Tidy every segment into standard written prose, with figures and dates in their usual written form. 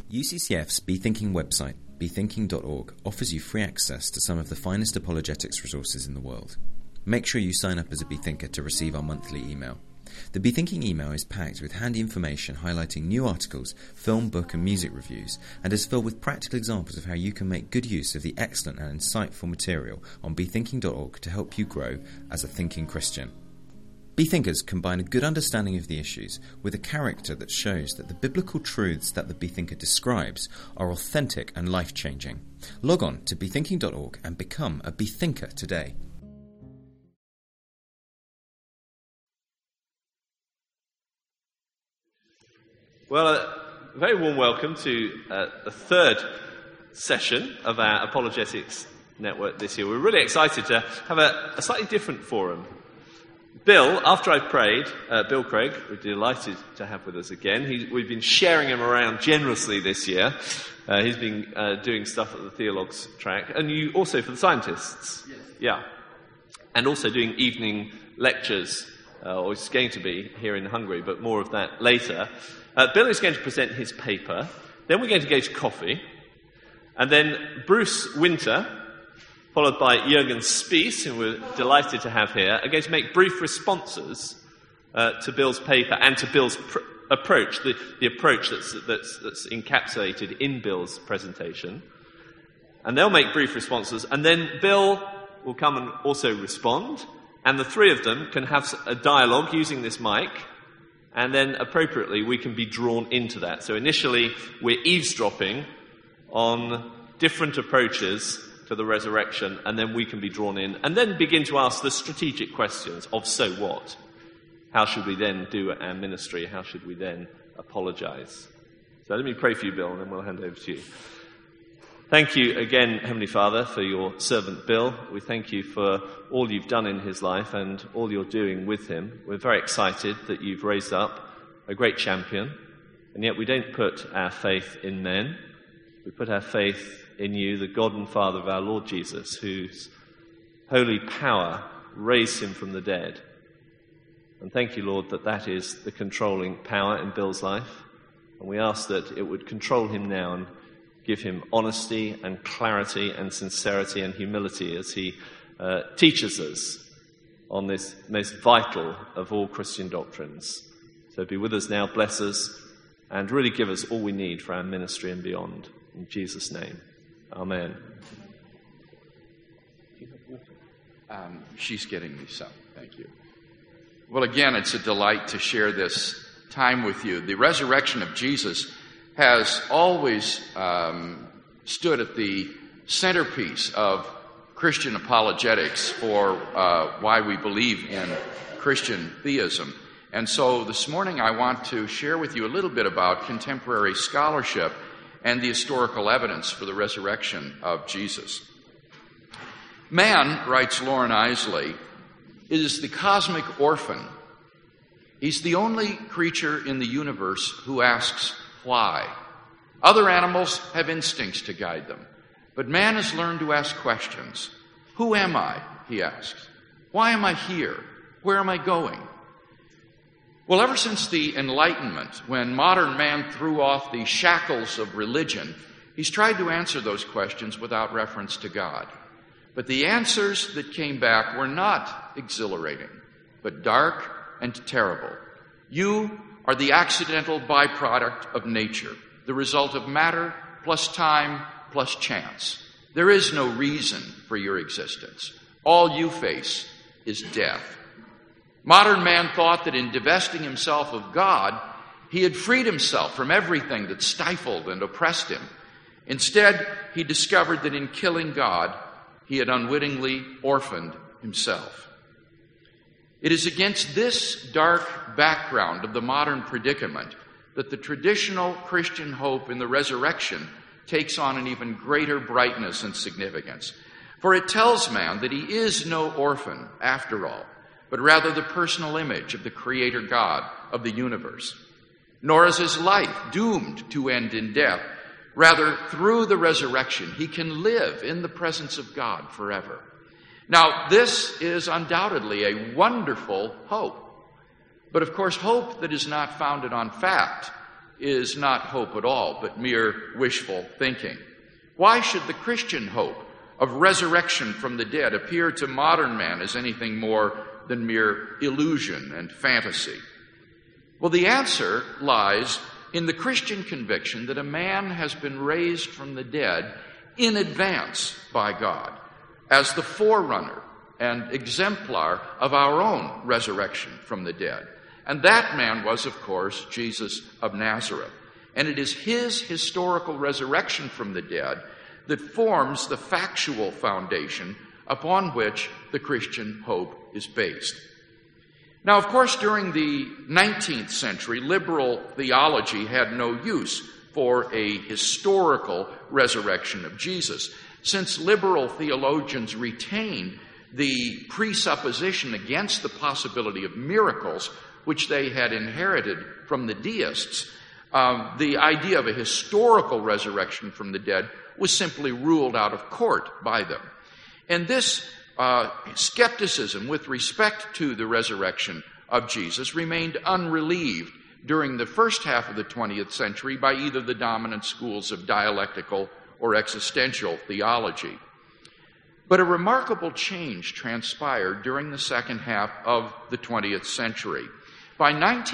UCCF's BeThinking website, bethinking.org, offers you free access to some of the finest apologetics resources in the world. Make sure you sign up as a BeThinker to receive our monthly email. The BeThinking email is packed with handy information highlighting new articles, film, book and music reviews, and is filled with practical examples of how you can make good use of the excellent and insightful material on bethinking.org to help you grow as a thinking Christian. BeThinkers combine a good understanding of the issues with a character that shows that the biblical truths that the BeThinker describes are authentic and life-changing. Log on to bethinking.org and become a BeThinker today. Well, a very warm welcome to the third session of our Apologetics Network this year. We're really excited to have a slightly different forum. Bill, after I prayed, Bill Craig, we're delighted to have with us again. We've been sharing him around generously this year. He's been doing stuff at the Theologues track, and you also for the scientists. Yes. Yeah. And also doing evening lectures, or he's going to be here in Hungary, but more of that later. Bill is going to present his paper, then we're going to go to coffee, and then Bruce Winter, followed by Jürgen Spies, who we're delighted to have here, are going to make brief responses to Bill's paper and to Bill's approach, the approach that's encapsulated in Bill's presentation. And they'll make brief responses, and then Bill will come and also respond, and the three of them can have a dialogue using this mic, and then appropriately we can be drawn into that. So initially we're eavesdropping on different approaches to the resurrection, and then we can be drawn in, and then begin to ask the strategic questions of so what? How should we then do our ministry? How should we then apologize? So let me pray for you, Bill, and then we'll hand over to you. Thank you again, Heavenly Father, for your servant Bill. We thank you for all you've done in his life and all you're doing with him. We're very excited that you've raised up a great champion, and yet we don't put our faith in men. We put our faith in you, the God and Father of our Lord Jesus, whose holy power raised him from the dead. And thank you, Lord, that is the controlling power in Bill's life. And we ask that it would control him now and give him honesty and clarity and sincerity and humility as he teaches us on this most vital of all Christian doctrines. So be with us now, bless us, and really give us all we need for our ministry and beyond. In Jesus' name, amen. She's getting me some. Thank you. Well, again, it's a delight to share this time with you. The resurrection of Jesus has always stood at the centerpiece of Christian apologetics for why we believe in Christian theism. And so this morning I want to share with you a little bit about contemporary scholarship and the historical evidence for the resurrection of Jesus. Man, writes Loren Eiseley, is the cosmic orphan. He's the only creature in the universe who asks why. Other animals have instincts to guide them, but man has learned to ask questions. Who am I? He asks. Why am I here? Where am I going? Well, ever since the Enlightenment, when modern man threw off the shackles of religion, he's tried to answer those questions without reference to God. But the answers that came back were not exhilarating, but dark and terrible. You are the accidental byproduct of nature, the result of matter plus time plus chance. There is no reason for your existence. All you face is death. Modern man thought that in divesting himself of God, he had freed himself from everything that stifled and oppressed him. Instead, he discovered that in killing God, he had unwittingly orphaned himself. It is against this dark background of the modern predicament that the traditional Christian hope in the resurrection takes on an even greater brightness and significance. For it tells man that he is no orphan, after all, but rather the personal image of the Creator God of the universe. Nor is his life doomed to end in death. Rather, through the resurrection, he can live in the presence of God forever. Now, this is undoubtedly a wonderful hope. But of course, hope that is not founded on fact is not hope at all, but mere wishful thinking? Why should the Christian hope of resurrection from the dead appear to modern man as anything more than mere illusion and fantasy? Well, the answer lies in the Christian conviction that a man has been raised from the dead in advance by God as the forerunner and exemplar of our own resurrection from the dead. And that man was, of course, Jesus of Nazareth. And it is his historical resurrection from the dead that forms the factual foundation upon which the Christian hope is based. Now, of course, during the 19th century, liberal theology had no use for a historical resurrection of Jesus, since liberal theologians retained the presupposition against the possibility of miracles which they had inherited from the deists. The idea of a historical resurrection from the dead was simply ruled out of court by them. And this skepticism with respect to the resurrection of Jesus remained unrelieved during the first half of the 20th century by either the dominant schools of dialectical or existential theology. But a remarkable change transpired during the second half of the 20th century. By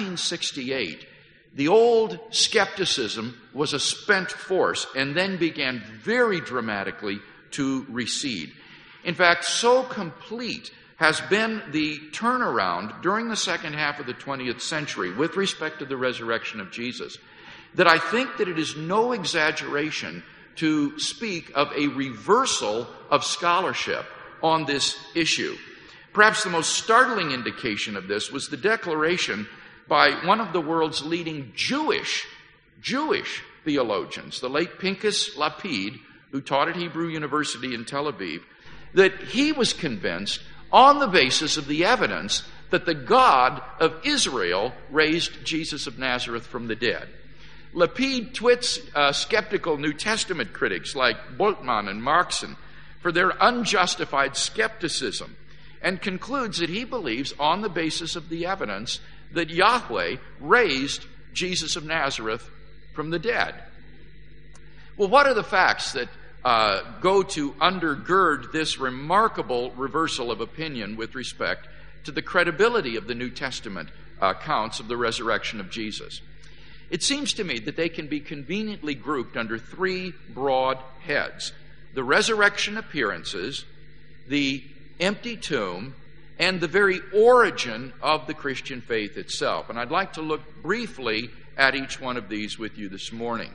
1968, the old skepticism was a spent force and then began very dramatically to recede. In fact, so complete has been the turnaround during the second half of the 20th century with respect to the resurrection of Jesus that I think that it is no exaggeration to speak of a reversal of scholarship on this issue. Perhaps the most startling indication of this was the declaration by one of the world's leading Jewish theologians, the late Pinchas Lapid, who taught at Hebrew University in Tel Aviv, that he was convinced on the basis of the evidence that the God of Israel raised Jesus of Nazareth from the dead. Lapid twits skeptical New Testament critics like Bultmann and Markson for their unjustified skepticism and concludes that he believes on the basis of the evidence that Yahweh raised Jesus of Nazareth from the dead. Well, what are the facts that go to undergird this remarkable reversal of opinion with respect to the credibility of the New Testament accounts of the resurrection of Jesus? It seems to me that they can be conveniently grouped under three broad heads: the resurrection appearances, the empty tomb, and the very origin of the Christian faith itself. And I'd like to look briefly at each one of these with you this morning.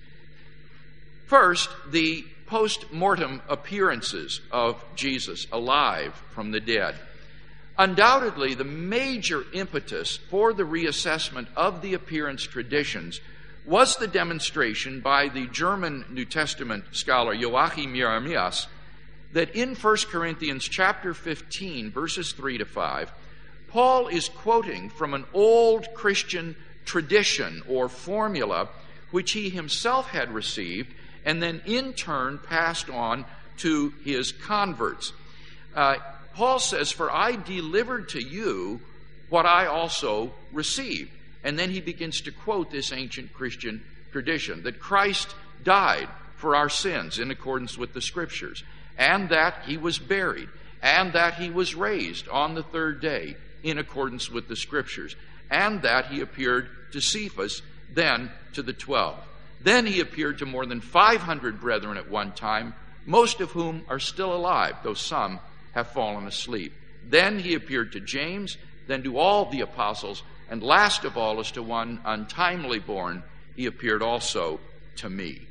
First, the post-mortem appearances of Jesus alive from the dead. Undoubtedly, the major impetus for the reassessment of the appearance traditions was the demonstration by the German New Testament scholar Joachim Jeremias that in 1 Corinthians chapter 15, verses 3 to 5, Paul is quoting from an old Christian tradition or formula which he himself had received and then in turn passed on to his converts. Paul says, "For I delivered to you what I also received." And then he begins to quote this ancient Christian tradition, that Christ died for our sins in accordance with the Scriptures, and that he was buried, and that he was raised on the third day in accordance with the Scriptures, and that he appeared to Cephas, then to the 12. Then he appeared to more than 500 brethren at one time, most of whom are still alive, though some have fallen asleep. Then he appeared to James, then to all the apostles, and last of all, as to one untimely born, he appeared also to me.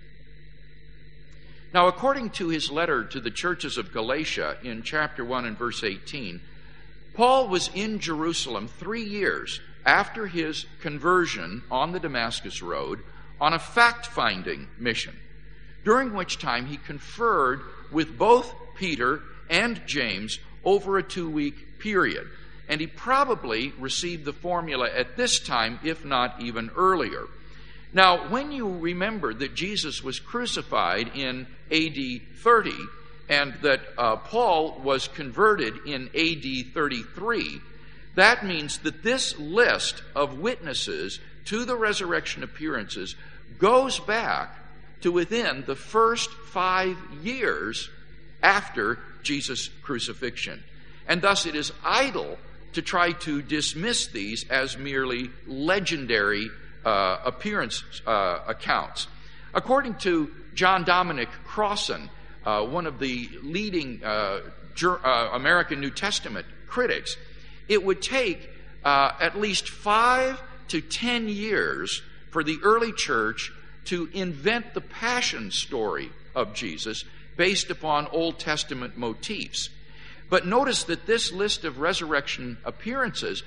Now, according to his letter to the churches of Galatia in chapter 1 and verse 18, Paul was in Jerusalem 3 years after his conversion on the Damascus Road on a fact-finding mission, during which time he conferred with both Peter and James over a 2-week period. And he probably received the formula at this time, if not even earlier. Now, when you remember that Jesus was crucified in AD 30 and that Paul was converted in AD 33, that means that this list of witnesses to the resurrection appearances goes back to within the first 5 years after Jesus' crucifixion. And thus it is idle to try to dismiss these as merely legendary appearance accounts. According to John Dominic Crossan, one of the leading American New Testament critics, it would take at least 5 to 10 years for the early church to invent the passion story of Jesus based upon Old Testament motifs. But notice that this list of resurrection appearances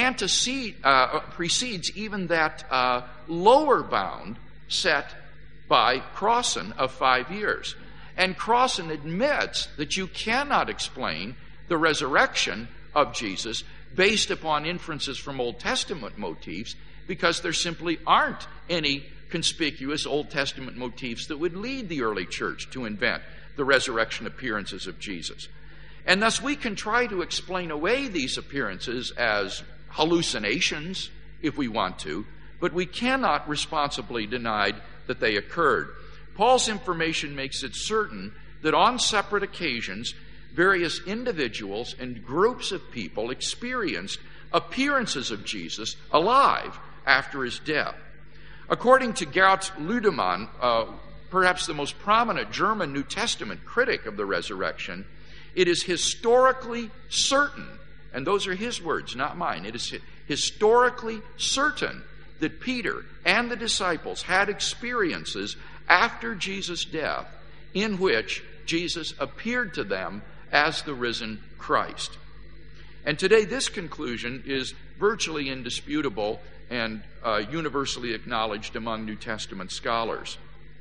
precedes even that lower bound set by Crossan of 5 years. And Crossan admits that you cannot explain the resurrection of Jesus based upon inferences from Old Testament motifs, because there simply aren't any conspicuous Old Testament motifs that would lead the early church to invent the resurrection appearances of Jesus. And thus we can try to explain away these appearances as hallucinations, if we want to, but we cannot responsibly deny that they occurred. Paul's information makes it certain that on separate occasions, various individuals and groups of people experienced appearances of Jesus alive after his death. According to Gert Ludemann, perhaps the most prominent German New Testament critic of the resurrection, it is historically certain, and those are his words, not mine, it is historically certain that Peter and the disciples had experiences after Jesus' death in which Jesus appeared to them as the risen Christ. And today this conclusion is virtually indisputable and universally acknowledged among New Testament scholars.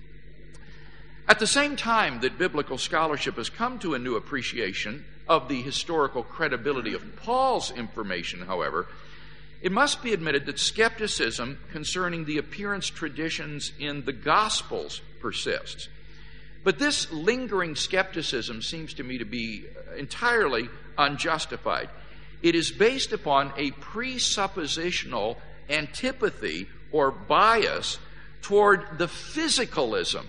At the same time that biblical scholarship has come to a new appreciation of the historical credibility of Paul's information, however, it must be admitted that skepticism concerning the appearance traditions in the Gospels persists. But this lingering skepticism seems to me to be entirely unjustified. It is based upon a presuppositional antipathy or bias toward the physicalism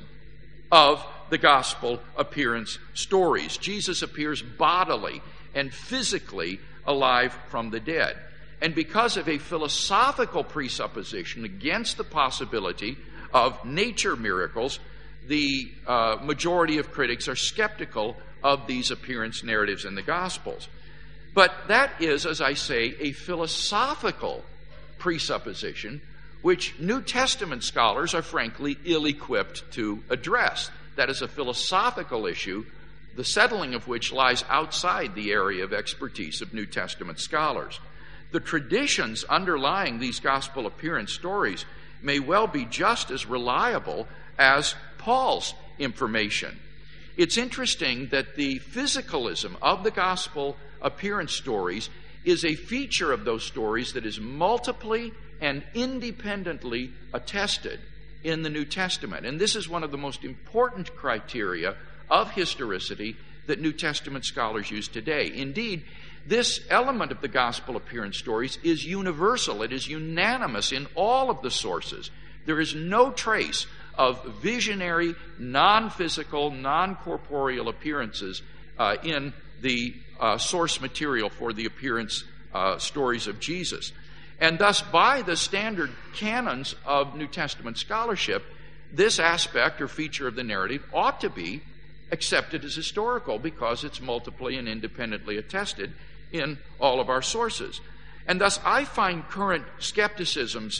of the gospel appearance stories. Jesus appears bodily and physically alive from the dead. And because of a philosophical presupposition against the possibility of nature miracles, the majority of critics are skeptical of these appearance narratives in the Gospels. But that is, as I say, a philosophical presupposition which New Testament scholars are frankly ill-equipped to address. That is a philosophical issue, the settling of which lies outside the area of expertise of New Testament scholars. The traditions underlying these gospel appearance stories may well be just as reliable as Paul's information. It's interesting that the physicalism of the gospel appearance stories is a feature of those stories that is multiply and independently attested in the New Testament. And this is one of the most important criteria of historicity that New Testament scholars use today. Indeed, this element of the gospel appearance stories is universal. It is unanimous in all of the sources. There is no trace of visionary, non-physical, non-corporeal appearances in the source material for the appearance stories of Jesus. And thus, by the standard canons of New Testament scholarship, this aspect or feature of the narrative ought to be accepted as historical because it's multiply and independently attested in all of our sources. And thus, I find current criticism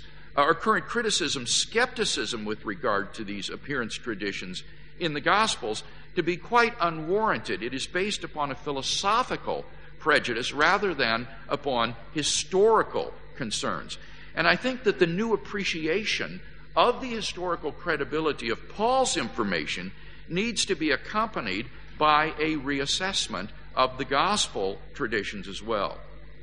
skepticism with regard to these appearance traditions in the Gospels to be quite unwarranted. It is based upon a philosophical prejudice rather than upon historical concerns. And I think that the new appreciation of the historical credibility of Paul's information needs to be accompanied by a reassessment of the gospel traditions as well.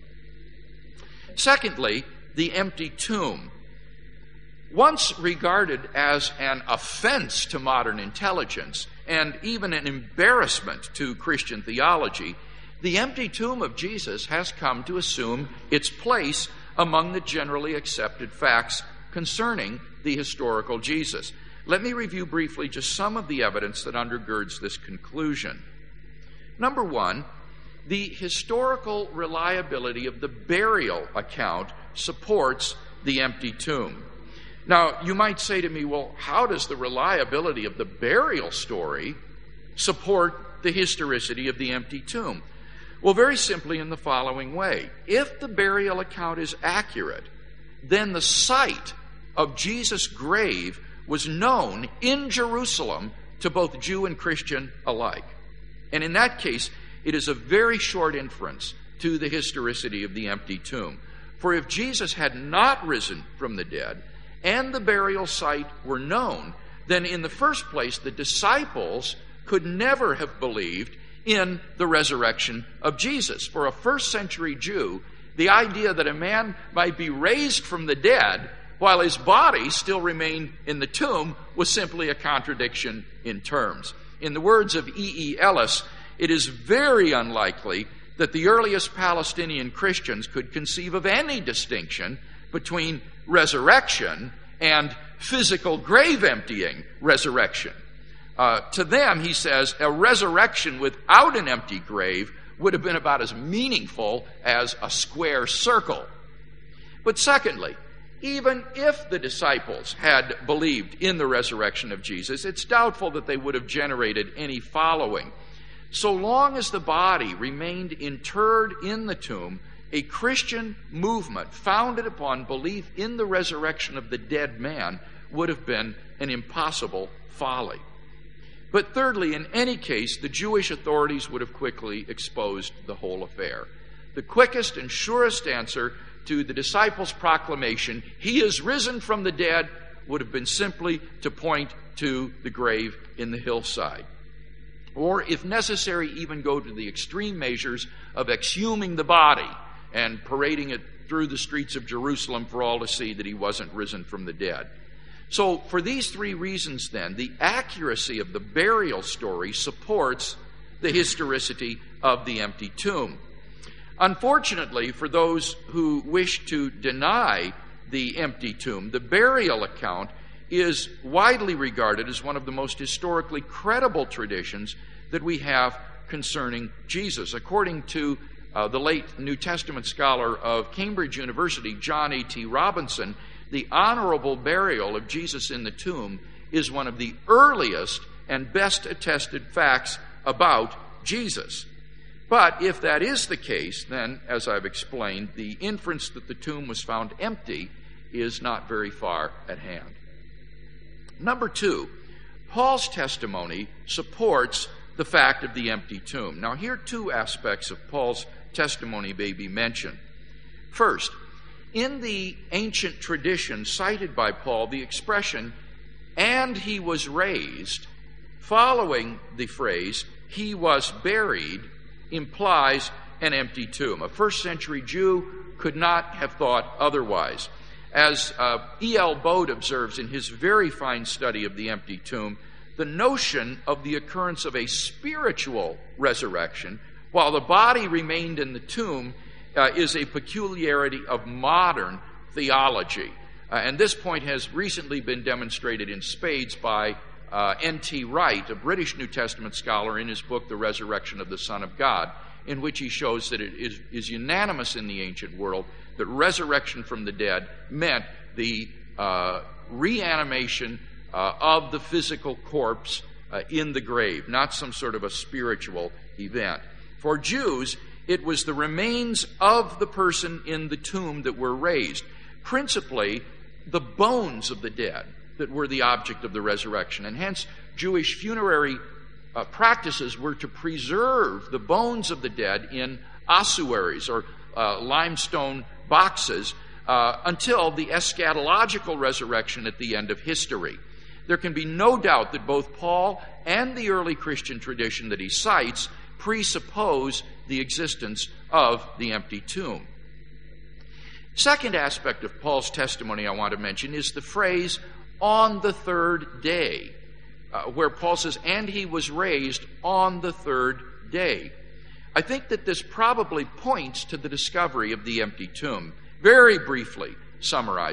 Secondly, the empty tomb. Once regarded as an offense to modern intelligence and even an embarrassment to Christian theology, the empty tomb of Jesus has come to assume its place among the generally accepted facts concerning the historical Jesus. Let me review briefly just some of the evidence that undergirds this conclusion. Number one, the historical reliability of the burial account supports the empty tomb. Now, you might say to me, well, how does the reliability of the burial story support the historicity of the empty tomb? Well, very simply in the following way. If the burial account is accurate, then the site of Jesus' grave was known in Jerusalem to both Jew and Christian alike. And in that case, it is a very short inference to the historicity of the empty tomb. For if Jesus had not risen from the dead, and the burial site were known, then in the first place, the disciples could never have believed in the resurrection of Jesus. For a first century Jew, the idea that a man might be raised from the dead while his body still remained in the tomb was simply a contradiction in terms. In the words of E. Ellis, it is very unlikely that the earliest Palestinian Christians could conceive of any distinction between resurrection and physical grave emptying resurrection. To them, he says, a resurrection without an empty grave would have been about as meaningful as a square circle. But secondly, even if the disciples had believed in the resurrection of Jesus, it's doubtful that they would have generated any following. So long as the body remained interred in the tomb, a Christian movement founded upon belief in the resurrection of the dead man would have been an impossible folly. But thirdly, in any case, the Jewish authorities would have quickly exposed the whole affair. The quickest and surest answer to the disciples' proclamation, "He is risen from the dead," would have been simply to point to the grave in the hillside. Or, if necessary, even go to the extreme measures of exhuming the body and parading it through the streets of Jerusalem for all to see that he wasn't risen from the dead. So, for these three reasons, then, the accuracy of the burial story supports the historicity of the empty tomb. Unfortunately, for those who wish to deny the empty tomb, the burial account is widely regarded as one of the most historically credible traditions that we have concerning Jesus. According to the late New Testament scholar of Cambridge University, John A.T. Robinson, the honorable burial of Jesus in the tomb is one of the earliest and best attested facts about Jesus. But if that is the case, then, as I've explained, the inference that the tomb was found empty is not very far at hand. Number two, Paul's testimony supports the fact of the empty tomb. Now, here two aspects of Paul's testimony may be mentioned. First, in the ancient tradition cited by Paul, the expression, "and he was raised," following the phrase, "he was buried," implies an empty tomb. A first century Jew could not have thought otherwise. As E.L. Bode observes in his very fine study of the empty tomb, the notion of the occurrence of a spiritual resurrection while the body remained in the tomb is a peculiarity of modern theology. And this point has recently been demonstrated in spades by N.T. Wright, a British New Testament scholar, in his book, The Resurrection of the Son of God, in which he shows that it is unanimous in the ancient world that resurrection from the dead meant the reanimation of the physical corpse in the grave, not some sort of a spiritual event. For Jews, it was the remains of the person in the tomb that were raised, principally the bones of the dead that were the object of the resurrection. And hence, Jewish funerary practices were to preserve the bones of the dead in ossuaries or limestone boxes until the eschatological resurrection at the end of history. There can be no doubt that both Paul and the early Christian tradition that he cites presuppose the existence of the empty tomb. Second aspect of Paul's testimony I want to mention is the phrase, "on the third day," where Paul says, "and he was raised on the third day." I think that this probably points to the discovery of the empty tomb. Very briefly summarized,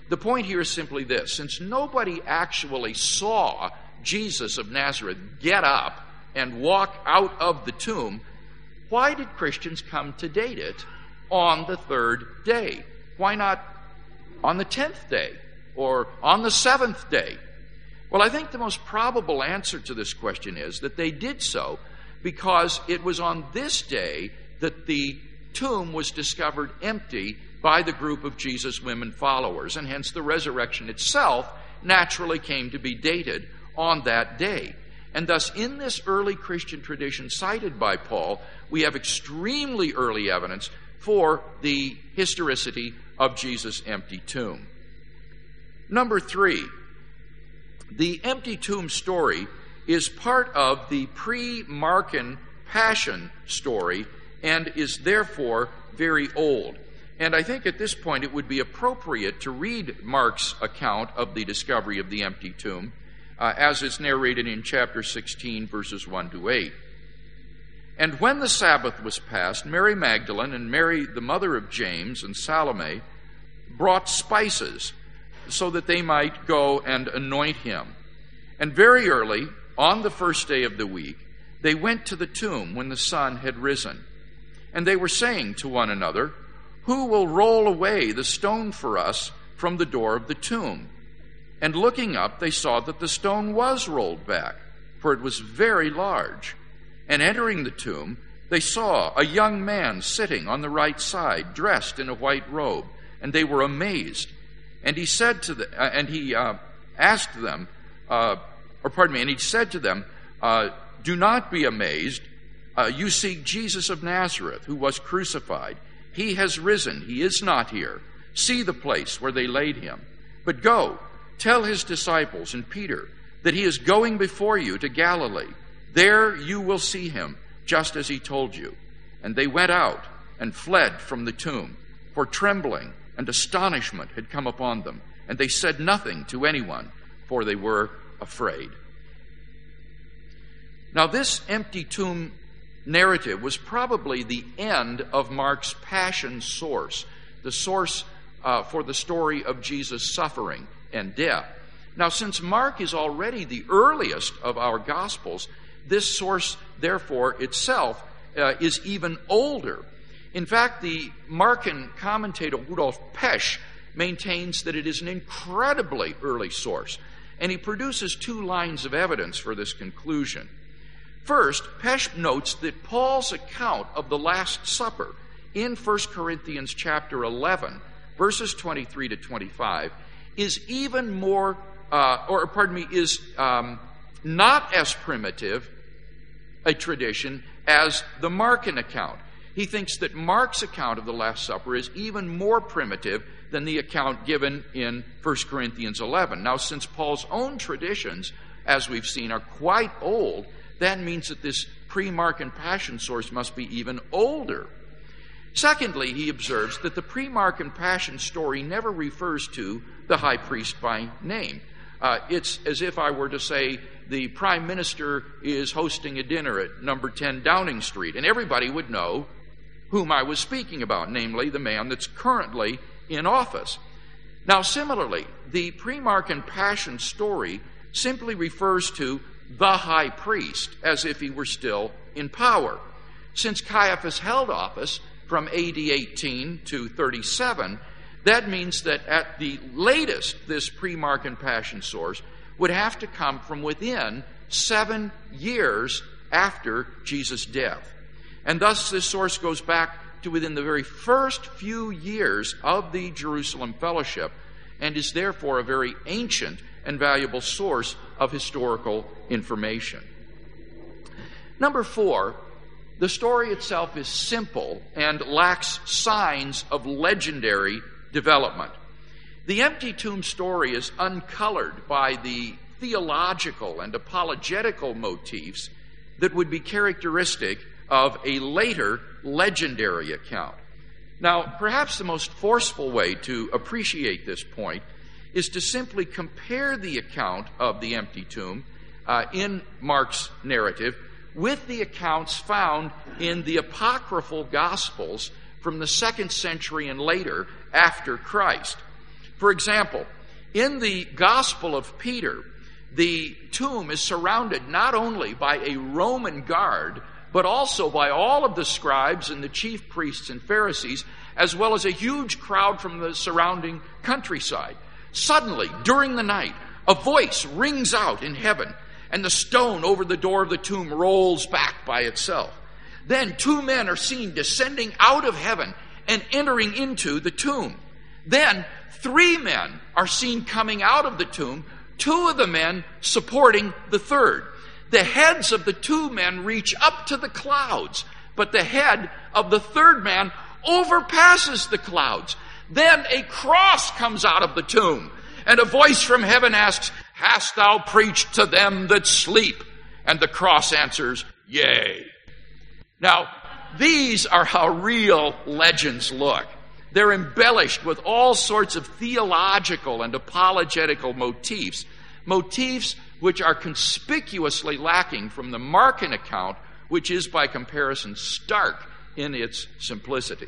The point here is simply this. Since nobody actually saw Jesus of Nazareth get up and walk out of the tomb, why did Christians come to date it on the third day? Why not on the 10th day or on the 7th day? Well, I think the most probable answer to this question is that they did so because it was on this day that the tomb was discovered empty by the group of Jesus' women followers, and hence the resurrection itself naturally came to be dated on that day. And thus, in this early Christian tradition cited by Paul, we have extremely early evidence for the historicity of Jesus' empty tomb. Number 3, the empty tomb story is part of the pre-Markan Passion story and is therefore very old. And I think at this point it would be appropriate to read Mark's account of the discovery of the empty tomb, as is narrated in chapter 16, verses 1 to 8. And when the Sabbath was past, Mary Magdalene and Mary, the mother of James, and Salome brought spices so that they might go and anoint him. And very early, on the first day of the week, they went to the tomb when the sun had risen. And they were saying to one another, "Who will roll away the stone for us from the door of the tomb?" And looking up, they saw that the stone was rolled back, for it was very large. And entering the tomb, they saw a young man sitting on the right side, dressed in a white robe, and they were amazed. And he said to them, and he said to them, "Do not be amazed. You seek Jesus of Nazareth, who was crucified. He has risen. He is not here. See the place where they laid him. But go, tell his disciples and Peter that he is going before you to Galilee. There you will see him, just as he told you." And they went out and fled from the tomb, for trembling and astonishment had come upon them. And they said nothing to anyone, for they were afraid. Now, this empty tomb narrative was probably the end of Mark's passion source, the source for the story of Jesus' suffering and death. Now, since Mark is already the earliest of our Gospels, this source, therefore, itself is even older. In fact, the Markan commentator Rudolf Pesch maintains that it is an incredibly early source, and he produces 2 lines of evidence for this conclusion. First, Pesch notes that Paul's account of the Last Supper in 1 Corinthians chapter 11, verses 23 to 25, is even more, is not as primitive a tradition as the Markan account. He thinks that Mark's account of the Last Supper is even more primitive than the account given in 1 Corinthians 11. Now, since Paul's own traditions, as we've seen, are quite old, that means that this pre-Markan Passion source must be even older. Secondly, he observes that the pre-Markan Passion story never refers to the high priest by name. It's as if I were to say the prime minister is hosting a dinner at number 10 Downing Street, and everybody would know whom I was speaking about, namely the man that's currently in office. Now, similarly, the pre-Markan Passion story simply refers to the high priest, as if he were still in power. Since Caiaphas held office from AD 18 to 37, that means that at the latest, this pre-Markan Passion source would have to come from within 7 years after Jesus' death. And thus this source goes back to within the very first few years of the Jerusalem Fellowship, and is therefore a very ancient and valuable source of historical information. Number 4, the story itself is simple and lacks signs of legendary development. The empty tomb story is uncolored by the theological and apologetical motifs that would be characteristic of a later legendary account. Now, perhaps the most forceful way to appreciate this point is to simply compare the account of the empty tomb in Mark's narrative with the accounts found in the apocryphal Gospels from the 2nd century and later after Christ. For example, in the Gospel of Peter, the tomb is surrounded not only by a Roman guard, but also by all of the scribes and the chief priests and Pharisees, as well as a huge crowd from the surrounding countryside. Suddenly, during the night, a voice rings out in heaven, and the stone over the door of the tomb rolls back by itself. Then 2 men are seen descending out of heaven and entering into the tomb. Then 3 men are seen coming out of the tomb, 2 of the men supporting the third. The heads of the 2 men reach up to the clouds, but the head of the third man overpasses the clouds. Then a cross comes out of the tomb, and a voice from heaven asks, "Hast thou preached to them that sleep?" And the cross answers, "Yea." Now, these are how real legends look. They're embellished with all sorts of theological and apologetical motifs which are conspicuously lacking from the Markan account, which is by comparison stark in its simplicity.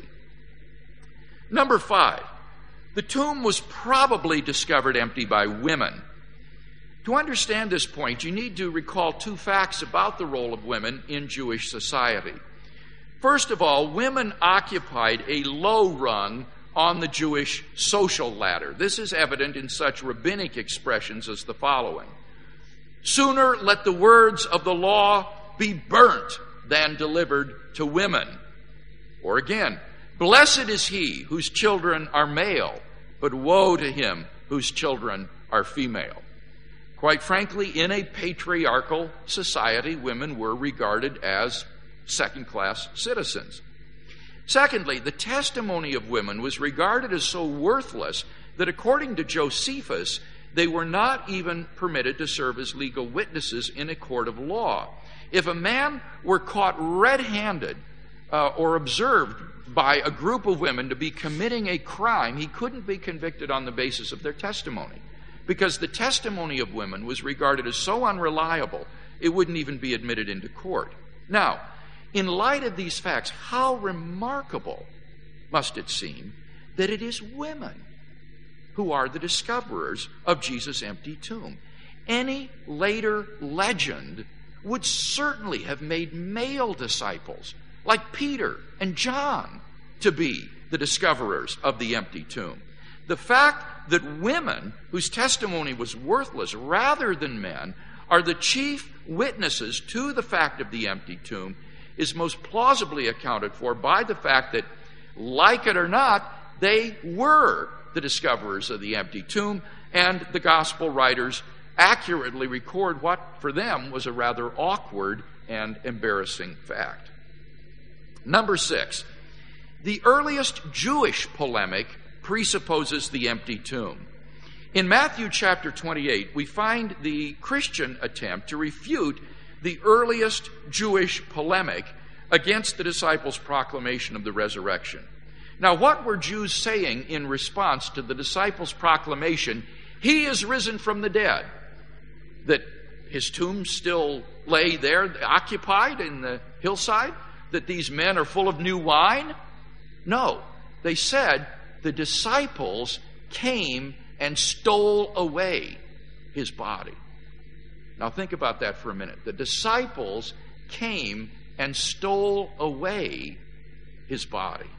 Number 5, the tomb was probably discovered empty by women. To understand this point, you need to recall 2 facts about the role of women in Jewish society. First of all, women occupied a low rung on the Jewish social ladder. This is evident in such rabbinic expressions as the following: "Sooner let the words of the law be burnt than delivered to women." Or again, "Blessed is he whose children are male, but woe to him whose children are female." Quite frankly, in a patriarchal society, women were regarded as second-class citizens. Secondly, the testimony of women was regarded as so worthless that according to Josephus, they were not even permitted to serve as legal witnesses in a court of law. If a man were caught red-handed or observed by a group of women to be committing a crime, he couldn't be convicted on the basis of their testimony, because the testimony of women was regarded as so unreliable, it wouldn't even be admitted into court. Now, in light of these facts, how remarkable must it seem that it is women who are the discoverers of Jesus' empty tomb. Any later legend would certainly have made male disciples, like Peter and John, to be the discoverers of the empty tomb. The fact that women, whose testimony was worthless rather than men, are the chief witnesses to the fact of the empty tomb is most plausibly accounted for by the fact that, like it or not, they were the discoverers of the empty tomb, and the gospel writers accurately record what for them was a rather awkward and embarrassing fact. Number 6, the earliest Jewish polemic presupposes the empty tomb. In Matthew chapter 28, we find the Christian attempt to refute the earliest Jewish polemic against the disciples' proclamation of the resurrection. Now, what were Jews saying in response to the disciples' proclamation, "He is risen from the dead"? That his tomb still lay there, occupied in the hillside? That these men are full of new wine? No. They said the disciples came and stole away his body. Now think about that for a minute. The disciples came and stole away his body.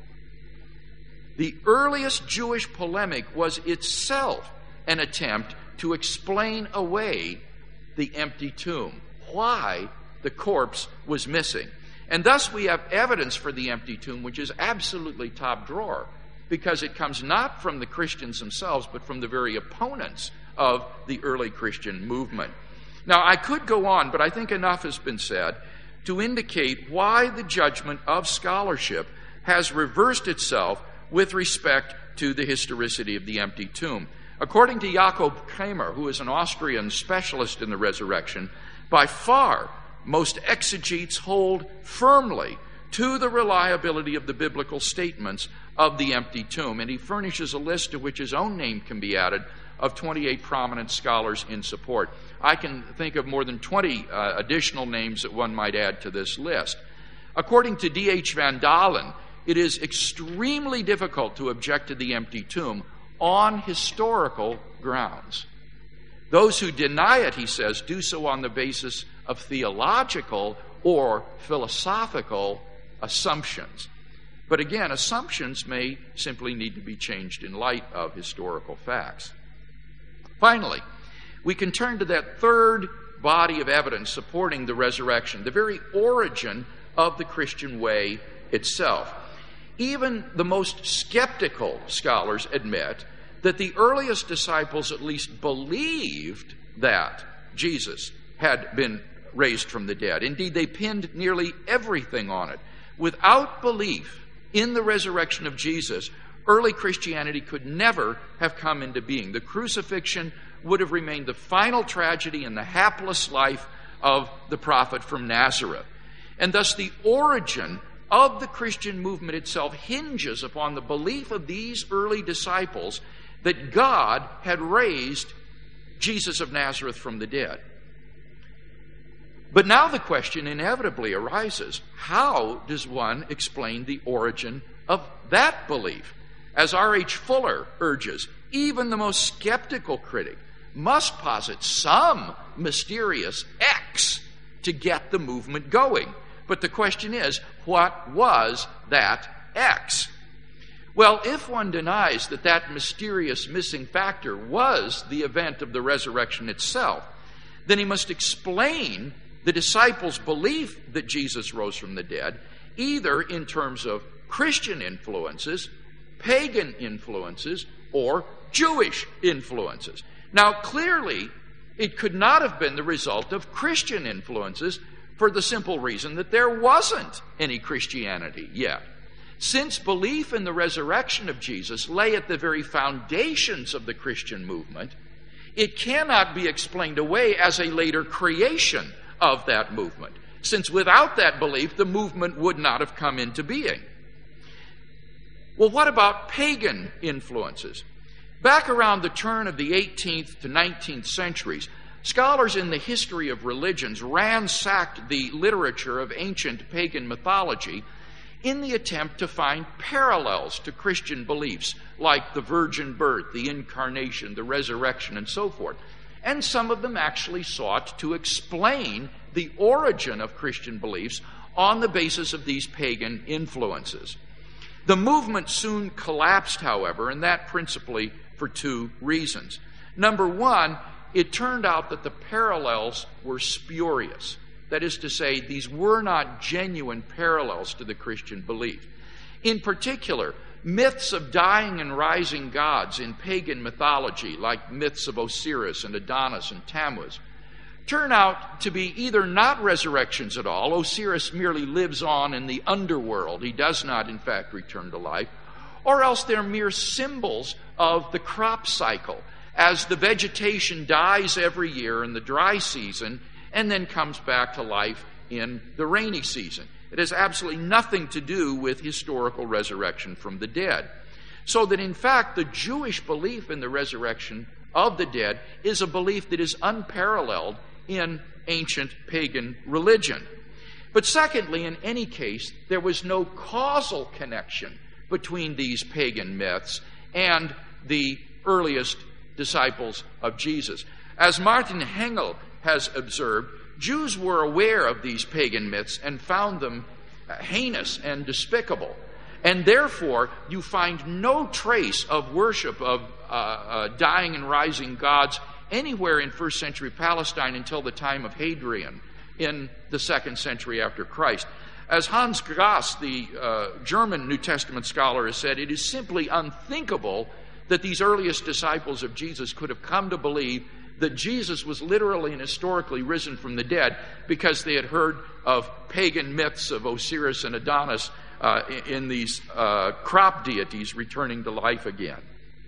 The earliest Jewish polemic was itself an attempt to explain away the empty tomb, why the corpse was missing. And thus we have evidence for the empty tomb, which is absolutely top drawer, because it comes not from the Christians themselves, but from the very opponents of the early Christian movement. Now, I could go on, but I think enough has been said to indicate why the judgment of scholarship has reversed itself with respect to the historicity of the empty tomb. According to Jakob Kramer, who is an Austrian specialist in the resurrection, by far most exegetes hold firmly to the reliability of the biblical statements of the empty tomb, and he furnishes a list to which his own name can be added of 28 prominent scholars in support. I can think of more than 20 additional names that one might add to this list. According to D.H. Van Dalen, it is extremely difficult to object to the empty tomb on historical grounds. Those who deny it, he says, do so on the basis of theological or philosophical assumptions. But again, assumptions may simply need to be changed in light of historical facts. Finally, we can turn to that third body of evidence supporting the resurrection, the very origin of the Christian way itself. Even the most skeptical scholars admit that the earliest disciples at least believed that Jesus had been raised from the dead. Indeed, they pinned nearly everything on it. Without belief in the resurrection of Jesus, early Christianity could never have come into being. The crucifixion would have remained the final tragedy in the hapless life of the prophet from Nazareth. And thus the origin of the Christian movement itself hinges upon the belief of these early disciples that God had raised Jesus of Nazareth from the dead. But now the question inevitably arises, how does one explain the origin of that belief? As R.H. Fuller urges, even the most skeptical critic must posit some mysterious X to get the movement going. But the question is, what was that X? Well, if one denies that that mysterious missing factor was the event of the resurrection itself, then he must explain the disciples' belief that Jesus rose from the dead, either in terms of Christian influences, pagan influences, or Jewish influences. Now, clearly, it could not have been the result of Christian influences for the simple reason that there wasn't any Christianity yet. Since belief in the resurrection of Jesus lay at the very foundations of the Christian movement, it cannot be explained away as a later creation of that movement, since without that belief, the movement would not have come into being. Well, what about pagan influences? Back around the turn of the 18th to 19th centuries, scholars in the history of religions ransacked the literature of ancient pagan mythology in the attempt to find parallels to Christian beliefs like the virgin birth, the incarnation, the resurrection, and so forth. And some of them actually sought to explain the origin of Christian beliefs on the basis of these pagan influences. The movement soon collapsed, however, and that principally for two reasons. Number one, it turned out that the parallels were spurious. That is to say, these were not genuine parallels to the Christian belief. In particular, myths of dying and rising gods in pagan mythology, like myths of Osiris and Adonis and Tammuz, turn out to be either not resurrections at all. Osiris merely lives on in the underworld. He does not, in fact, return to life. Or else they're mere symbols of the crop cycle, as the vegetation dies every year in the dry season and then comes back to life in the rainy season. It has absolutely nothing to do with historical resurrection from the dead. So that in fact the Jewish belief in the resurrection of the dead is a belief that is unparalleled in ancient pagan religion. But secondly, in any case, there was no causal connection between these pagan myths and the earliest disciples of Jesus. As Martin Hengel has observed, Jews were aware of these pagan myths and found them heinous and despicable. And therefore, you find no trace of worship of dying and rising gods anywhere in first century Palestine until the time of Hadrian in the 2nd century after Christ. As Hans Grass, the German New Testament scholar, has said, it is simply unthinkable that these earliest disciples of Jesus could have come to believe that Jesus was literally and historically risen from the dead because they had heard of pagan myths of Osiris and Adonis in these crop deities returning to life again.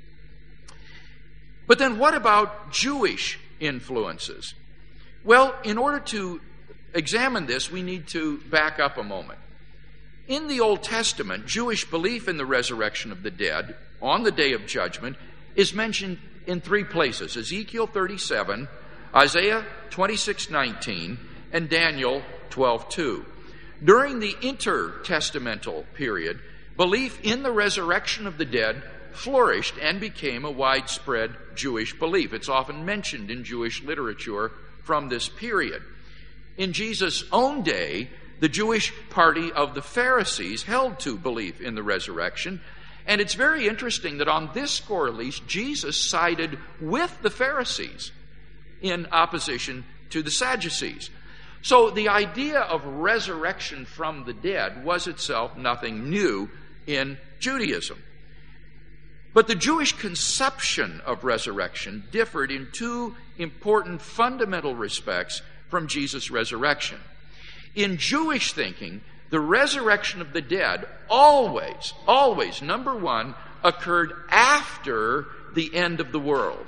But then what about Jewish influences? Well, in order to examine this, we need to back up a moment. In the Old Testament, Jewish belief in the resurrection of the dead on the day of judgment is mentioned in 3 places: Ezekiel 37, Isaiah 26:19, and Daniel 12:2. During the intertestamental period, belief in the resurrection of the dead flourished and became a widespread Jewish belief. It's often mentioned in Jewish literature from this period. In Jesus' own day, the Jewish party of the Pharisees held to belief in the resurrection. And it's very interesting that on this score, at least, Jesus sided with the Pharisees in opposition to the Sadducees. So the idea of resurrection from the dead was itself nothing new in Judaism. But the Jewish conception of resurrection differed in two important fundamental respects from Jesus' resurrection. In Jewish thinking, the resurrection of the dead always, number one, occurred after the end of the world,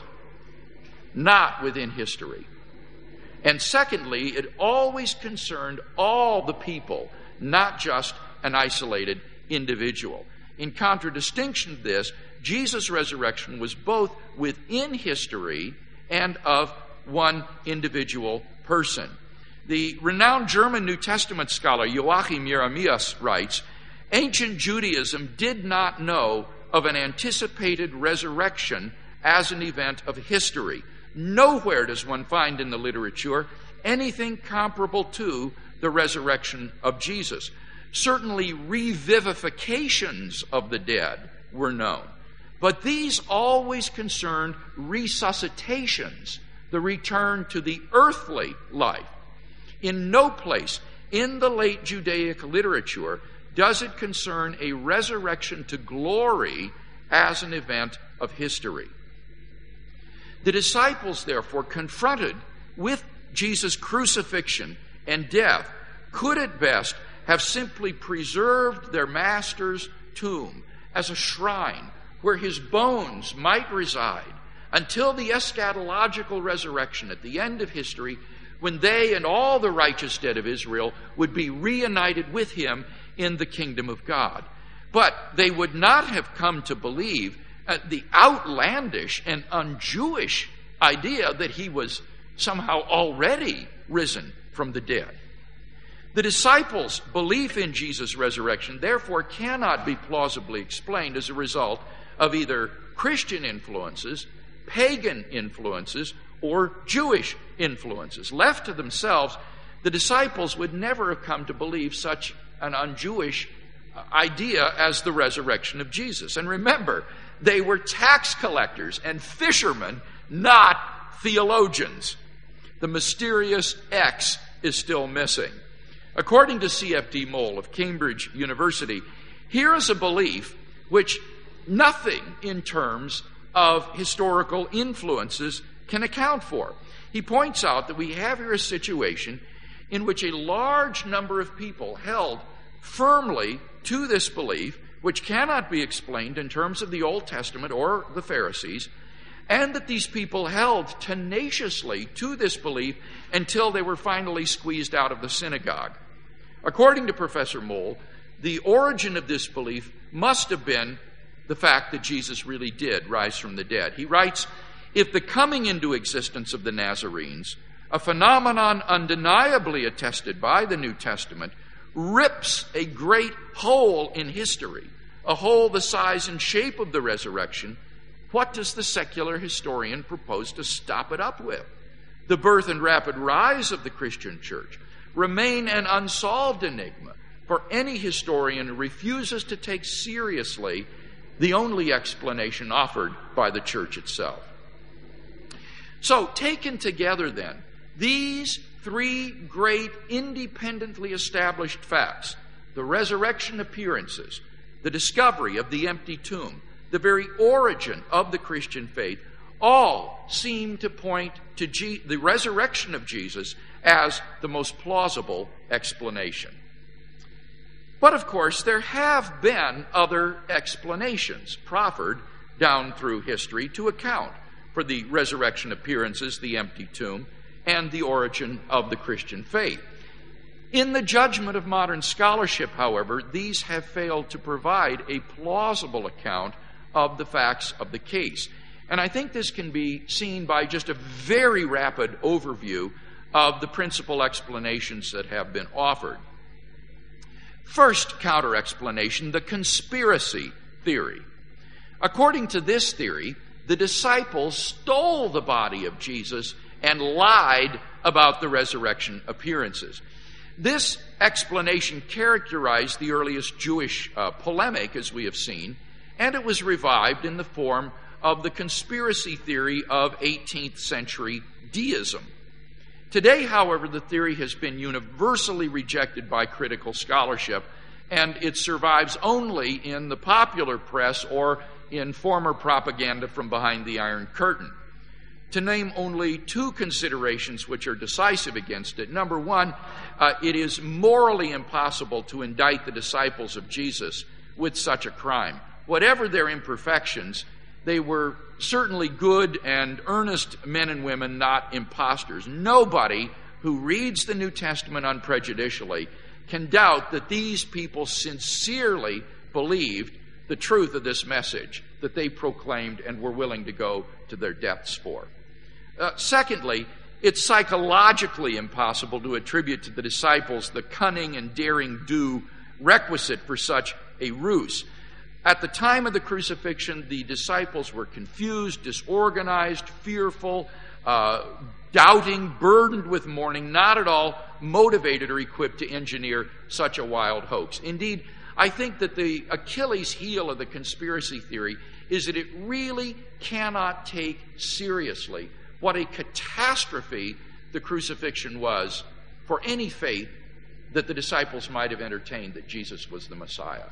not within history. And secondly, it always concerned all the people, not just an isolated individual. In contradistinction to this, Jesus' resurrection was both within history and of one individual person. The renowned German New Testament scholar Joachim Jeremias writes, "Ancient Judaism did not know of an anticipated resurrection as an event of history. Nowhere does one find in the literature anything comparable to the resurrection of Jesus. Certainly revivifications of the dead were known, but these always concerned resuscitations, the return to the earthly life. In no place in the late Judaic literature does it concern a resurrection to glory as an event of history." The disciples, therefore, confronted with Jesus' crucifixion and death, could at best have simply preserved their master's tomb as a shrine where his bones might reside until the eschatological resurrection at the end of history, when they and all the righteous dead of Israel would be reunited with him in the kingdom of God. But they would not have come to believe the outlandish and un-Jewish idea that he was somehow already risen from the dead. The disciples' belief in Jesus' resurrection, therefore, cannot be plausibly explained as a result of either Christian influences, pagan influences, or Jewish influences. Left to themselves, the disciples would never have come to believe such an un-Jewish idea as the resurrection of Jesus. And remember, they were tax collectors and fishermen, not theologians. The mysterious X is still missing. According to C.F.D. Moll of Cambridge University, here is a belief which nothing in terms of historical influences can account for. He points out that we have here a situation in which a large number of people held firmly to this belief, which cannot be explained in terms of the Old Testament or the Pharisees, and that these people held tenaciously to this belief until they were finally squeezed out of the synagogue. According to Professor Moll, the origin of this belief must have been the fact that Jesus really did rise from the dead. He writes, "If the coming into existence of the Nazarenes, a phenomenon undeniably attested by the New Testament, rips a great hole in history, a hole the size and shape of the resurrection, what does the secular historian propose to stop it up with? The birth and rapid rise of the Christian church remain an unsolved enigma for any historian who refuses to take seriously the only explanation offered by the church itself." So, taken together then, these three great independently established facts, the resurrection appearances, the discovery of the empty tomb, the very origin of the Christian faith, all seem to point to the resurrection of Jesus as the most plausible explanation. But of course, there have been other explanations proffered down through history to account for the resurrection appearances, the empty tomb, and the origin of the Christian faith. In the judgment of modern scholarship, however, these have failed to provide a plausible account of the facts of the case. And I think this can be seen by just a very rapid overview of the principal explanations that have been offered. First counter-explanation, the conspiracy theory. According to this theory, the disciples stole the body of Jesus and lied about the resurrection appearances. This explanation characterized the earliest Jewish polemic, as we have seen, and it was revived in the form of the conspiracy theory of 18th century deism. Today, however, the theory has been universally rejected by critical scholarship, and it survives only in the popular press or in former propaganda from behind the Iron Curtain. To name only two considerations which are decisive against it. Number one, it is morally impossible to indict the disciples of Jesus with such a crime. Whatever their imperfections, they were certainly good and earnest men and women, not impostors. Nobody who reads the New Testament unprejudicially can doubt that these people sincerely believed the truth of this message that they proclaimed and were willing to go to their deaths for. Secondly, it's psychologically impossible to attribute to the disciples the cunning and daring do requisite for such a ruse. At the time of the crucifixion, the disciples were confused, disorganized, fearful, doubting, burdened with mourning, not at all motivated or equipped to engineer such a wild hoax. Indeed, I think that the Achilles heel of the conspiracy theory is that it really cannot take seriously what a catastrophe the crucifixion was for any faith that the disciples might have entertained that Jesus was the Messiah.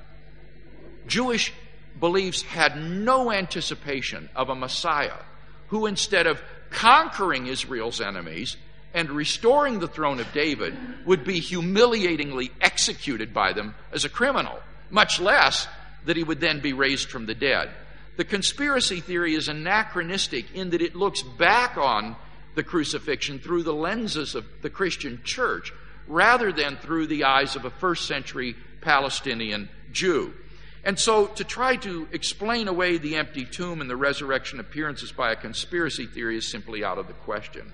Jewish beliefs had no anticipation of a Messiah who, instead of conquering Israel's enemies and restoring the throne of David, would be humiliatingly executed by them as a criminal, much less that he would then be raised from the dead. The conspiracy theory is anachronistic in that it looks back on the crucifixion through the lenses of the Christian church rather than through the eyes of a first century Palestinian Jew. And so to try to explain away the empty tomb and the resurrection appearances by a conspiracy theory is simply out of the question.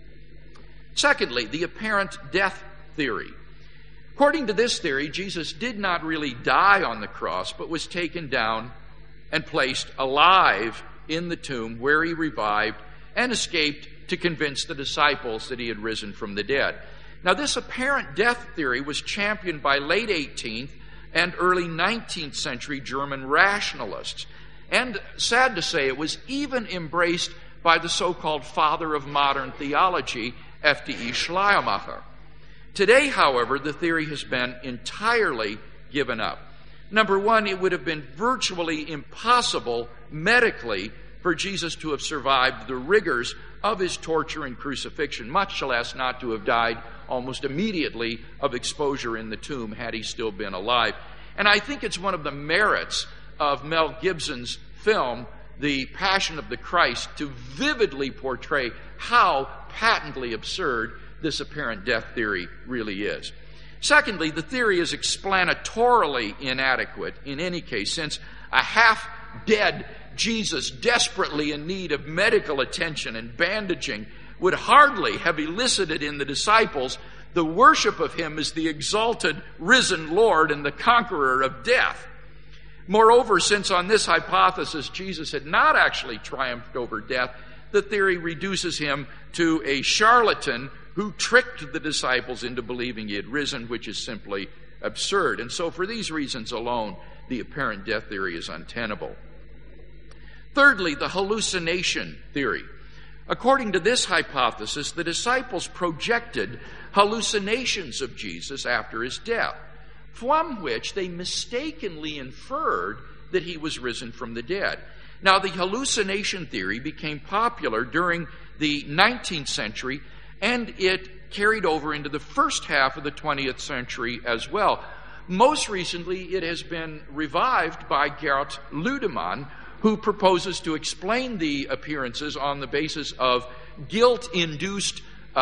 Secondly, the apparent death theory. According to this theory, Jesus did not really die on the cross, but was taken down and placed alive in the tomb, where he revived and escaped to convince the disciples that he had risen from the dead. Now, this apparent death theory was championed by late 18th and early 19th century German rationalists. And sad to say, it was even embraced by the so-called father of modern theology, F.D.E. Schleiermacher. Today, however, the theory has been entirely given up. Number one, it would have been virtually impossible medically for Jesus to have survived the rigors of his torture and crucifixion, much less not to have died almost immediately of exposure in the tomb had he still been alive. And I think it's one of the merits of Mel Gibson's film, The Passion of the Christ, to vividly portray how patently absurd this apparent death theory really is. Secondly, the theory is explanatorily inadequate in any case, since a half-dead Jesus, desperately in need of medical attention and bandaging, would hardly have elicited in the disciples the worship of him as the exalted, risen Lord and the conqueror of death. Moreover, since on this hypothesis Jesus had not actually triumphed over death, the theory reduces him to a charlatan who tricked the disciples into believing he had risen, which is simply absurd. And so for these reasons alone, the apparent death theory is untenable. Thirdly, the hallucination theory. According to this hypothesis, the disciples projected hallucinations of Jesus after his death, from which they mistakenly inferred that he was risen from the dead. Now, the hallucination theory became popular during the 19th century, and it carried over into the first half of the 20th century as well. Most recently, it has been revived by Gerd Ludemann, who proposes to explain the appearances on the basis of guilt-induced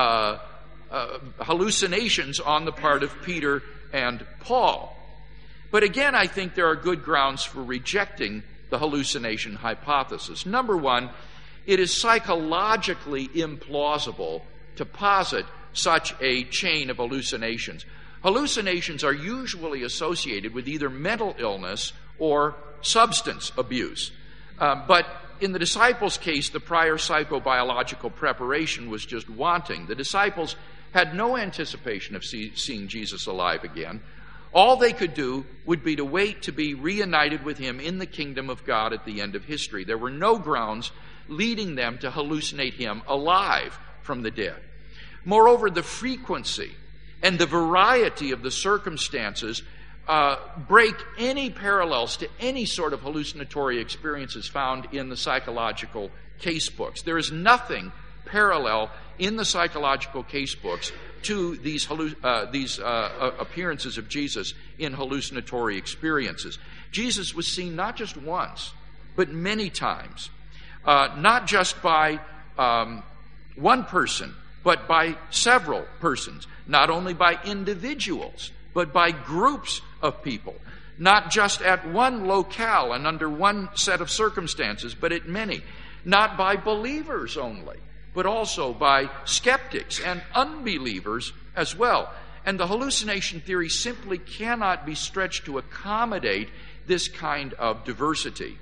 hallucinations on the part of Peter and Paul. But again, I think there are good grounds for rejecting the hallucination hypothesis. Number one, it is psychologically implausible to posit such a chain of hallucinations. Hallucinations are usually associated with either mental illness or substance abuse. But in the disciples' case, the prior psychobiological preparation was just wanting. The disciples had no anticipation of seeing Jesus alive again. All they could do would be to wait to be reunited with him in the kingdom of God at the end of history. There were no grounds leading them to hallucinate him alive from the dead. Moreover, the frequency and the variety of the circumstances break any parallels to any sort of hallucinatory experiences found in the psychological case books. There is nothing parallel in the psychological case books to these appearances of Jesus in hallucinatory experiences. Jesus was seen not just once, but many times, not just by one person, but by several persons, not only by individuals, but by groups of people, not just at one locale and under one set of circumstances, but at many, not by believers only, but also by skeptics and unbelievers as well. And the hallucination theory simply cannot be stretched to accommodate this kind of diversity.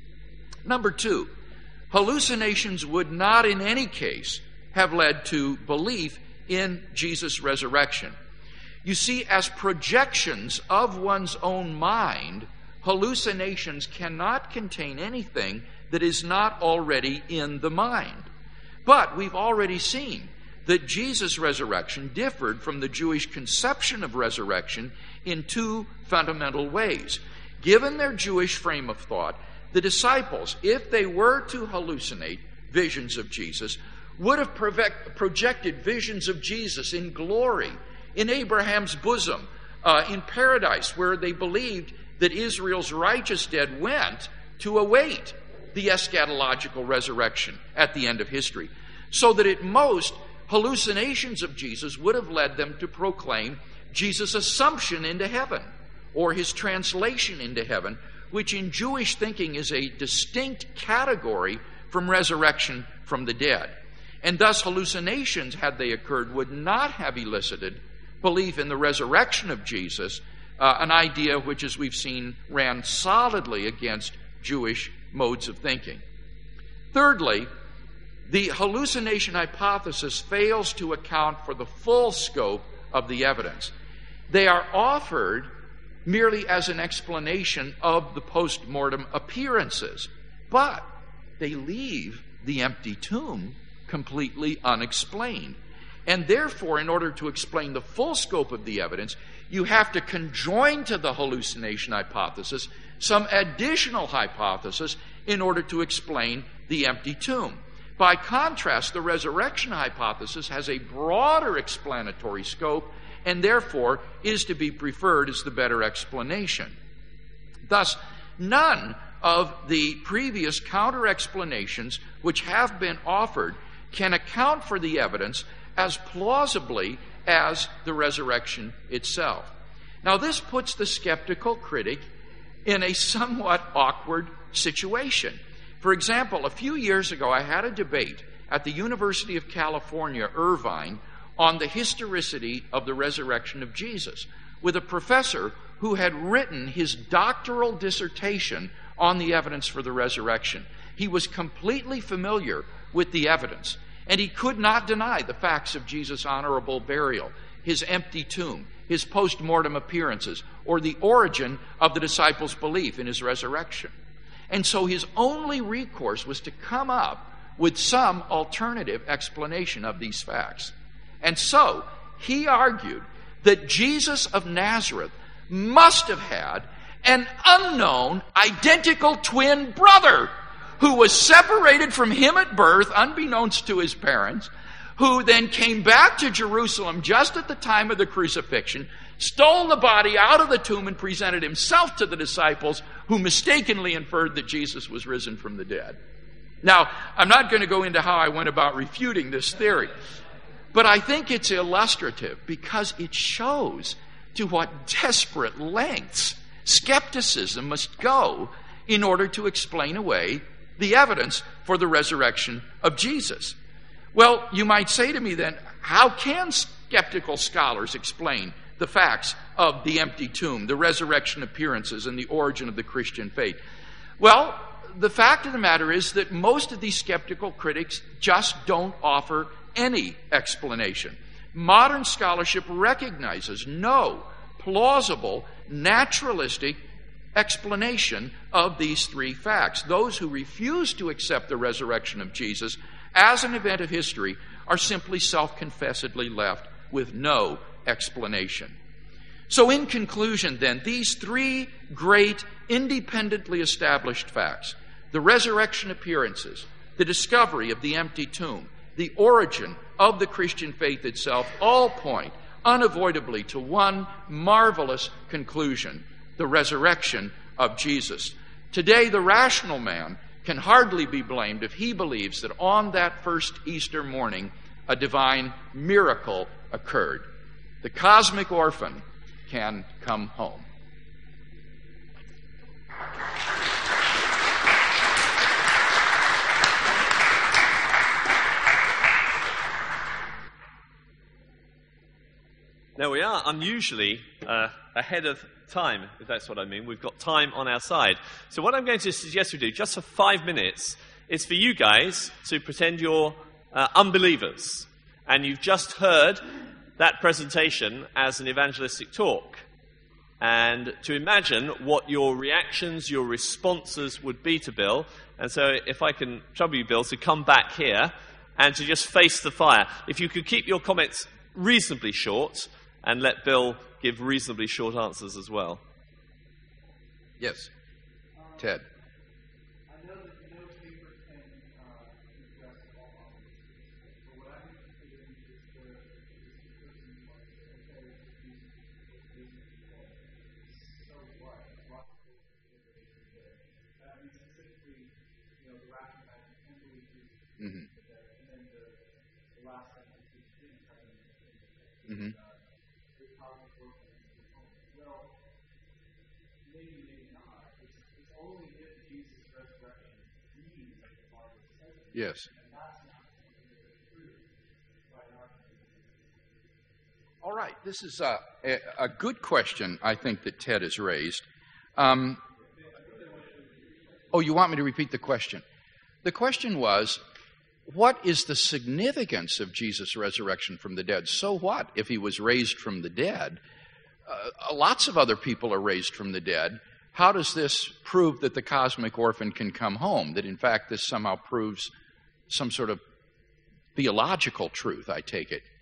Number two, hallucinations would not in any case have led to belief in Jesus' resurrection. You see, as projections of one's own mind, hallucinations cannot contain anything that is not already in the mind. But we've already seen that Jesus' resurrection differed from the Jewish conception of resurrection in two fundamental ways. Given their Jewish frame of thought, the disciples, if they were to hallucinate visions of Jesus, would have projected visions of Jesus in glory, in Abraham's bosom, in paradise, where they believed that Israel's righteous dead went to await the eschatological resurrection at the end of history. So that at most, hallucinations of Jesus would have led them to proclaim Jesus' assumption into heaven, or his translation into heaven, which in Jewish thinking is a distinct category from resurrection from the dead. And thus hallucinations, had they occurred, would not have elicited belief in the resurrection of Jesus, an idea which, as we've seen, ran solidly against Jewish modes of thinking. Thirdly, the hallucination hypothesis fails to account for the full scope of the evidence. They are offered merely as an explanation of the post-mortem appearances, but they leave the empty tomb completely unexplained. And therefore, in order to explain the full scope of the evidence, you have to conjoin to the hallucination hypothesis some additional hypothesis in order to explain the empty tomb. By contrast, the resurrection hypothesis has a broader explanatory scope and therefore is to be preferred as the better explanation. Thus, none of the previous counter-explanations which have been offered can account for the evidence as plausibly as the resurrection itself. Now, this puts the skeptical critic in a somewhat awkward situation. For example, a few years ago, I had a debate at the University of California, Irvine, on the historicity of the resurrection of Jesus with a professor who had written his doctoral dissertation on the evidence for the resurrection. He was completely familiar with the evidence, and he could not deny the facts of Jesus' honorable burial, his empty tomb, his post-mortem appearances, or the origin of the disciples' belief in his resurrection. And so his only recourse was to come up with some alternative explanation of these facts. And so he argued that Jesus of Nazareth must have had an unknown identical twin brother who was separated from him at birth, unbeknownst to his parents, who then came back to Jerusalem just at the time of the crucifixion, stole the body out of the tomb and presented himself to the disciples, who mistakenly inferred that Jesus was risen from the dead. Now, I'm not going to go into how I went about refuting this theory, but I think it's illustrative because it shows to what desperate lengths skepticism must go in order to explain away the evidence for the resurrection of Jesus. Well, you might say to me then, how can skeptical scholars explain the facts of the empty tomb, the resurrection appearances, and the origin of the Christian faith? Well, the fact of the matter is that most of these skeptical critics just don't offer any explanation. Modern scholarship recognizes no plausible, naturalistic explanation of these three facts. Those who refuse to accept the resurrection of Jesus as an event of history are simply self-confessedly left with no explanation. So in conclusion, then, these three great independently established facts, the resurrection appearances, the discovery of the empty tomb, the origin of the Christian faith itself, all point unavoidably to one marvelous conclusion: the resurrection of Jesus. Today, the rational man can hardly be blamed if he believes that on that first Easter morning a divine miracle occurred. The cosmic orphan can come home. Now we are unusually ahead of time, if that's what I mean. We've got time on our side. So what I'm going to suggest we do, just for 5 minutes, is for you guys to pretend you're unbelievers. And you've just heard that presentation as an evangelistic talk. And to imagine what your reactions, your responses would be to Bill. And so if I can trouble you, Bill, to come back here and to just face the fire. If you could keep your comments reasonably short, and let Bill give reasonably short answers as well. Yes. Ted. I know that no paper can address all audiences, but what I'm interested in is the person like, okay, so what? What I mean, specifically, the rational man can believe Jesus, and then the last sentence is didn't. Well, maybe not. It's only if Jesus' resurrection means that the Bible says it. Yes. And that's not true by our opinion. All right. This is a good question, I think, that Ted has raised. You want me to repeat the question? The question was, what is the significance of Jesus' resurrection from the dead? So what if he was raised from the dead? Lots of other people are raised from the dead. How does this prove that the cosmic orphan can come home? That, in fact, this somehow proves some sort of theological truth, I take it.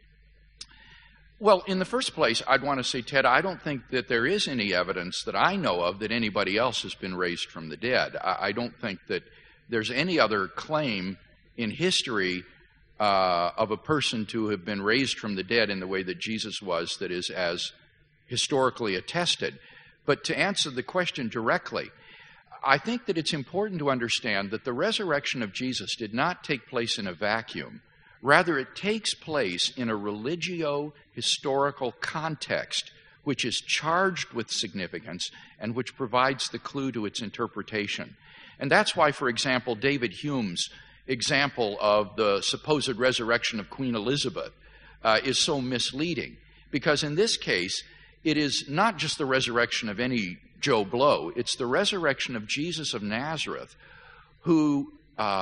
Well, in the first place, I'd want to say, Ted, I don't think that there is any evidence that I know of that anybody else has been raised from the dead. I don't think that there's any other claim in history of a person to have been raised from the dead in the way that Jesus was that is as historically attested. But to answer the question directly, I think that it's important to understand that the resurrection of Jesus did not take place in a vacuum. Rather, it takes place in a religio-historical context which is charged with significance and which provides the clue to its interpretation. And that's why, for example, David Hume's example of the supposed resurrection of Queen Elizabeth is so misleading. Because in this case, it is not just the resurrection of any Joe Blow, it's the resurrection of Jesus of Nazareth, who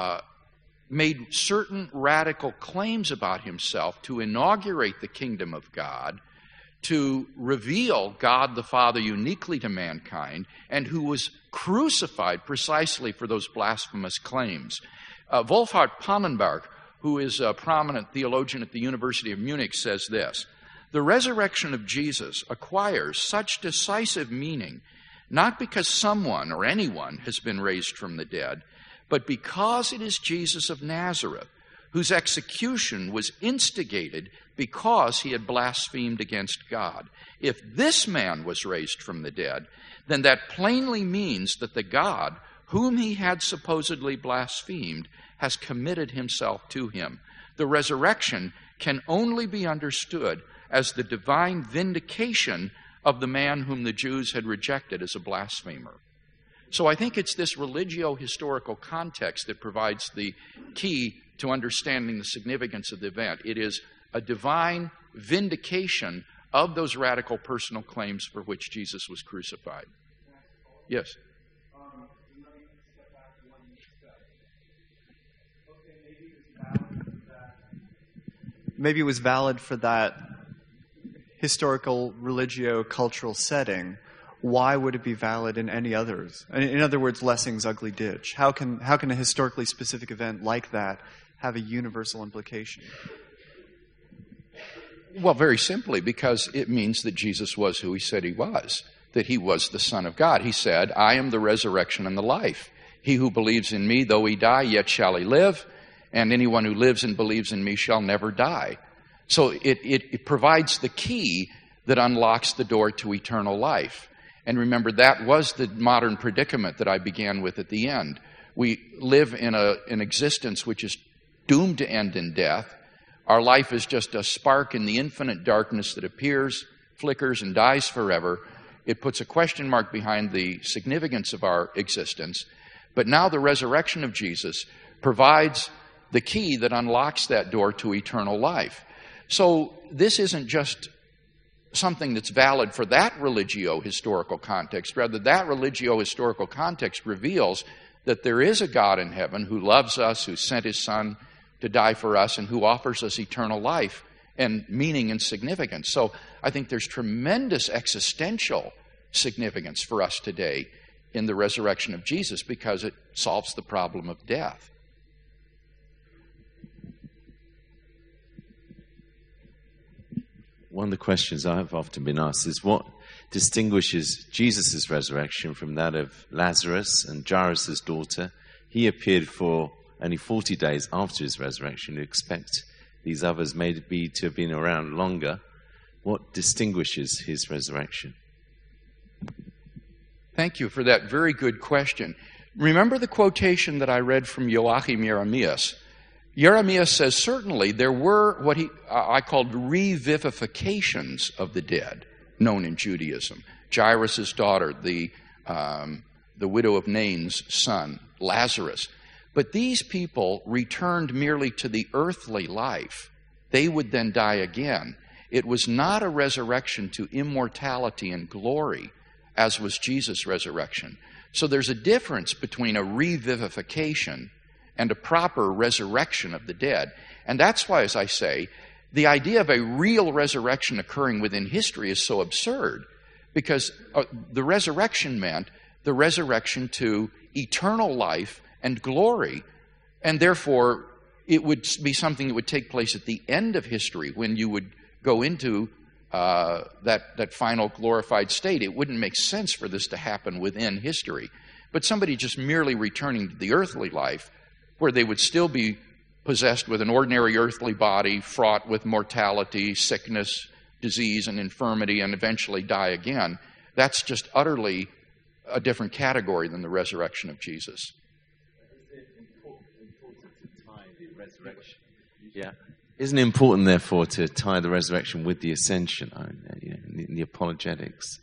made certain radical claims about himself to inaugurate the kingdom of God, to reveal God the Father uniquely to mankind, and who was crucified precisely for those blasphemous claims. Wolfhard Pannenberg, who is a prominent theologian at the University of Munich, says this: the resurrection of Jesus acquires such decisive meaning not because someone or anyone has been raised from the dead, but because it is Jesus of Nazareth, whose execution was instigated because he had blasphemed against God. If this man was raised from the dead, then that plainly means that the God whom he had supposedly blasphemed has committed himself to him. The resurrection can only be understood as the divine vindication of the man whom the Jews had rejected as a blasphemer. So I think it's this religio-historical context that provides the key to understanding the significance of the event. It is a divine vindication of those radical personal claims for which Jesus was crucified. Yes? Let me step back one maybe it was valid for that historical, religio-cultural setting. Why would it be valid in any others? In other words, Lessing's Ugly Ditch. How can a historically specific event like that have a universal implication? Well, very simply, because it means that Jesus was who he said he was, that he was the Son of God. He said, I am the resurrection and the life. He who believes in me, though he die, yet shall he live, and anyone who lives and believes in me shall never die. So it provides the key that unlocks the door to eternal life. And remember, that was the modern predicament that I began with at the end. We live in an existence which is doomed to end in death. Our life is just a spark in the infinite darkness that appears, flickers, and dies forever. It puts a question mark behind the significance of our existence. But now the resurrection of Jesus provides the key that unlocks that door to eternal life. So this isn't just something that's valid for that religio-historical context. Rather, that religio-historical context reveals that there is a God in heaven who loves us, who sent his Son to die for us, and who offers us eternal life and meaning and significance. So I think there's tremendous existential significance for us today in the resurrection of Jesus because it solves the problem of death. One of the questions I've often been asked is what distinguishes Jesus' resurrection from that of Lazarus and Jairus' daughter. He appeared for only 40 days after his resurrection. You expect these others maybe to have been around longer. What distinguishes his resurrection? Thank you for that very good question. Remember the quotation that I read from Joachim Jeremias? Jeremias says certainly there were what I called revivifications of the dead known in Judaism. Jairus' daughter, the widow of Nain's son, Lazarus. But these people returned merely to the earthly life. They would then die again. It was not a resurrection to immortality and glory, as was Jesus' resurrection. So there's a difference between a revivification and a proper resurrection of the dead. And that's why, as I say, the idea of a real resurrection occurring within history is so absurd, because the resurrection meant the resurrection to eternal life and glory, and therefore it would be something that would take place at the end of history when you would go into that final glorified state. It wouldn't make sense for this to happen within history. But somebody just merely returning to the earthly life, where they would still be possessed with an ordinary earthly body, fraught with mortality, sickness, disease, and infirmity, and eventually die again, that's just utterly a different category than the resurrection of Jesus. Yeah. Isn't it important, therefore, to tie the resurrection with the ascension in the apologetics?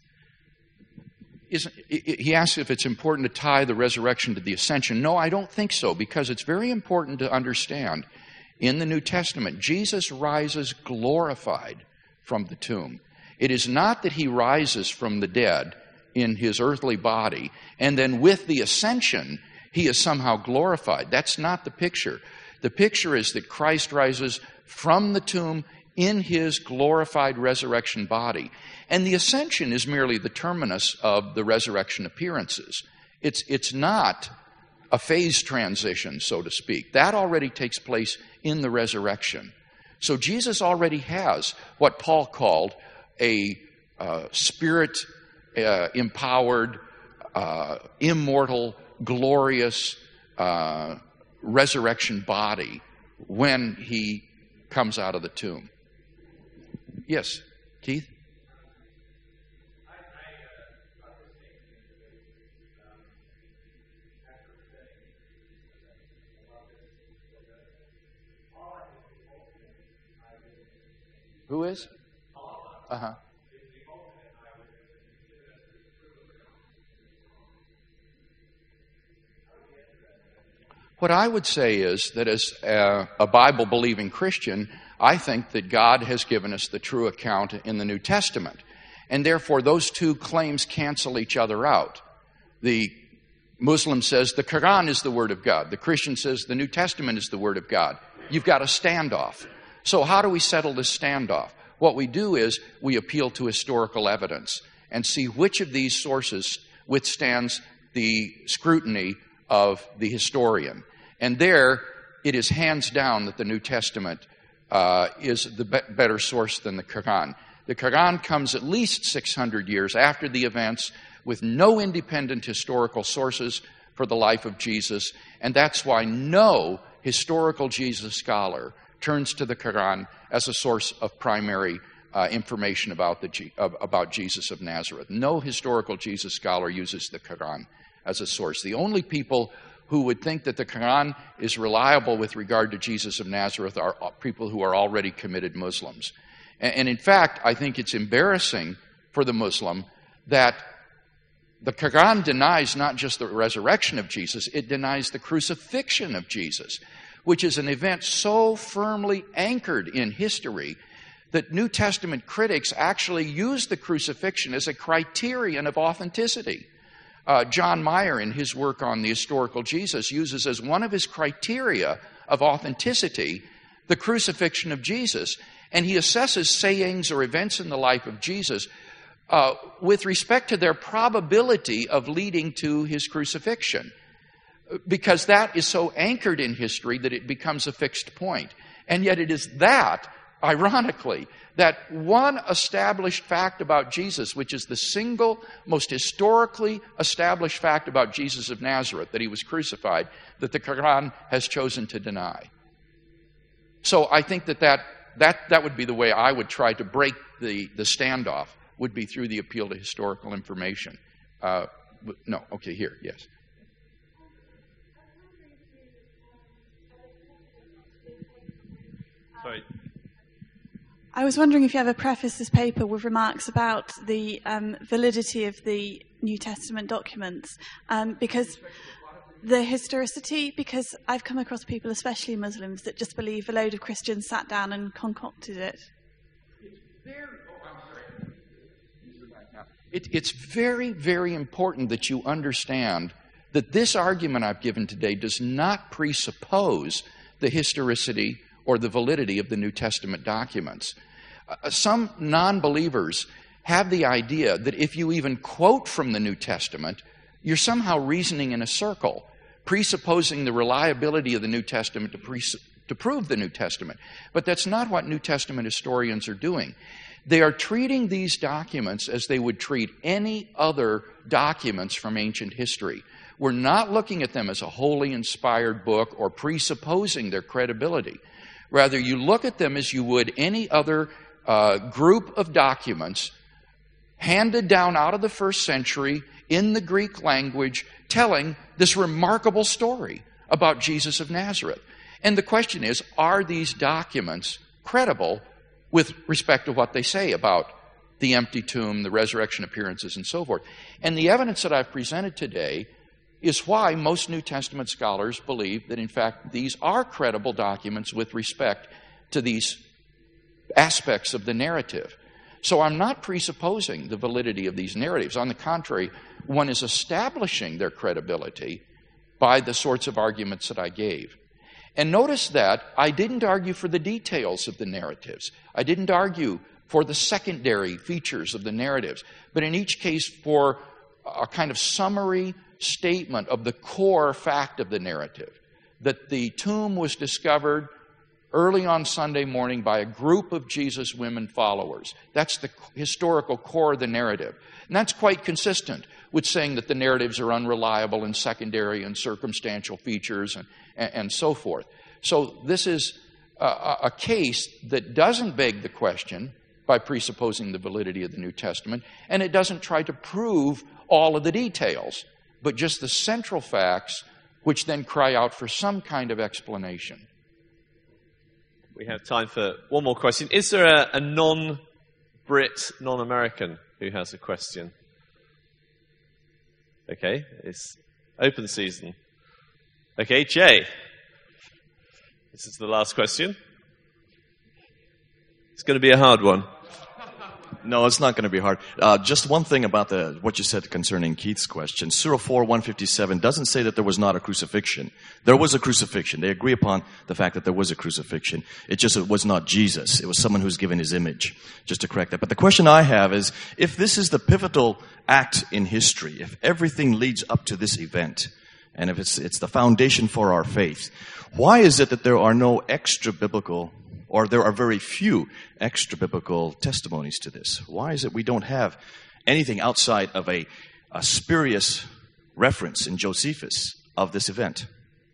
He asks if it's important to tie the resurrection to the ascension. No, I don't think so, because it's very important to understand in the New Testament, Jesus rises glorified from the tomb. It is not that he rises from the dead in his earthly body, and then with the ascension, he is somehow glorified. That's not the picture. The picture is that Christ rises from the tomb in his glorified resurrection body. And the ascension is merely the terminus of the resurrection appearances. It's not a phase transition, so to speak. That already takes place in the resurrection. So Jesus already has what Paul called a spirit-empowered, immortal, glorious resurrection body when he comes out of the tomb. Yes, Keith? Who is? Uh-huh. What I would say is that as a Bible-believing Christian, I think that God has given us the true account in the New Testament. And therefore, those two claims cancel each other out. The Muslim says the Quran is the Word of God. The Christian says the New Testament is the Word of God. You've got a standoff. So how do we settle this standoff? What we do is we appeal to historical evidence and see which of these sources withstands the scrutiny of the historian. And there, it is hands down that the New Testament is the better source than the Quran. The Quran comes at least 600 years after the events with no independent historical sources for the life of Jesus, and that's why no historical Jesus scholar turns to the Quran as a source of primary information about Jesus of Nazareth. No historical Jesus scholar uses the Quran as a source. The only people who would think that the Quran is reliable with regard to Jesus of Nazareth are people who are already committed Muslims. And in fact, I think it's embarrassing for the Muslim that the Quran denies not just the resurrection of Jesus, it denies the crucifixion of Jesus, which is an event so firmly anchored in history that New Testament critics actually use the crucifixion as a criterion of authenticity. John Meyer, in his work on the historical Jesus, uses as one of his criteria of authenticity the crucifixion of Jesus. And he assesses sayings or events in the life of Jesus with respect to their probability of leading to his crucifixion, because that is so anchored in history that it becomes a fixed point. And yet it is that, ironically, that one established fact about Jesus, which is the single most historically established fact about Jesus of Nazareth, that he was crucified, that the Quran has chosen to deny. So I think that would be the way I would try to break the standoff, would be through the appeal to historical information. Here, yes. Sorry. I was wondering if you ever preface this paper with remarks about the validity of the New Testament documents, because the historicity, because I've come across people, especially Muslims, that just believe a load of Christians sat down and concocted it. It's very, very important that you understand that this argument I've given today does not presuppose the historicity or the validity of the New Testament documents. Some non-believers have the idea that if you even quote from the New Testament, you're somehow reasoning in a circle, presupposing the reliability of the New Testament to prove the New Testament. But that's not what New Testament historians are doing. They are treating these documents as they would treat any other documents from ancient history. We're not looking at them as a wholly inspired book or presupposing their credibility. Rather, you look at them as you would any other group of documents handed down out of the first century in the Greek language, telling this remarkable story about Jesus of Nazareth. And the question is, are these documents credible with respect to what they say about the empty tomb, the resurrection appearances, and so forth? And the evidence that I've presented today is why most New Testament scholars believe that, in fact, these are credible documents with respect to these aspects of the narrative. So I'm not presupposing the validity of these narratives. On the contrary, one is establishing their credibility by the sorts of arguments that I gave. And notice that I didn't argue for the details of the narratives. I didn't argue for the secondary features of the narratives, but in each case for a kind of summary statement of the core fact of the narrative, that the tomb was discovered early on Sunday morning by a group of Jesus women followers. That's the historical core of the narrative. And that's quite consistent with saying that the narratives are unreliable in secondary and circumstantial features and so forth. So this is a case that doesn't beg the question by presupposing the validity of the New Testament, and it doesn't try to prove all of the details, but just the central facts, which then cry out for some kind of explanation. We have time for one more question. Is there a non-Brit, non-American who has a question? Okay, it's open season. Okay, Jay. This is the last question. It's going to be a hard one. No, it's not going to be hard. Just one thing about what you said concerning Keith's question. Surah 4:157 doesn't say that there was not a crucifixion. There was a crucifixion. They agree upon the fact that there was a crucifixion. It was not Jesus. It was someone who's given his image. Just to correct that. But the question I have is, if this is the pivotal act in history, if everything leads up to this event, and if it's the foundation for our faith, why is it that there are no extra-biblical, or there are very few extra-biblical testimonies to this? Why is it we don't have anything outside of a spurious reference in Josephus of this event?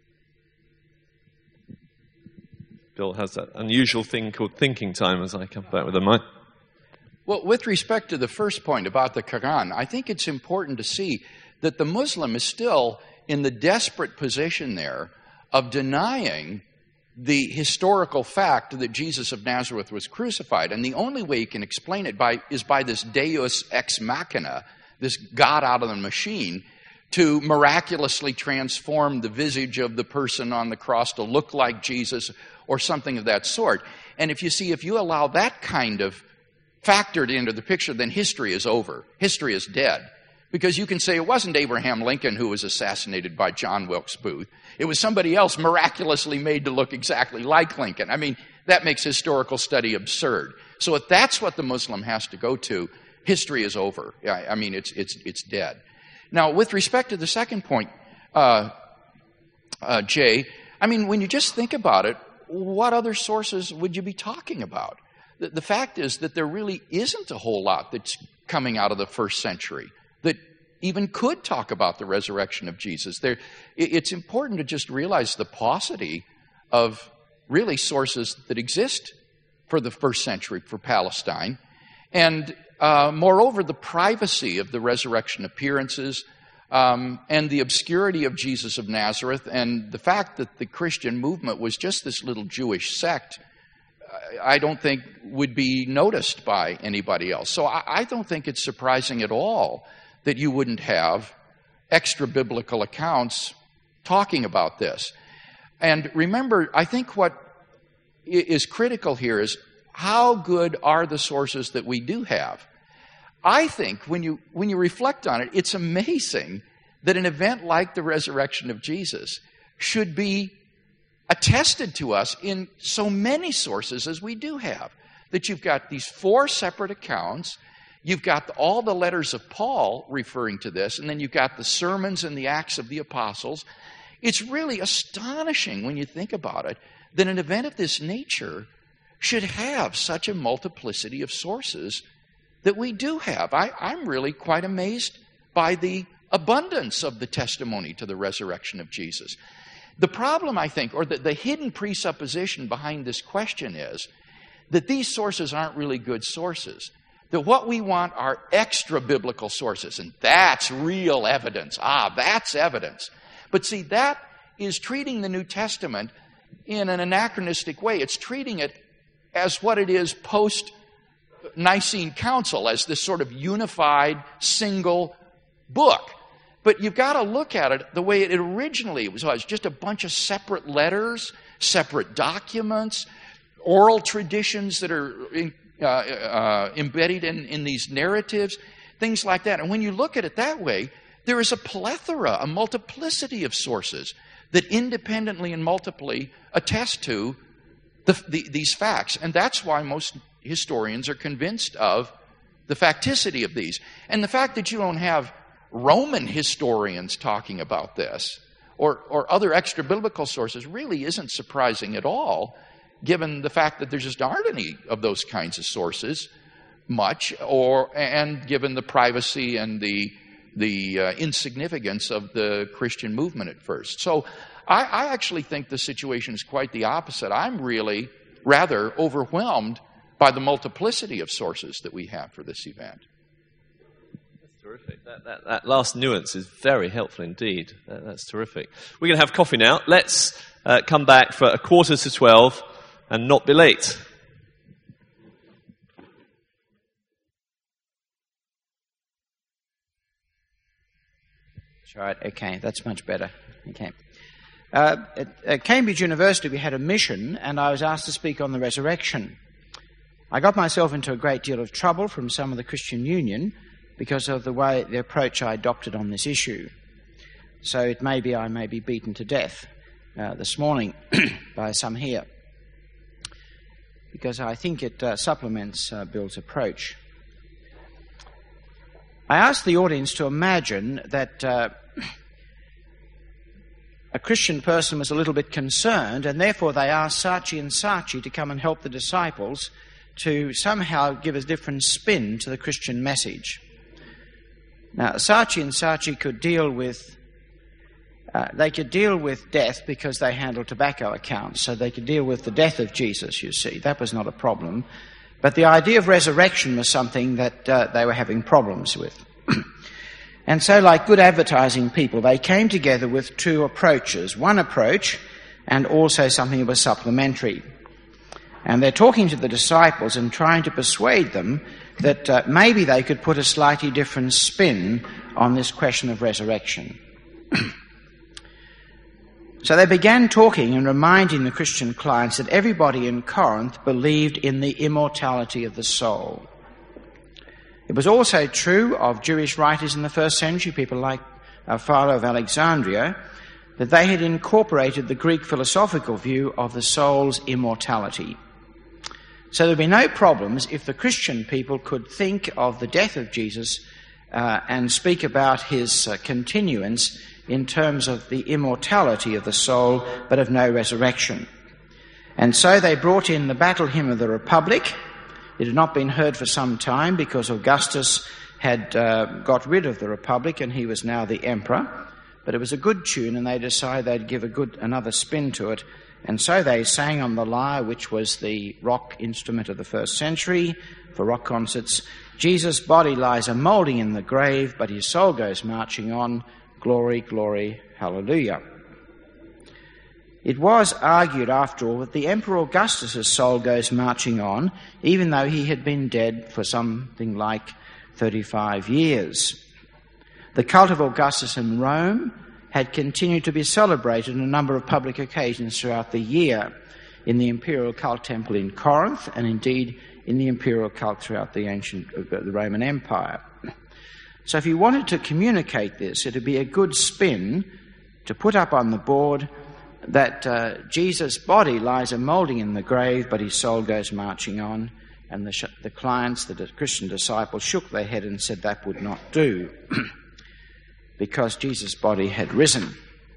Bill has that unusual thing called thinking time as I come back with a mic. Well, with respect to the first point about the Quran, I think it's important to see that the Muslim is still in the desperate position there of denying the historical fact that Jesus of Nazareth was crucified. And the only way you can explain it is by this deus ex machina, this God out of the machine, to miraculously transform the visage of the person on the cross to look like Jesus or something of that sort. And if you allow that kind of factored into the picture, then history is over. History is dead. Because you can say it wasn't Abraham Lincoln who was assassinated by John Wilkes Booth. It was somebody else miraculously made to look exactly like Lincoln. I mean, that makes historical study absurd. So if that's what the Muslim has to go to, history is over. I mean, it's dead. Now, with respect to the second point, Jay, I mean, when you just think about it, what other sources would you be talking about? The fact is that there really isn't a whole lot that's coming out of the first century that even could talk about the resurrection of Jesus. It's important to just realize the paucity of really sources that exist for the first century for Palestine. And moreover, the privacy of the resurrection appearances and the obscurity of Jesus of Nazareth and the fact that the Christian movement was just this little Jewish sect, I don't think would be noticed by anybody else. So I don't think it's surprising at all that you wouldn't have extra biblical accounts talking about this. And remember, I think what is critical here is how good are the sources that we do have? I think when you reflect on it, it's amazing that an event like the resurrection of Jesus should be attested to us in so many sources as we do have. That you've got these 4 separate accounts, you've got all the letters of Paul referring to this, and then you've got the sermons and the Acts of the Apostles. It's really astonishing when you think about it that an event of this nature should have such a multiplicity of sources that we do have. I'm really quite amazed by the abundance of the testimony to the resurrection of Jesus. The problem, I think, or the hidden presupposition behind this question is that these sources aren't really good sources. That what we want are extra biblical sources, and that's real evidence. That's evidence. But see, that is treating the New Testament in an anachronistic way. It's treating it as what it is post-Nicene Council, as this sort of unified, single book. But you've got to look at it the way it originally was. Just a bunch of separate letters, separate documents, oral traditions that are embedded in these narratives, things like that. And when you look at it that way, there is a plethora, a multiplicity of sources that independently and multiply attest to these facts. And that's why most historians are convinced of the facticity of these. And the fact that you don't have Roman historians talking about this or other extra-biblical sources really isn't surprising at all, given the fact that there just aren't any of those kinds of sources much, and given the privacy and the insignificance of the Christian movement at first. So I actually think the situation is quite the opposite. I'm really rather overwhelmed by the multiplicity of sources that we have for this event. That's terrific. That last nuance is very helpful indeed. That's terrific. We're going to have coffee now. Let's come back for 11:45 and not be late. Right, okay, that's much better. Okay. At Cambridge University we had a mission and I was asked to speak on the resurrection. I got myself into a great deal of trouble from some of the Christian Union because of the approach I adopted on this issue. So it may be I may be beaten to death this morning by some here, because I think it supplements Bill's approach. I asked the audience to imagine that a Christian person was a little bit concerned, and therefore they asked Saatchi and Saatchi to come and help the disciples to somehow give a different spin to the Christian message. Now, Saatchi and Saatchi could deal with death because they handled tobacco accounts, so they could deal with the death of Jesus, you see. That was not a problem. But the idea of resurrection was something that they were having problems with. And so, like good advertising people, they came together with two approaches. One approach, and also something that was supplementary. And they're talking to the disciples and trying to persuade them that maybe they could put a slightly different spin on this question of resurrection. So they began talking and reminding the Christian clients that everybody in Corinth believed in the immortality of the soul. It was also true of Jewish writers in the first century, people like Philo of Alexandria, that they had incorporated the Greek philosophical view of the soul's immortality. So there would be no problems if the Christian people could think of the death of Jesus and speak about his continuance in terms of the immortality of the soul, but of no resurrection. And so they brought in the Battle Hymn of the Republic. It had not been heard for some time because Augustus had got rid of the Republic and he was now the emperor. But it was a good tune, and they decided they'd give another spin to it. And so they sang on the lyre, which was the rock instrument of the first century for rock concerts, "Jesus' body lies a-moulding in the grave, but his soul goes marching on. Glory, glory, hallelujah." It was argued, after all, that the Emperor Augustus' soul goes marching on, even though he had been dead for something like 35 years. The cult of Augustus in Rome had continued to be celebrated on a number of public occasions throughout the year, in the imperial cult temple in Corinth, and indeed in the imperial cult throughout the Roman Empire. So if you wanted to communicate this, it would be a good spin to put up on the board that Jesus' body lies a-moulding in the grave, but his soul goes marching on. And the clients, the Christian disciples, shook their head and said that would not do, because Jesus' body had risen.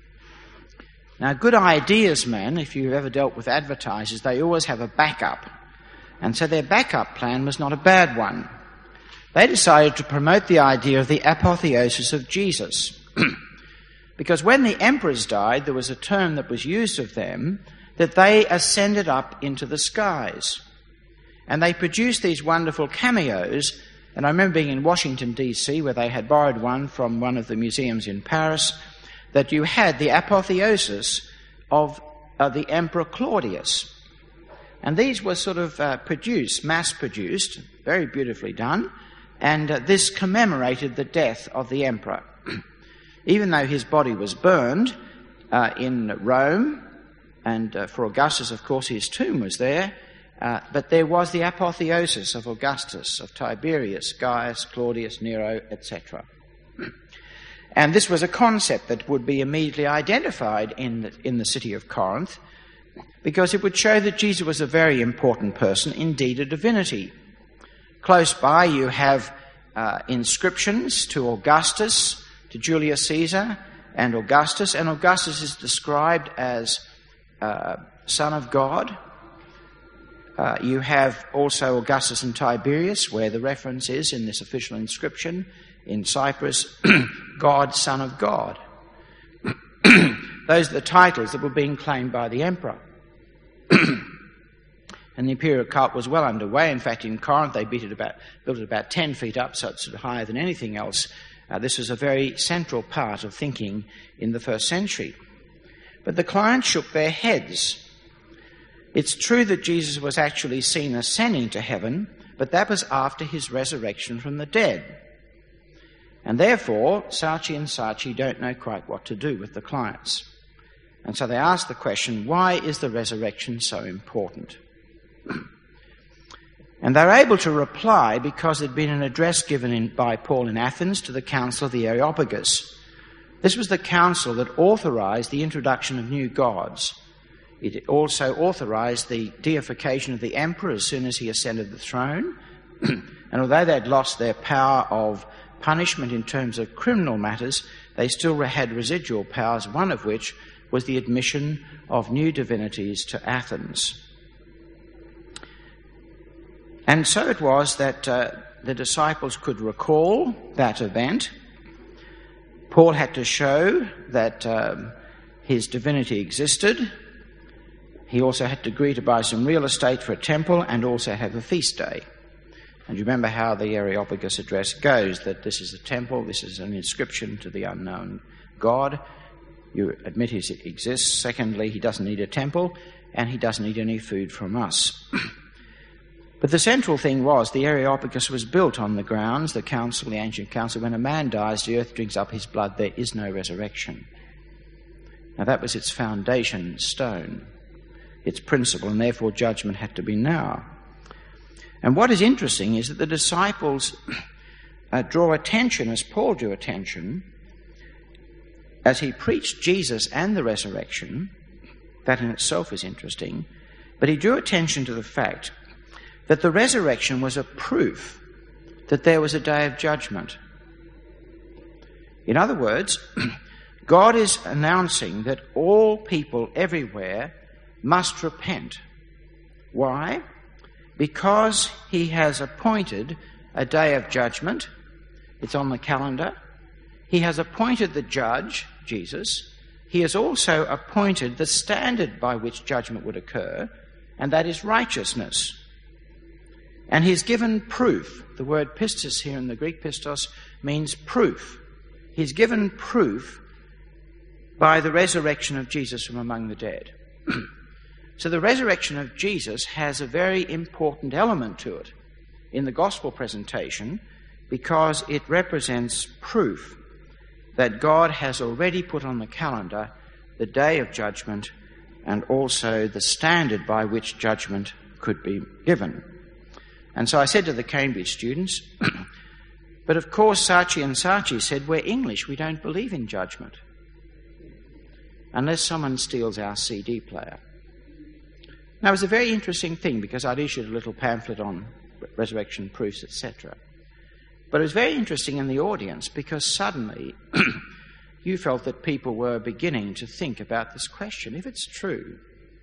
Now, good ideas, man, if you've ever dealt with advertisers, they always have a backup. And so their backup plan was not a bad one. They decided to promote the idea of the apotheosis of Jesus. Because when the emperors died, there was a term that was used of them, that they ascended up into the skies. And they produced these wonderful cameos. And I remember being in Washington, D.C., where they had borrowed one from one of the museums in Paris, that you had the apotheosis of the Emperor Claudius. And these were sort of mass-produced, very beautifully done, and this commemorated the death of the emperor. Even though his body was burned in Rome, and for Augustus, of course, his tomb was there, but there was the apotheosis of Augustus, of Tiberius, Gaius, Claudius, Nero, etc. And this was a concept that would be immediately identified in the city of Corinth, because it would show that Jesus was a very important person, indeed a divinity. Close by you have inscriptions to Augustus, to Julius Caesar and Augustus is described as son of God. You have also Augustus and Tiberius, where the reference is in this official inscription in Cyprus, God, son of God. Those are the titles that were being claimed by the emperor. And the imperial cult was well underway. In fact, in Corinth, they built it about 10 feet up, so it's higher than anything else. This was a very central part of thinking in the first century. But the clients shook their heads. It's true that Jesus was actually seen ascending to heaven, but that was after his resurrection from the dead. And therefore, Saatchi and Saatchi don't know quite what to do with the clients. And so they ask the question, why is the resurrection so important? And they're able to reply because there'd been an address given by Paul in Athens to the Council of the Areopagus. This was the council that authorized the introduction of new gods. It also authorized the deification of the emperor as soon as he ascended the throne. And although they'd lost their power of punishment in terms of criminal matters, they still had residual powers, one of which was the admission of new divinities to Athens. And so it was that the disciples could recall that event. Paul had to show that his divinity existed. He also had to agree to buy some real estate for a temple and also have a feast day. And you remember how the Areopagus address goes, that this is a temple, this is an inscription to the unknown God. You admit he exists. Secondly, he doesn't need a temple, and he doesn't need any food from us. But the central thing was the Areopagus was built on the grounds, the ancient council, when a man dies, the earth drinks up his blood, there is no resurrection. Now that was its foundation stone, its principle, and therefore judgment had to be now. And what is interesting is that the disciples draw attention, as Paul drew attention, as he preached Jesus and the resurrection. That in itself is interesting. But he drew attention to the fact that the resurrection was a proof that there was a day of judgment. In other words, God is announcing that all people everywhere must repent. Why? Because he has appointed a day of judgment. It's on the calendar. He has appointed the judge, Jesus. He has also appointed the standard by which judgment would occur, and that is righteousness. And he's given proof. The word pistis here in the Greek pistos means proof. He's given proof by the resurrection of Jesus from among the dead. So the resurrection of Jesus has a very important element to it in the gospel presentation, because it represents proof that God has already put on the calendar the day of judgment and also the standard by which judgment could be given. And so I said to the Cambridge students, but of course Saatchi and Saatchi said, we're English, we don't believe in judgment unless someone steals our CD player. Now, it was a very interesting thing because I'd issued a little pamphlet on resurrection proofs, etc. But it was very interesting in the audience because suddenly you felt that people were beginning to think about this question. If it's true,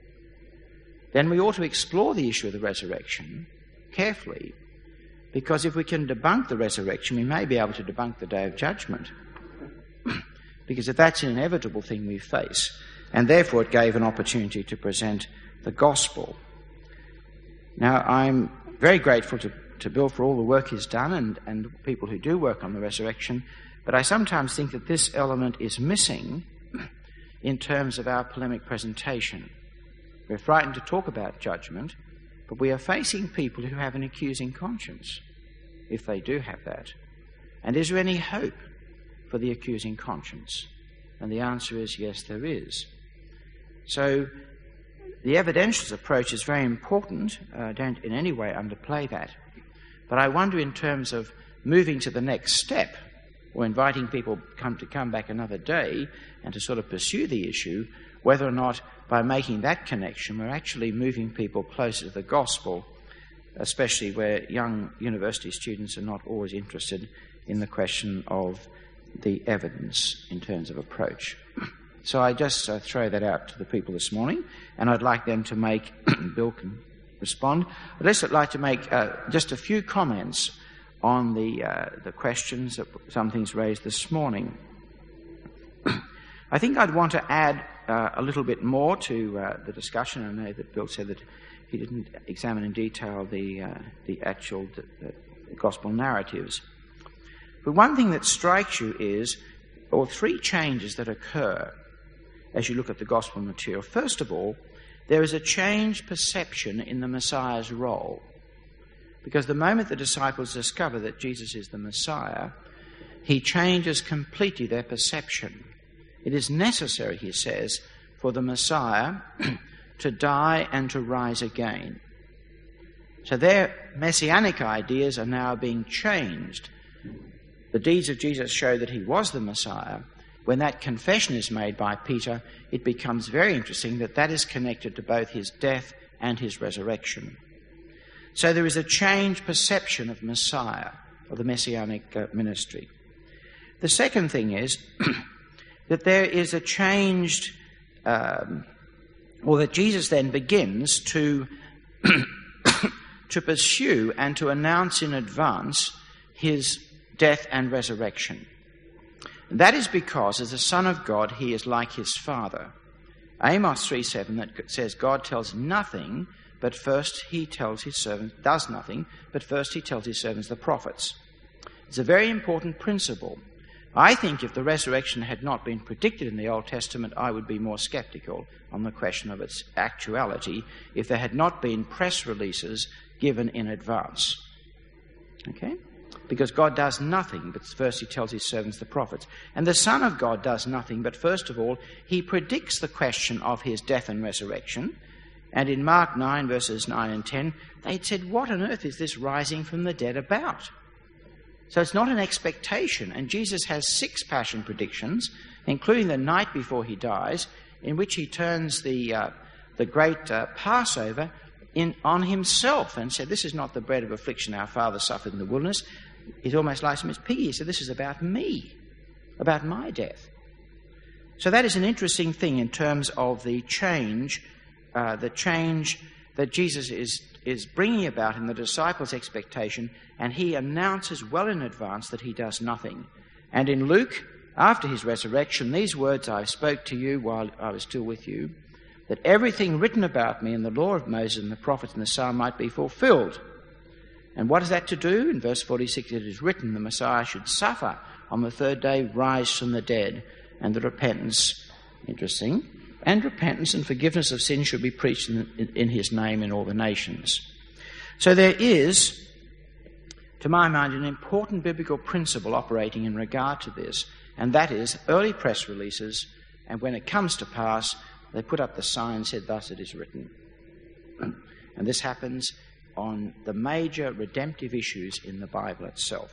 then we ought to explore the issue of the resurrection carefully, because if we can debunk the resurrection, we may be able to debunk the day of judgment. Because if that's an inevitable thing we face, and therefore it gave an opportunity to present the gospel. Now, I'm very grateful to Bill for all the work he's done and people who do work on the resurrection, but I sometimes think that this element is missing in terms of our polemic presentation. We're frightened to talk about judgment, but we are facing people who have an accusing conscience, if they do have that. And is there any hope for the accusing conscience? And the answer is yes, there is. So the evidentialist approach is very important. Don't in any way underplay that. But I wonder, in terms of moving to the next step, or inviting people to come back another day and to sort of pursue the issue, whether or not by making that connection we're actually moving people closer to the gospel, especially where young university students are not always interested in the question of the evidence in terms of approach. So I just throw that out to the people this morning, and I'd like them to make, Bill can respond, I'd also like to make just a few comments on the questions that some things raised this morning. I think I'd want to add a little bit more to the discussion. I know that Bill said that he didn't examine in detail the actual gospel narratives. But one thing that strikes you is, or three changes that occur as you look at the gospel material. First of all, there is a changed perception in the Messiah's role. Because the moment the disciples discover that Jesus is the Messiah, he changes completely their perception. It is necessary, he says, for the Messiah to die and to rise again. So their messianic ideas are now being changed. The deeds of Jesus show that he was the Messiah. When that confession is made by Peter, it becomes very interesting that that is connected to both his death and his resurrection. So there is a changed perception of Messiah, of the messianic ministry. The second thing is that there is a changed, or that Jesus then begins to to pursue and to announce in advance his death and resurrection. And that is because, as the Son of God, he is like his Father. Amos 3:7 that says God tells nothing, but first he tells his servants, does nothing, but first he tells his servants, the prophets. It's a very important principle. I think if the resurrection had not been predicted in the Old Testament, I would be more skeptical on the question of its actuality if there had not been press releases given in advance. Okay? Because God does nothing, but first he tells his servants, the prophets. And the Son of God does nothing, but first of all, he predicts the question of his death and resurrection. And in Mark 9, verses 9 and 10, they'd said, what on earth is this rising from the dead about? So it's not an expectation. And Jesus has 6 passion predictions, including the night before he dies, in which he turns the great Passover on himself and said, this is not the bread of affliction our father suffered in the wilderness. He's almost like Miss Piggy. He said, this is about me, about my death. So that is an interesting thing in terms of the change that Jesus is bringing about in the disciples' expectation, and he announces well in advance that he does nothing. And in Luke, after his resurrection, these words I spoke to you while I was still with you, that everything written about me in the law of Moses and the prophets and the Psalm might be fulfilled. And what is that to do? In verse 46, it is written, the Messiah should suffer, on the third day rise from the dead, and the repentance, interesting, and repentance and forgiveness of sin should be preached in his name in all the nations. So there is, to my mind, an important biblical principle operating in regard to this, and that is early press releases, and when it comes to pass, they put up the sign and said, thus it is written. And this happens on the major redemptive issues in the Bible itself.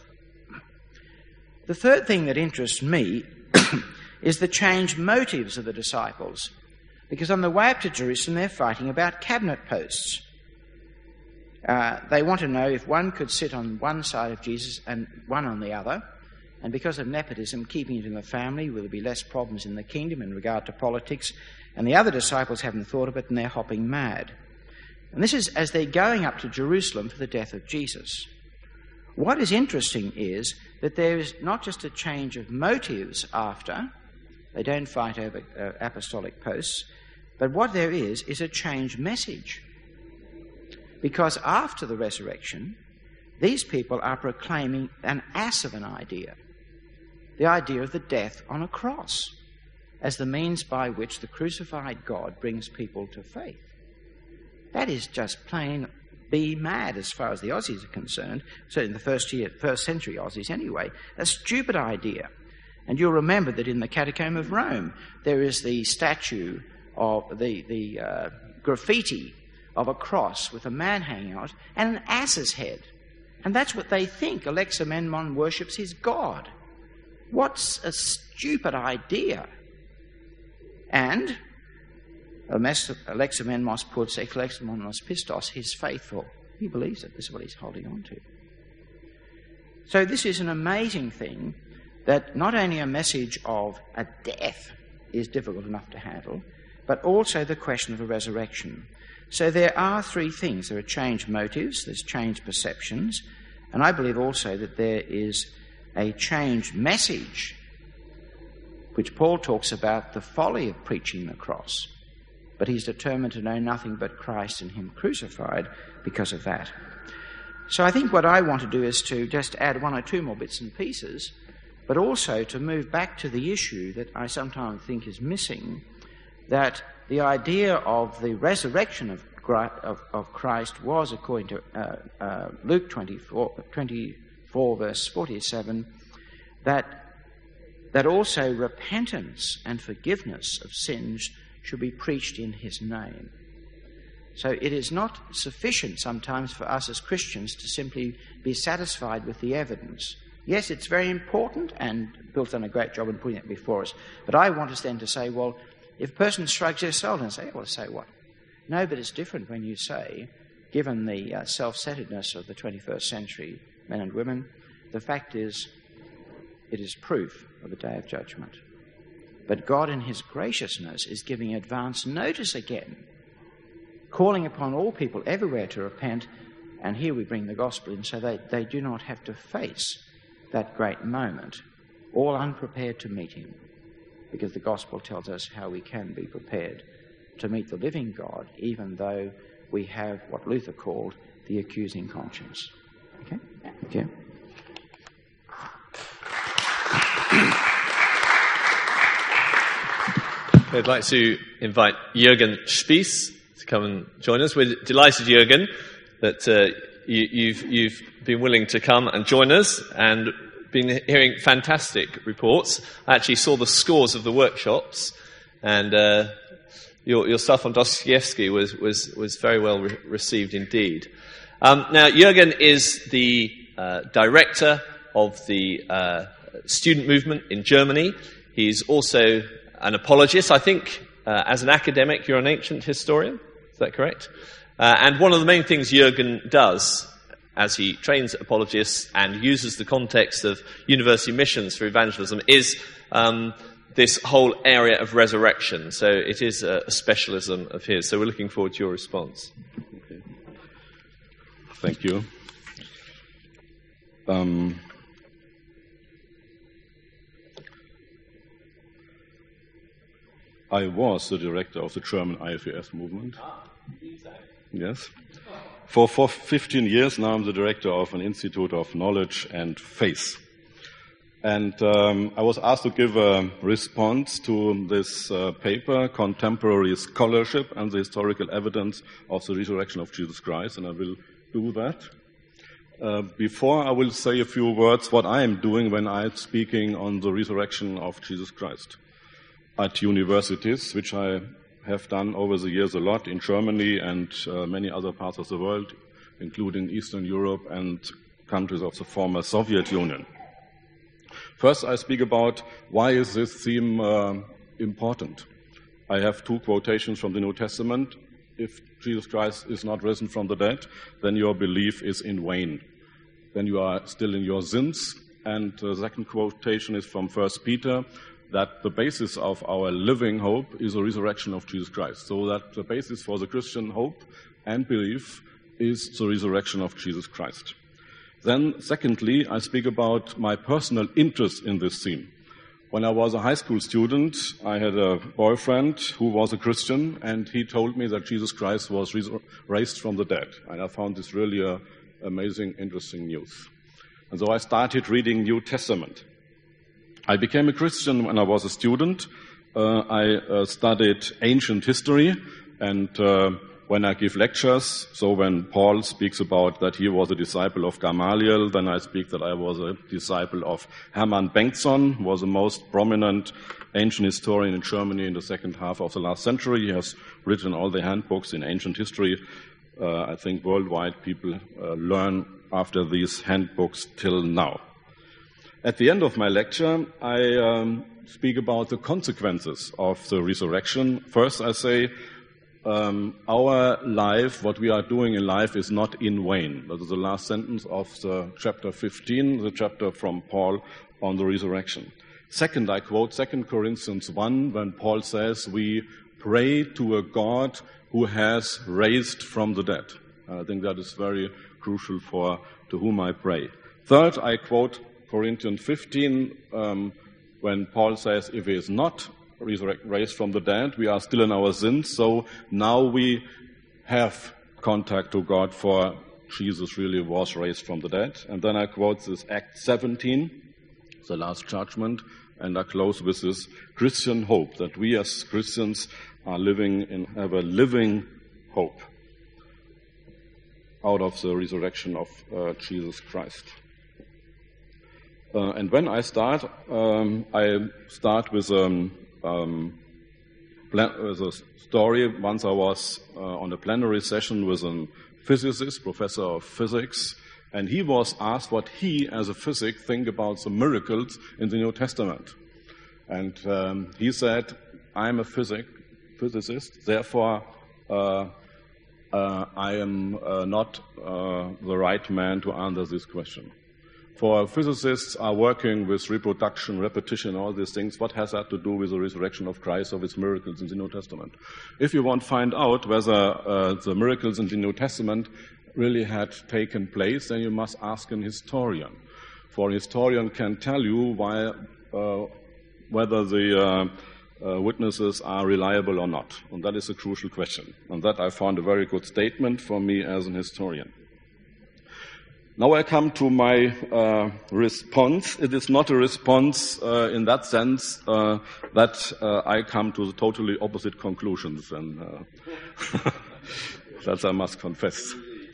The third thing that interests me is the changed motives of the disciples. Because on the way up to Jerusalem, they're fighting about cabinet posts. They want to know if one could sit on one side of Jesus and one on the other. And because of nepotism, keeping it in the family, will there be less problems in the kingdom in regard to politics? And the other disciples haven't thought of it, and they're hopping mad. And this is as they're going up to Jerusalem for the death of Jesus. What is interesting is that there is not just a change of motives after. They don't fight over apostolic posts. But what there is a changed message. Because after the resurrection, these people are proclaiming an ass of an idea. The idea of the death on a cross as the means by which the crucified God brings people to faith. That is just plain be mad as far as the Aussies are concerned, certainly the first century Aussies anyway. A stupid idea. And you'll remember that in the Catacomb of Rome, there is the statue of the graffiti of a cross with a man hanging out and an ass's head. And that's what they think. Alexamenon worships his god. What's a stupid idea? And Alexamenos puts Alexamenos Pistos, he's faithful. He believes it. This is what he's holding on to. So this is an amazing thing, that not only a message of a death is difficult enough to handle, but also the question of a resurrection. So there are 3 things. There are changed motives, there's changed perceptions, and I believe also that there is a changed message, which Paul talks about the folly of preaching the cross. But he's determined to know nothing but Christ and him crucified because of that. So I think what I want to do is to just add 1 or 2 more bits and pieces, but also to move back to the issue that I sometimes think is missing, that the idea of the resurrection of Christ was, according to Luke 24, verse 47, that also repentance and forgiveness of sins should be preached in his name. So it is not sufficient sometimes for us as Christians to simply be satisfied with the evidence. Yes, it's very important, and Bill's done a great job in putting it before us. But I want us then to say, well, if a person shrugs their shoulders and say, well, so what? No, but it's different when you say, given the self-centeredness of the 21st century, men and women, the fact is, it is proof of the day of judgment. But God in his graciousness is giving advance notice again, calling upon all people everywhere to repent, and here we bring the gospel in so they do not have to face that great moment, all unprepared to meet him, because the gospel tells us how we can be prepared to meet the living God, even though we have what Luther called the accusing conscience. Okay? Thank you. I'd like to invite Jürgen Spiess to come and join us. We're delighted, Jürgen, that you've been willing to come and join us and been hearing fantastic reports. I actually saw the scores of the workshops, and your stuff on Dostoevsky was very well received indeed. Now, Jürgen is the director of the student movement in Germany. He's also an apologist. I think as an academic you're an ancient historian, is that correct? And one of the main things Jürgen does as he trains apologists and uses the context of university missions for evangelism is this whole area of resurrection. So it is a specialism of his. So we're looking forward to your response. Okay. Thank you. I was the director of the German IFES movement. Yes. For 15 years now I'm the director of an Institute of Knowledge and Faith. And I was asked to give a response to this paper, Contemporary Scholarship and the Historical Evidence of the Resurrection of Jesus Christ, and I will do that. Before I will say a few words what I am doing when I'm speaking on the resurrection of Jesus Christ at universities, which I have done over the years a lot in Germany and many other parts of the world, including Eastern Europe and countries of the former Soviet Union. First, I speak about why is this theme important. I have two quotations from the New Testament. If Jesus Christ is not risen from the dead, then your belief is in vain. Then you are still in your sins. And the second quotation is from 1 Peter, that the basis of our living hope is the resurrection of Jesus Christ. So that the basis for the Christian hope and belief is the resurrection of Jesus Christ. Then, secondly, I speak about my personal interest in this theme. When I was a high school student, I had a boyfriend who was a Christian, and he told me that Jesus Christ was raised from the dead. And I found this really amazing, interesting news. And so I started reading New Testament. I became a Christian when I was a student. I studied ancient history, and when I give lectures, so when Paul speaks about that he was a disciple of Gamaliel, then I speak that I was a disciple of Hermann Bengtson, who was the most prominent ancient historian in Germany in the second half of the last century. He has written all the handbooks in ancient history. I think worldwide people learn after these handbooks till now. At the end of my lecture, I speak about the consequences of the resurrection. First, I say our life, what we are doing in life, is not in vain. That is the last sentence of the chapter 15, the chapter from Paul on the resurrection. Second, I quote 2 Corinthians 1, when Paul says, we pray to a God who has raised from the dead. I think that is very crucial for to whom I pray. Third, I quote Corinthians 15, when Paul says, if he is not raised from the dead, we are still in our sins, so now we have contact to God, for Jesus really was raised from the dead. And then I quote this Acts 17, the last judgment, and I close with this Christian hope, that we as Christians are living and have a living hope out of the resurrection of Jesus Christ. And when I start with a story. Once I was on a plenary session with a physicist, professor of physics, and he was asked what he, as a physicist, think about the miracles in the New Testament. And he said, I'm a physicist, therefore I am not the right man to answer this question. For physicists are working with reproduction, repetition, all these things. What has that to do with the resurrection of Christ or with miracles in the New Testament? If you want to find out whether the miracles in the New Testament really had taken place, then you must ask an historian. For a historian can tell you whether the witnesses are reliable or not. And that is a crucial question. And that I found a very good statement for me as an historian. Now I come to my response. It is not a response in that sense that I come to the totally opposite conclusions, and that I must confess.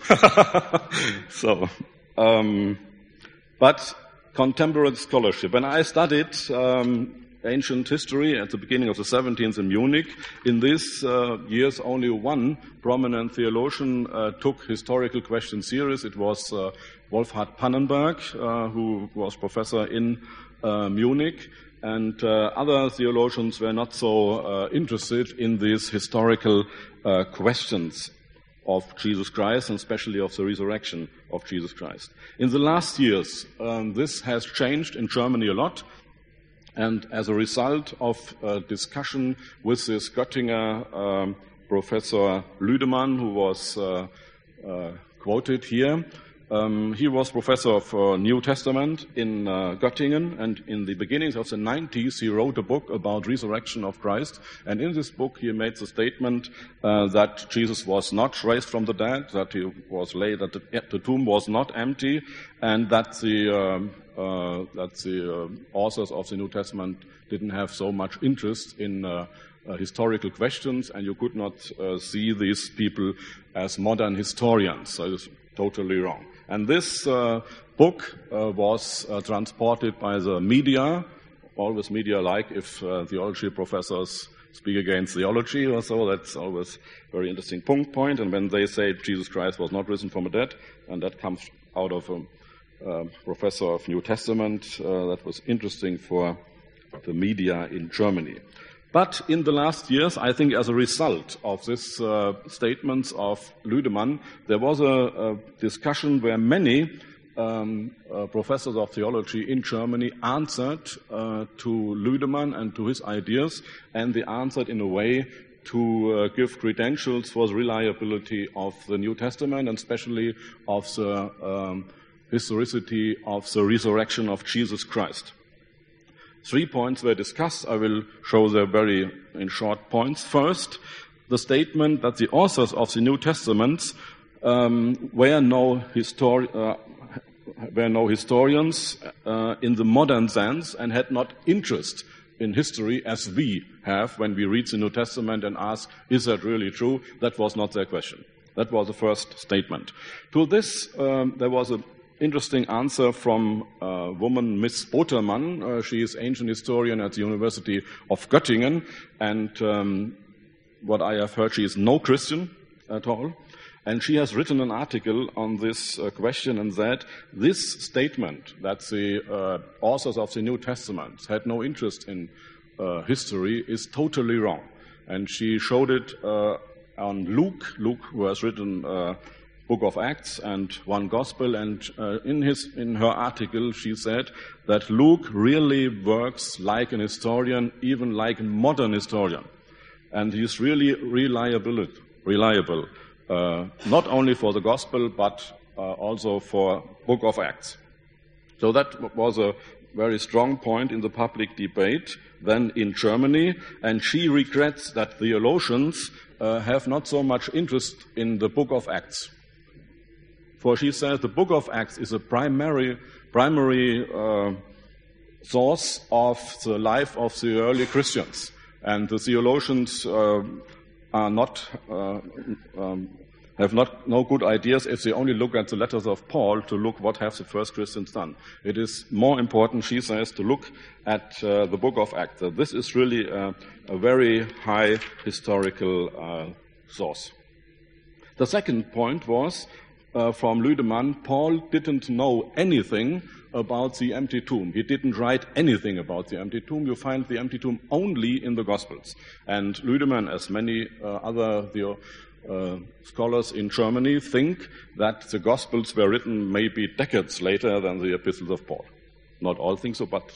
But contemporary scholarship. When I studied ancient history at the beginning of the 17th in Munich, in these years only one prominent theologian took historical questions serious. It was Wolfhard Pannenberg, who was professor in Munich, and other theologians were not so interested in these historical questions of Jesus Christ, and especially of the resurrection of Jesus Christ. In the last years, this has changed in Germany a lot. And as a result of discussion with this Göttinger Professor Lüdemann, who was quoted here, he was professor of New Testament in Göttingen, and in the beginnings of the 90s he wrote a book about resurrection of Christ, and in this book he made the statement that Jesus was not raised from the dead, that he was laid, that the tomb was not empty, and that the authors of the New Testament didn't have so much interest in historical questions, and you could not see these people as modern historians. So it's totally wrong. And this book was transported by the media, always media-like. If theology professors speak against theology or so, that's always a very interesting point. And when they say Jesus Christ was not risen from the dead, and that comes out of a professor of New Testament, that was interesting for the media in Germany. But in the last years, I think as a result of these statements of Lüdemann, there was a discussion where many professors of theology in Germany answered to Lüdemann and to his ideas, and they answered in a way to give credentials for the reliability of the New Testament, and especially of the historicity of the resurrection of Jesus Christ. 3 points were discussed. I will show them very in short points. First, the statement that the authors of the New Testament were no historians in the modern sense, and had not interest in history as we have when we read the New Testament and ask, is that really true? That was not their question. That was the first statement. To this, there was an interesting answer from a woman, Miss Botermann. She is ancient historian at the University of Göttingen, and what I have heard, she is no Christian at all. And she has written an article on this question, and that this statement that the authors of the New Testament had no interest in history is totally wrong. And she showed it on Luke, who has written Book of Acts and one Gospel, and in her article she said that Luke really works like an historian, even like a modern historian, and he's really reliable, not only for the Gospel but also for Book of Acts. So that was a very strong point in the public debate then in Germany, and she regrets that theologians have not so much interest in the Book of Acts. For she says the Book of Acts is a primary source of the life of the early Christians, and the theologians are not have no good ideas if they only look at the letters of Paul to look what have the first Christians done. It is more important, she says, to look at the book of Acts. This is really a very high historical source. The second point was from Lüdemann, Paul didn't know anything about the empty tomb. He didn't write anything about the empty tomb. You find the empty tomb only in the Gospels. And Lüdemann, as many other scholars in Germany, think that the Gospels were written maybe decades later than the epistles of Paul. Not all think so, but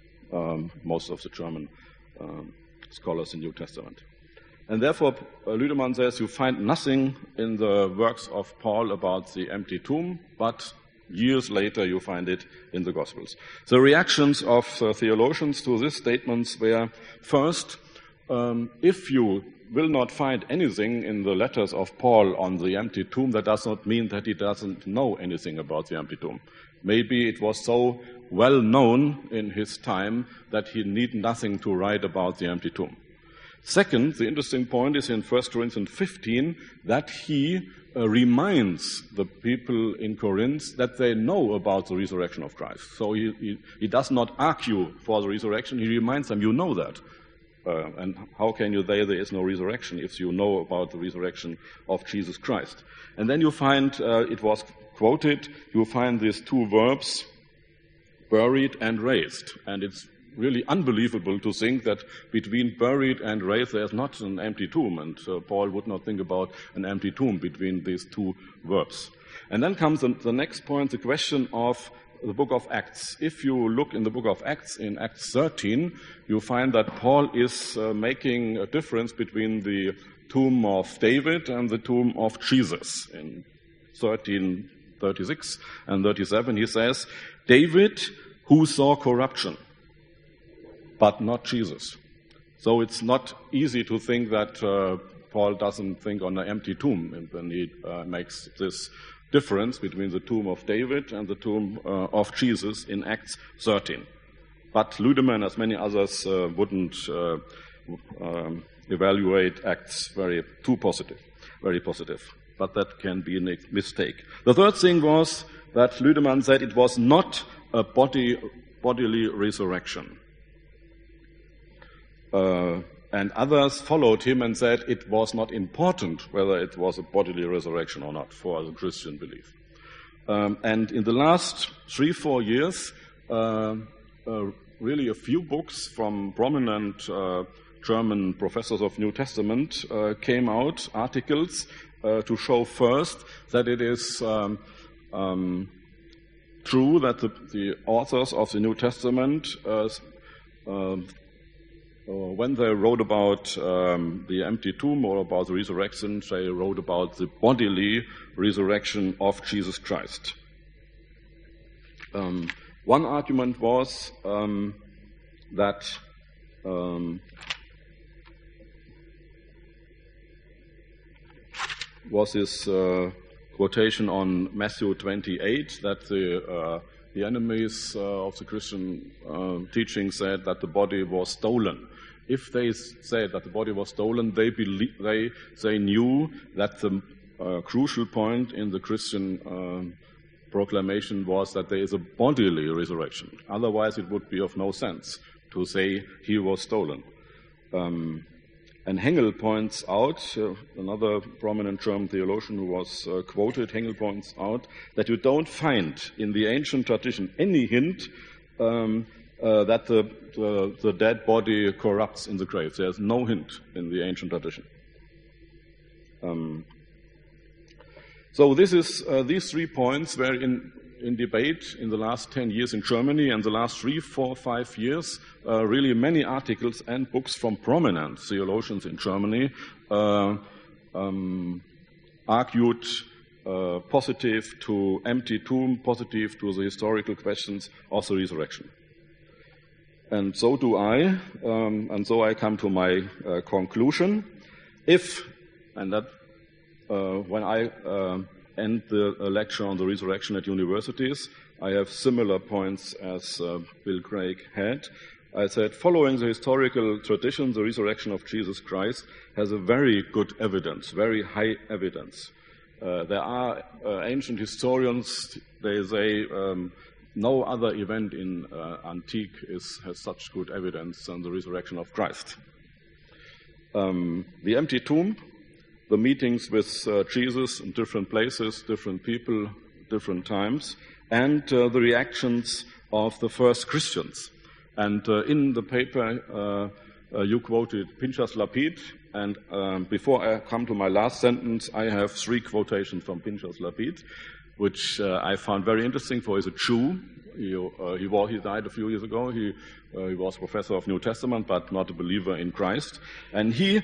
most of the German scholars in New Testament. And therefore, Lüdemann says you find nothing in the works of Paul about the empty tomb, but years later you find it in the Gospels. The reactions of theologians to these statements were, first, if you will not find anything in the letters of Paul on the empty tomb, that does not mean that he doesn't know anything about the empty tomb. Maybe it was so well known in his time that he need nothing to write about the empty tomb. Second, the interesting point is in 1 Corinthians 15 that he reminds the people in Corinth that they know about the resurrection of Christ. So he does not argue for the resurrection. He reminds them, you know that. And how can you say there is no resurrection if you know about the resurrection of Jesus Christ? And then you find, it was quoted, you find these two verbs, buried and raised. And it's really unbelievable to think that between buried and raised there's not an empty tomb, and Paul would not think about an empty tomb between these two verbs. And then comes the next point, the question of the book of Acts. If you look in the book of Acts, in Acts 13, you find that Paul is making a difference between the tomb of David and the tomb of Jesus. In 13:36 and 37 he says, David who saw corruption, but not Jesus. So it's not easy to think that Paul doesn't think on an empty tomb when he makes this difference between the tomb of David and the tomb of Jesus in Acts 13. But Lüdemann, as many others, wouldn't evaluate Acts very positive. But that can be a mistake. The third thing was that Lüdemann said it was not a bodily resurrection. And others followed him and said it was not important whether it was a bodily resurrection or not for the Christian belief. And in the last 3-4 years, really a few books from prominent German professors of New Testament came out, articles, to show first that it is true that the authors of the New Testament when they wrote about the empty tomb or about the resurrection, they wrote about the bodily resurrection of Jesus Christ. One argument was that was this quotation on Matthew 28 that the enemies of the Christian teaching said that the body was stolen. If they said that the body was stolen, they knew that the crucial point in the Christian proclamation was that there is a bodily resurrection. Otherwise, it would be of no sense to say he was stolen. And Hengel points out, another prominent German theologian who was quoted, Hengel points out that you don't find in the ancient tradition any hint that the dead body corrupts in the grave. There's no hint in the ancient tradition. So these 3 points were in debate in the last 10 years in Germany, and the last 3, 4, 5 years, really many articles and books from prominent theologians in Germany argued positive to empty tomb, positive to the historical questions of the resurrection. And so do I, and so I come to my conclusion. When I end the lecture on the resurrection at universities, I have similar points as Bill Craig had. I said, following the historical tradition, the resurrection of Jesus Christ has a very good evidence, very high evidence. There are ancient historians, they say no other event in antique has such good evidence than the resurrection of Christ. The empty tomb, the meetings with Jesus in different places, different people, different times, and the reactions of the first Christians. And in the paper, you quoted Pinchas Lapid, and before I come to my last sentence, I have 3 quotations from Pinchas Lapid, which I found very interesting, for he's a Jew. He died a few years ago. He was professor of New Testament, but not a believer in Christ. And he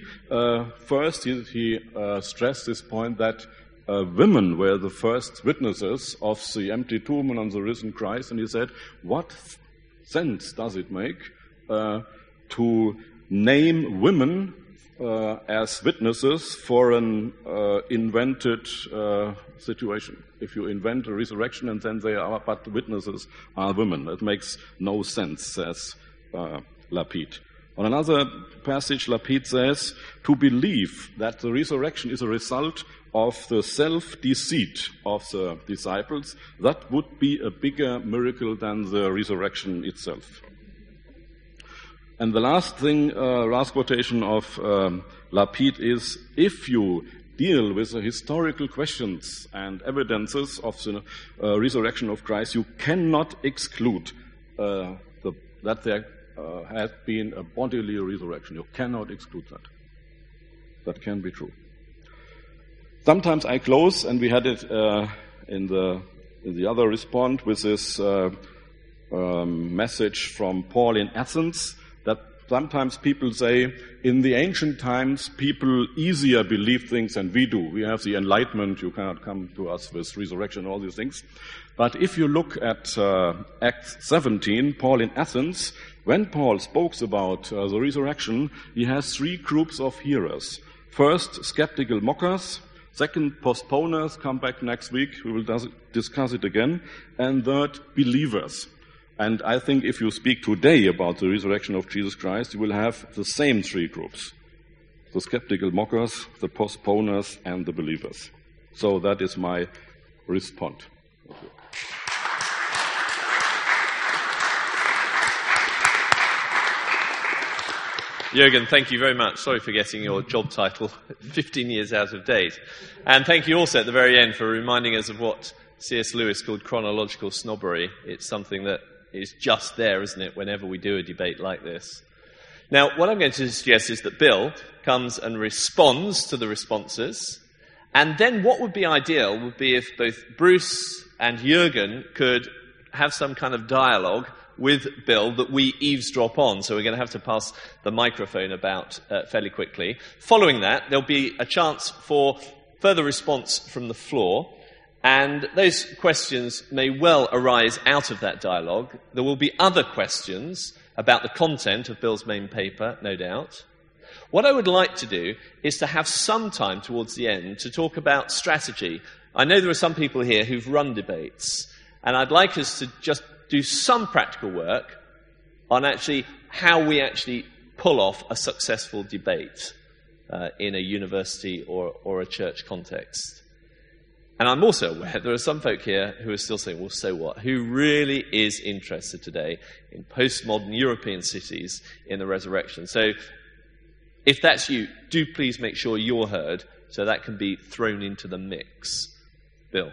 stressed this point that women were the first witnesses of the empty tomb and on the risen Christ. And he said, what sense does it make to name women as witnesses for an invented situation? If you invent a resurrection and then they are but witnesses are women, that makes no sense, says Lapid. On another passage, Lapid says, to believe that the resurrection is a result of the self-deceit of the disciples, that would be a bigger miracle than the resurrection itself. And the last quotation of Lapid is, if you deal with the historical questions and evidences of the resurrection of Christ, you cannot exclude that there has been a bodily resurrection. You cannot exclude that. That can be true. Sometimes I close, and we had it in the other response with this message from Paul in Athens, that sometimes people say, in the ancient times, people easier believe things than we do. We have the Enlightenment, you cannot come to us with resurrection, all these things. But if you look at Acts 17, Paul in Athens, when Paul spoke about the resurrection, he has 3 groups of hearers. First, skeptical mockers. Second, postponers, come back next week, we will discuss it again. And third, believers. And I think if you speak today about the resurrection of Jesus Christ, you will have the same 3 groups. The skeptical mockers, the postponers, and the believers. So that is my response. Jürgen, thank you very much. Sorry for getting your job title 15 years out of date. And thank you also at the very end for reminding us of what C.S. Lewis called chronological snobbery. It's something that is just there, isn't it, whenever we do a debate like this. Now, what I'm going to suggest is that Bill comes and responds to the responses, and then what would be ideal would be if both Bruce and Jürgen could have some kind of dialogue with Bill that we eavesdrop on. So we're going to have to pass the microphone about fairly quickly. Following that, there'll be a chance for further response from the floor. And those questions may well arise out of that dialogue. There will be other questions about the content of Bill's main paper, no doubt. What I would like to do is to have some time towards the end to talk about strategy. I know there are some people here who've run debates, and I'd like us to just do some practical work on actually how we actually pull off a successful debate in a university or a church context. And I'm also aware there are some folk here who are still saying, well, so what? Who really is interested today in postmodern European cities in the resurrection? So if that's you, do please make sure you're heard so that can be thrown into the mix. Bill.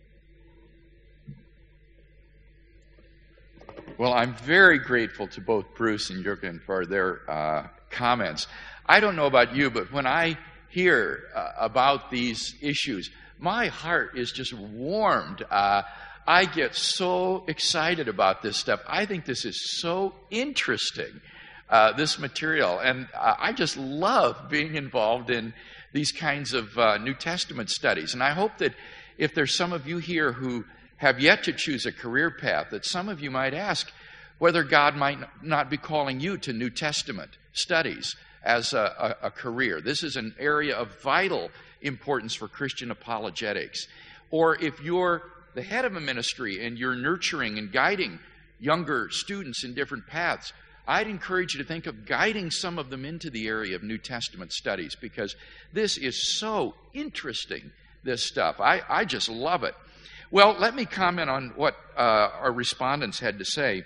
Well, I'm very grateful to both Bruce and Jürgen for their comments. I don't know about you, but when I hear about these issues, my heart is just warmed. I get so excited about this stuff. I think this is so interesting, this material. And I just love being involved in these kinds of New Testament studies. And I hope that if there's some of you here who have yet to choose a career path, that some of you might ask whether God might not be calling you to New Testament studies as a career. This is an area of vital importance for Christian apologetics. Or if you're the head of a ministry and you're nurturing and guiding younger students in different paths, I'd encourage you to think of guiding some of them into the area of New Testament studies, because this is so interesting this stuff. I just love it. Well, let me comment on what our respondents had to say.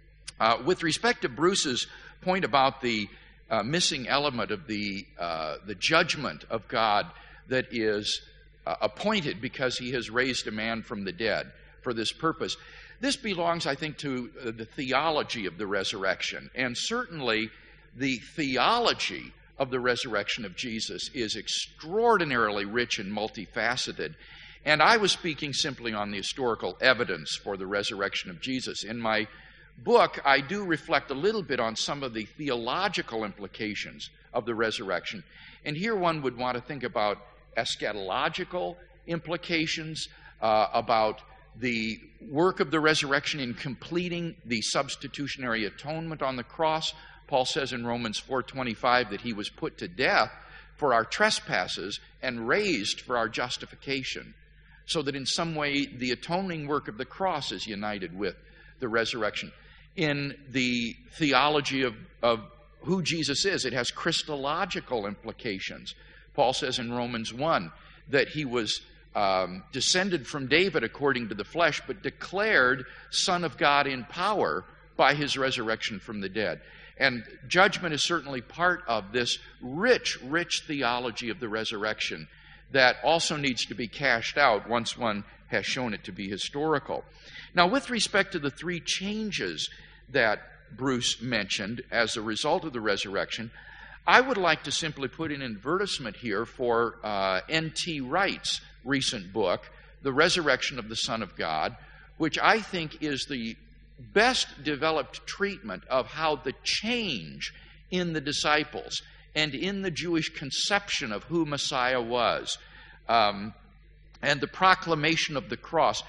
With respect to Bruce's point about the missing element of the judgment of God that is appointed because he has raised a man from the dead for this purpose, this belongs, I think, to the theology of the resurrection. And certainly the theology of the resurrection of Jesus is extraordinarily rich and multifaceted. And I was speaking simply on the historical evidence for the resurrection of Jesus. In my book, I do reflect a little bit on some of the theological implications of the resurrection. And here one would want to think about eschatological implications, about the work of the resurrection in completing the substitutionary atonement on the cross. Paul says in Romans 4:25 that he was put to death for our trespasses and raised for our justification, so that in some way the atoning work of the cross is united with the resurrection. In the theology of who Jesus is, it has Christological implications. Paul says in Romans 1 that he was descended from David according to the flesh, but declared Son of God in power by his resurrection from the dead. And judgment is certainly part of this rich, rich theology of the resurrection that also needs to be cashed out once one has shown it to be historical. Now, with respect to the three changes that Bruce mentioned as a result of the resurrection, I would like to simply put an advertisement here for N.T. Wright's recent book, The Resurrection of the Son of God, which I think is the best developed treatment of how the change in the disciples and in the Jewish conception of who Messiah was, and the proclamation of the cross,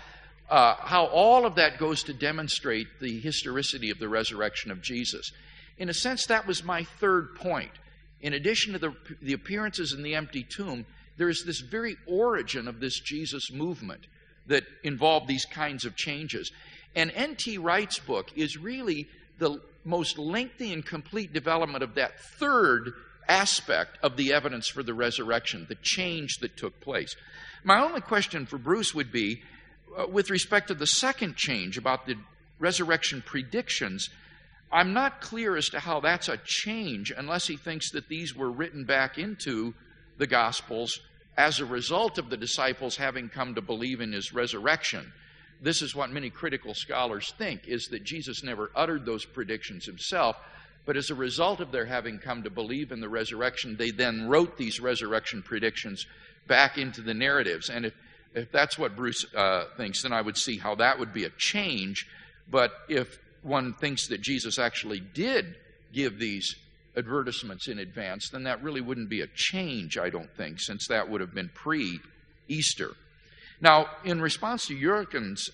how all of that goes to demonstrate the historicity of the resurrection of Jesus. In a sense, that was my third point. In addition to the appearances in the empty tomb, there is this very origin of this Jesus movement that involved these kinds of changes. And N.T. Wright's book is really the most lengthy and complete development of that third aspect of the evidence for the resurrection, the change that took place. My only question for Bruce would be, with respect to the second change about the resurrection predictions, I'm not clear as to how that's a change unless he thinks that these were written back into the Gospels as a result of the disciples having come to believe in his resurrection. This is what many critical scholars think, is that Jesus never uttered those predictions himself, but as a result of their having come to believe in the resurrection, they then wrote these resurrection predictions back into the narratives. And if that's what Bruce thinks, then I would see how that would be a change. But if one thinks that Jesus actually did give these advertisements in advance, then that really wouldn't be a change, I don't think, since that would have been pre-Easter. Now, in response to Jürgen's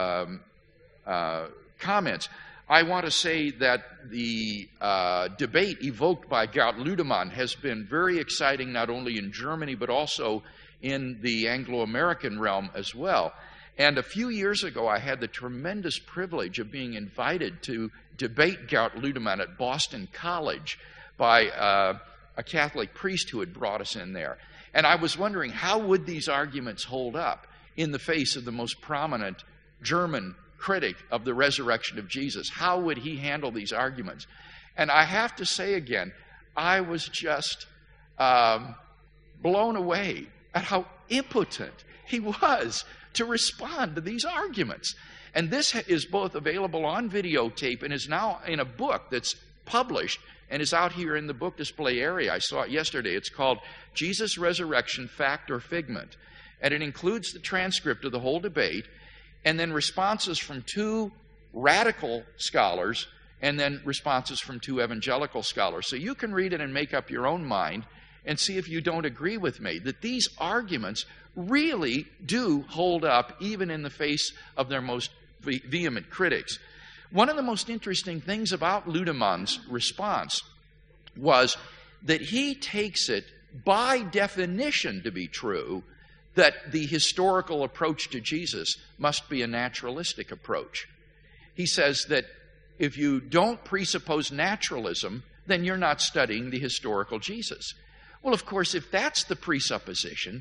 comments, I want to say that the debate evoked by Gerd Ludemann has been very exciting, not only in Germany, but also in the Anglo-American realm as well. And a few years ago, I had the tremendous privilege of being invited to debate Gerd Ludemann at Boston College by a Catholic priest who had brought us in there. And I was wondering, how would these arguments hold up in the face of the most prominent German critic of the resurrection of Jesus? How would he handle these arguments? And I have to say again, I was just blown away at how impotent he was to respond to these arguments. And this is both available on videotape and is now in a book that's published and is out here in the book display area. I saw it yesterday. It's called Jesus' Resurrection, Fact or Figment. And it includes the transcript of the whole debate and then responses from two radical scholars and then responses from two evangelical scholars. So you can read it and make up your own mind and see if you don't agree with me, that these arguments really do hold up even in the face of their most vehement critics. One of the most interesting things about Ludemann's response was that he takes it by definition to be true that the historical approach to Jesus must be a naturalistic approach. He says that if you don't presuppose naturalism, then you're not studying the historical Jesus. Well, of course, if that's the presupposition,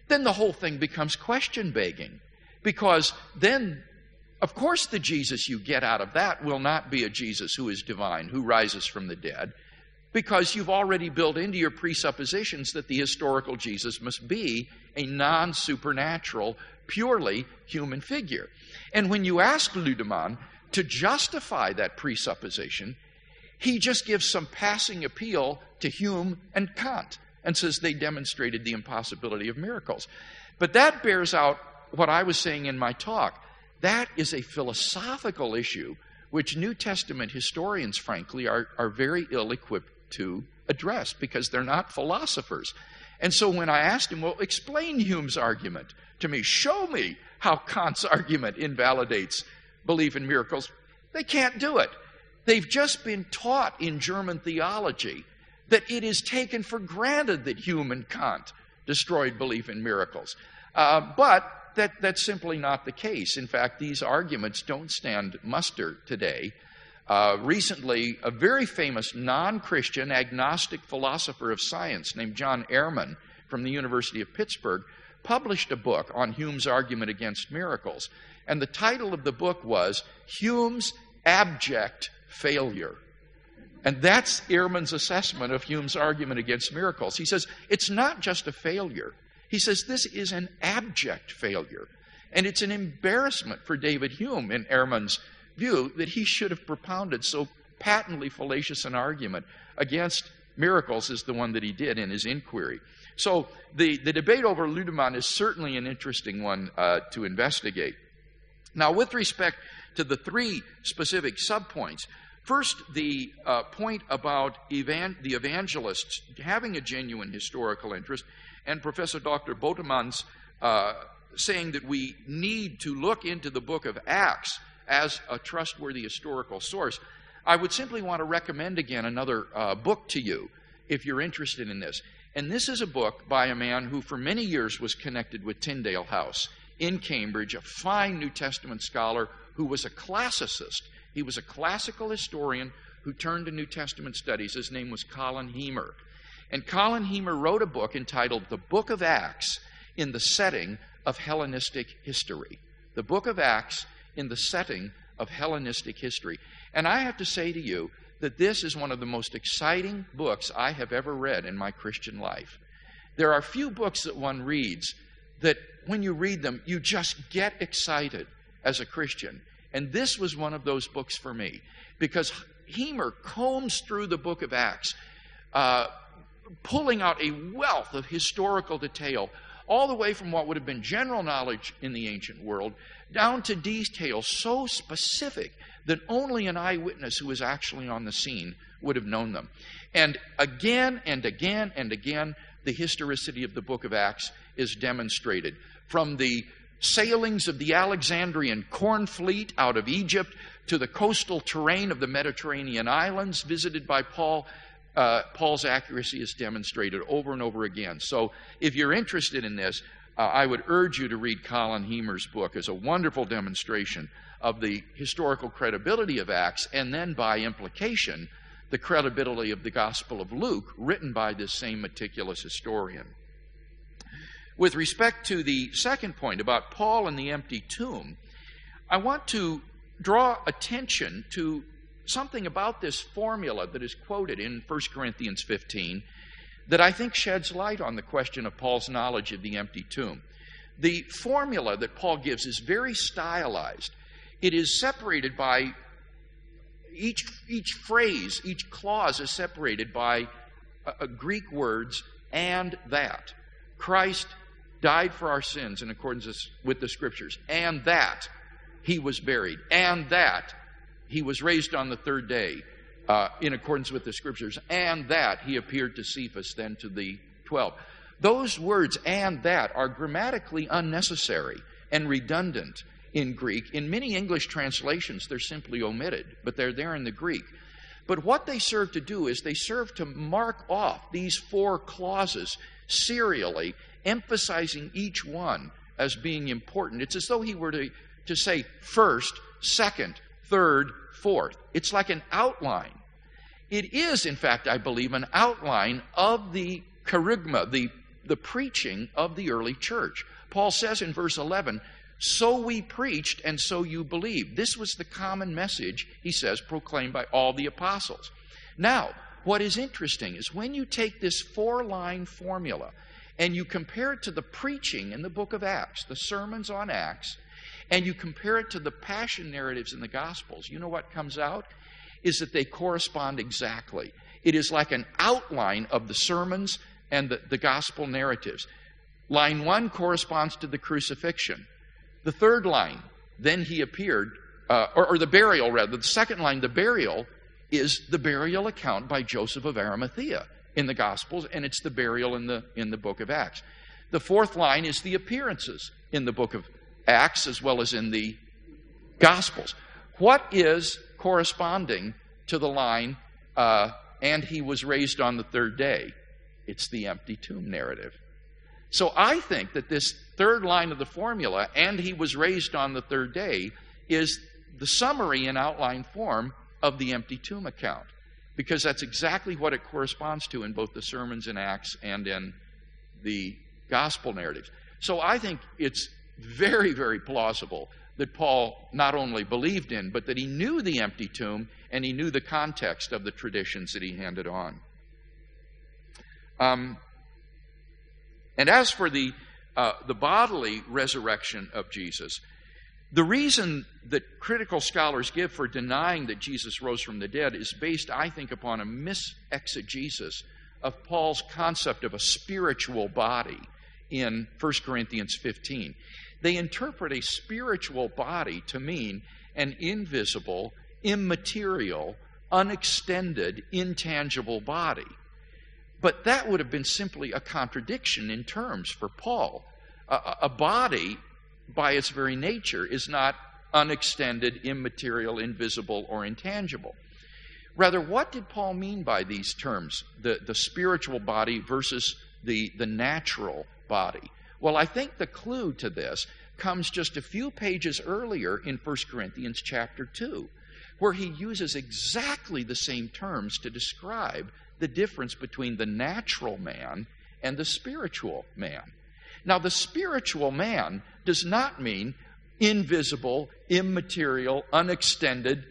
then the whole thing becomes question-begging. Because then, of course, the Jesus you get out of that will not be a Jesus who is divine, who rises from the dead, because you've already built into your presuppositions that the historical Jesus must be a non-supernatural, purely human figure. And when you ask Ludemann to justify that presupposition, he just gives some passing appeal to Hume and Kant and says they demonstrated the impossibility of miracles. But that bears out what I was saying in my talk. That is a philosophical issue which New Testament historians, frankly, are very ill-equipped to address because they're not philosophers. And so when I asked him, well, explain Hume's argument to me, show me how Kant's argument invalidates belief in miracles, they can't do it. They've just been taught in German theology that it is taken for granted that Hume and Kant destroyed belief in miracles. But that's simply not the case. In fact, these arguments don't stand muster today. Recently, a very famous non-Christian agnostic philosopher of science named John Ehrman from the University of Pittsburgh published a book on Hume's argument against miracles. And the title of the book was Hume's Abject Failure. And that's Ehrman's assessment of Hume's argument against miracles. He says, it's not just a failure. He says, this is an abject failure. And it's an embarrassment for David Hume, in Ehrman's view, that he should have propounded so patently fallacious an argument against miracles as the one that he did in his inquiry. So the debate over Ludemann is certainly an interesting one to investigate. Now, with respect to the three specific subpoints, first, the point about the evangelists having a genuine historical interest, and Professor Dr. Botemann's saying that we need to look into the book of Acts as a trustworthy historical source. I would simply want to recommend again another book to you if you're interested in this. And this is a book by a man who for many years was connected with Tyndale House in Cambridge, a fine New Testament scholar who was a classicist. He was a classical historian who turned to New Testament studies. His name was Colin Hemer. And Colin Hemer wrote a book entitled The Book of Acts in the Setting of Hellenistic History. The Book of Acts in the Setting of Hellenistic History. And I have to say to you that this is one of the most exciting books I have ever read in my Christian life. There are few books that one reads that when you read them, you just get excited as a Christian. And this was one of those books for me, because Hemer combs through the book of Acts, pulling out a wealth of historical detail, all the way from what would have been general knowledge in the ancient world, down to details so specific that only an eyewitness who was actually on the scene would have known them. And again and again and again, the historicity of the book of Acts is demonstrated. From the sailings of the Alexandrian corn fleet out of Egypt to the coastal terrain of the Mediterranean islands visited by Paul, Paul's accuracy is demonstrated over and over again. So if you're interested in this, I would urge you to read Colin Hemer's book as a wonderful demonstration of the historical credibility of Acts, and then by implication, the credibility of the Gospel of Luke, written by this same meticulous historian. With respect to the second point about Paul and the empty tomb, I want to draw attention to something about this formula that is quoted in 1 Corinthians 15 that I think sheds light on the question of Paul's knowledge of the empty tomb. The formula that Paul gives is very stylized. It is separated by each phrase, each clause is separated by Greek words, and that. Christ died for our sins in accordance with the Scriptures, and that he was buried, and that he was raised on the third day in accordance with the Scriptures, and that he appeared to Cephas, then to the 12. Those words, and that, are grammatically unnecessary and redundant in Greek. In many English translations, they're simply omitted, but they're there in the Greek. But what they serve to do is they serve to mark off these four clauses serially, emphasizing each one as being important. It's as though he were to say first, second, third, fourth. It's like an outline. It is, in fact, I believe, an outline of the kerygma, the the preaching of the early church. Paul says in verse 11, "So we preached, and so you believed." This was the common message, he says, proclaimed by all the apostles. Now, what is interesting is when you take this 4-line formula and you compare it to the preaching in the book of Acts, the sermons on Acts, and you compare it to the passion narratives in the Gospels, you know what comes out? Is that they correspond exactly. It is like an outline of the sermons and the Gospel narratives. Line 1 corresponds to the crucifixion. The third line, then he appeared, or the burial rather. The second line, the burial, is the burial account by Joseph of Arimathea in the Gospels, and it's the burial in the book of Acts. The fourth line is the appearances in the book of Acts as well as in the Gospels. What is corresponding to the line, and he was raised on the third day? It's the empty tomb narrative. So I think that this third line of the formula, "and he was raised on the third day," is the summary in outline form of the empty tomb account, because that's exactly what it corresponds to in both the sermons in Acts and in the gospel narratives. So I think it's very, very plausible that Paul not only believed in, but that he knew the empty tomb and he knew the context of the traditions that he handed on. And as for the bodily resurrection of Jesus, the reason that critical scholars give for denying that Jesus rose from the dead is based, I think, upon a misexegesis of Paul's concept of a spiritual body in 1 Corinthians 15. They interpret a spiritual body to mean an invisible, immaterial, unextended, intangible body. But that would have been simply a contradiction in terms for Paul. A body, by its very nature, is not unextended, immaterial, invisible, or intangible. Rather, what did Paul mean by these terms, the spiritual body versus the natural body? Well, I think the clue to this comes just a few pages earlier in 1 Corinthians chapter 2, where he uses exactly the same terms to describe the difference between the natural man and the spiritual man. Now, the spiritual man does not mean invisible, immaterial, unextended,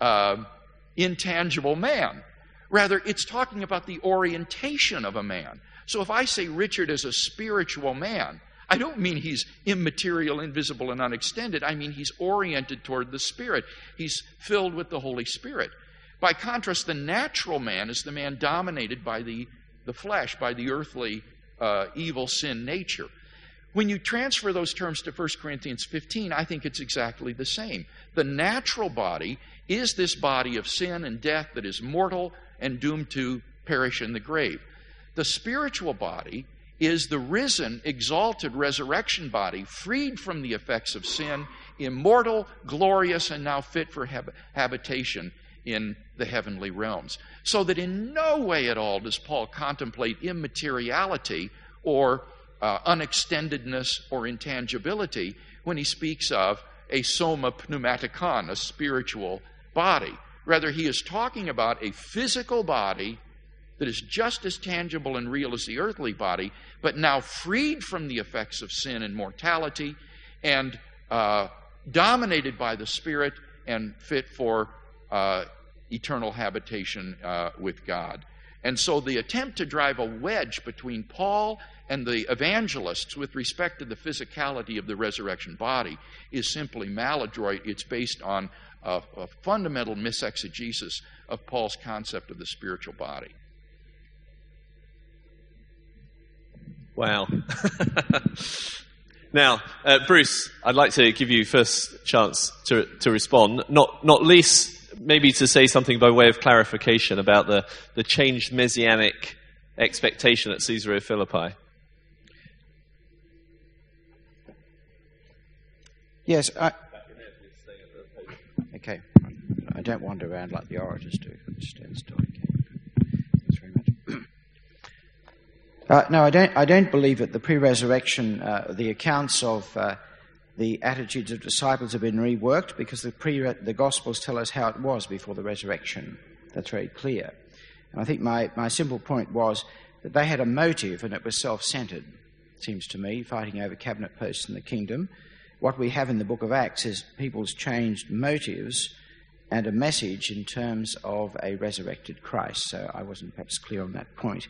intangible man. Rather, it's talking about the orientation of a man. So if I say Richard is a spiritual man, I don't mean he's immaterial, invisible, and unextended. I mean he's oriented toward the Spirit. He's filled with the Holy Spirit. By contrast, the natural man is the man dominated by the flesh, by the earthly, evil sin nature. When you transfer those terms to 1 Corinthians 15, I think it's exactly the same. The natural body is this body of sin and death that is mortal and doomed to perish in the grave. The spiritual body is the risen, exalted resurrection body, freed from the effects of sin, immortal, glorious, and now fit for habitation in the heavenly realms. So that in no way at all does Paul contemplate immateriality or unextendedness or intangibility when he speaks of a soma pneumatikon, a spiritual body. Rather, he is talking about a physical body that is just as tangible and real as the earthly body, but now freed from the effects of sin and mortality and dominated by the Spirit and fit for eternal habitation with God. And so the attempt to drive a wedge between Paul and the evangelists with respect to the physicality of the resurrection body is simply maladroit. It's based on a fundamental misexegesis of Paul's concept of the spiritual body. Wow. Now, Bruce, I'd like to give you first chance to respond, not least maybe to say something by way of clarification about the changed messianic expectation at Caesarea Philippi. Yes. Okay. I don't wander around like the orators do. Stand still. Thanks very much. No, I don't believe that the pre-resurrection, the accounts of the attitudes of disciples have been reworked, because the Gospels tell us how it was before the resurrection. That's very clear. And I think my simple point was that they had a motive and it was self-centered, it seems to me, fighting over cabinet posts in the kingdom. What we have in the book of Acts is people's changed motives and a message in terms of a resurrected Christ. So I wasn't perhaps clear on that point.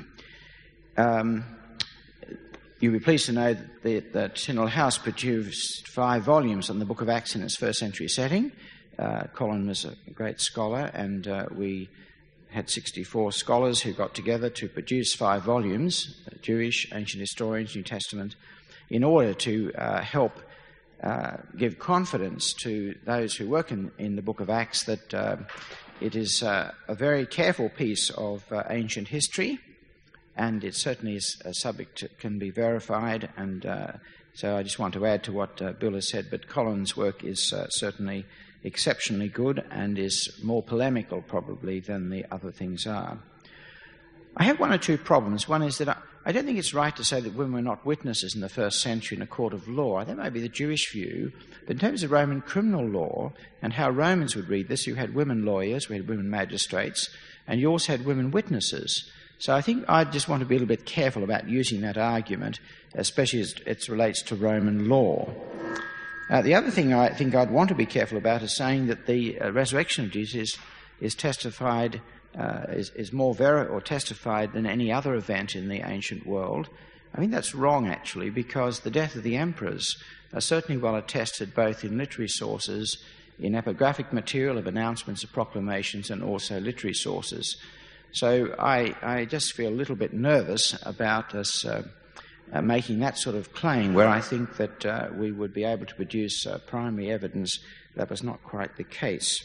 You'll be pleased to know that Tyndale House produced 5 volumes on the book of Acts in its first century setting. Colin was a great scholar, and we had 64 scholars who got together to produce 5 volumes, Jewish, ancient historians, New Testament, in order to help give confidence to those who work in the book of Acts that it is a very careful piece of ancient history, and it certainly is a subject that can be verified. And so I just want to add to what Bill has said, but Colin's work is certainly exceptionally good and is more polemical probably than the other things are. I have 1 or 2 problems. One is that I don't think it's right to say that women were not witnesses in the first century in a court of law. That may be the Jewish view, but in terms of Roman criminal law and how Romans would read this, you had women lawyers, we had women magistrates, and you also had women witnesses. So I think I just want to be a little bit careful about using that argument, especially as it relates to Roman law. The other thing I think I'd want to be careful about is saying that the resurrection of Jesus is testified, is more testified than any other event in the ancient world. I think that's wrong, actually, because the death of the emperors are certainly well attested both in literary sources, in epigraphic material of announcements of proclamations, and also literary sources. So I just feel a little bit nervous about us making that sort of claim, where I think that we would be able to produce primary evidence that was not quite the case.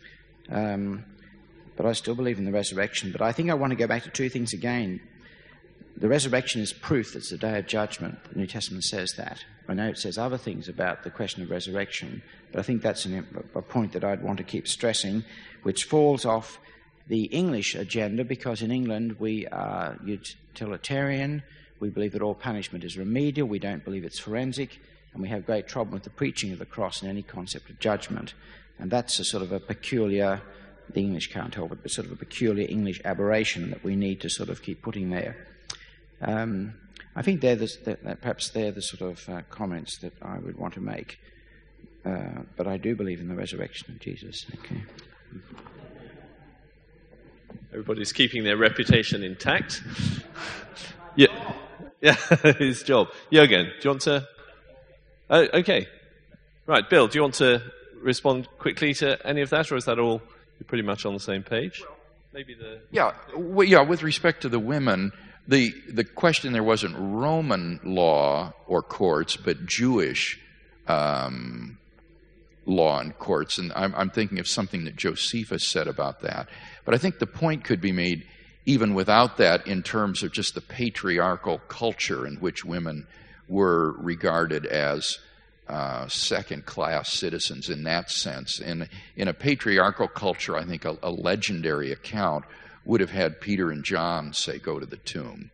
But I still believe in the resurrection. But I think I want to go back to 2 things again. The resurrection is proof that it's the day of judgment. The New Testament says that. I know it says other things about the question of resurrection, but I think that's a point that I'd want to keep stressing, which falls off the English agenda, because in England we are utilitarian. We believe that all punishment is remedial. We don't believe it's forensic. And we have great trouble with the preaching of the cross and any concept of judgment. And that's a sort of a peculiar, the English can't help it, but sort of a peculiar English aberration that we need to sort of keep putting there. I think perhaps they're the sort of comments that I would want to make. But I do believe in the resurrection of Jesus. Okay. Everybody's keeping their reputation intact. Yeah, his job. Jürgen, do you want to... Oh, okay. Right, Bill, do you want to respond quickly to any of that, or is that all pretty much on the same page? Maybe with respect to the women, the question there wasn't Roman law or courts, but Jewish law and courts, and I'm thinking of something that Josephus said about that. But I think the point could be made even without that in terms of just the patriarchal culture in which women were regarded as second-class citizens in that sense. In a patriarchal culture, I think a legendary account would have had Peter and John, say, go to the tomb.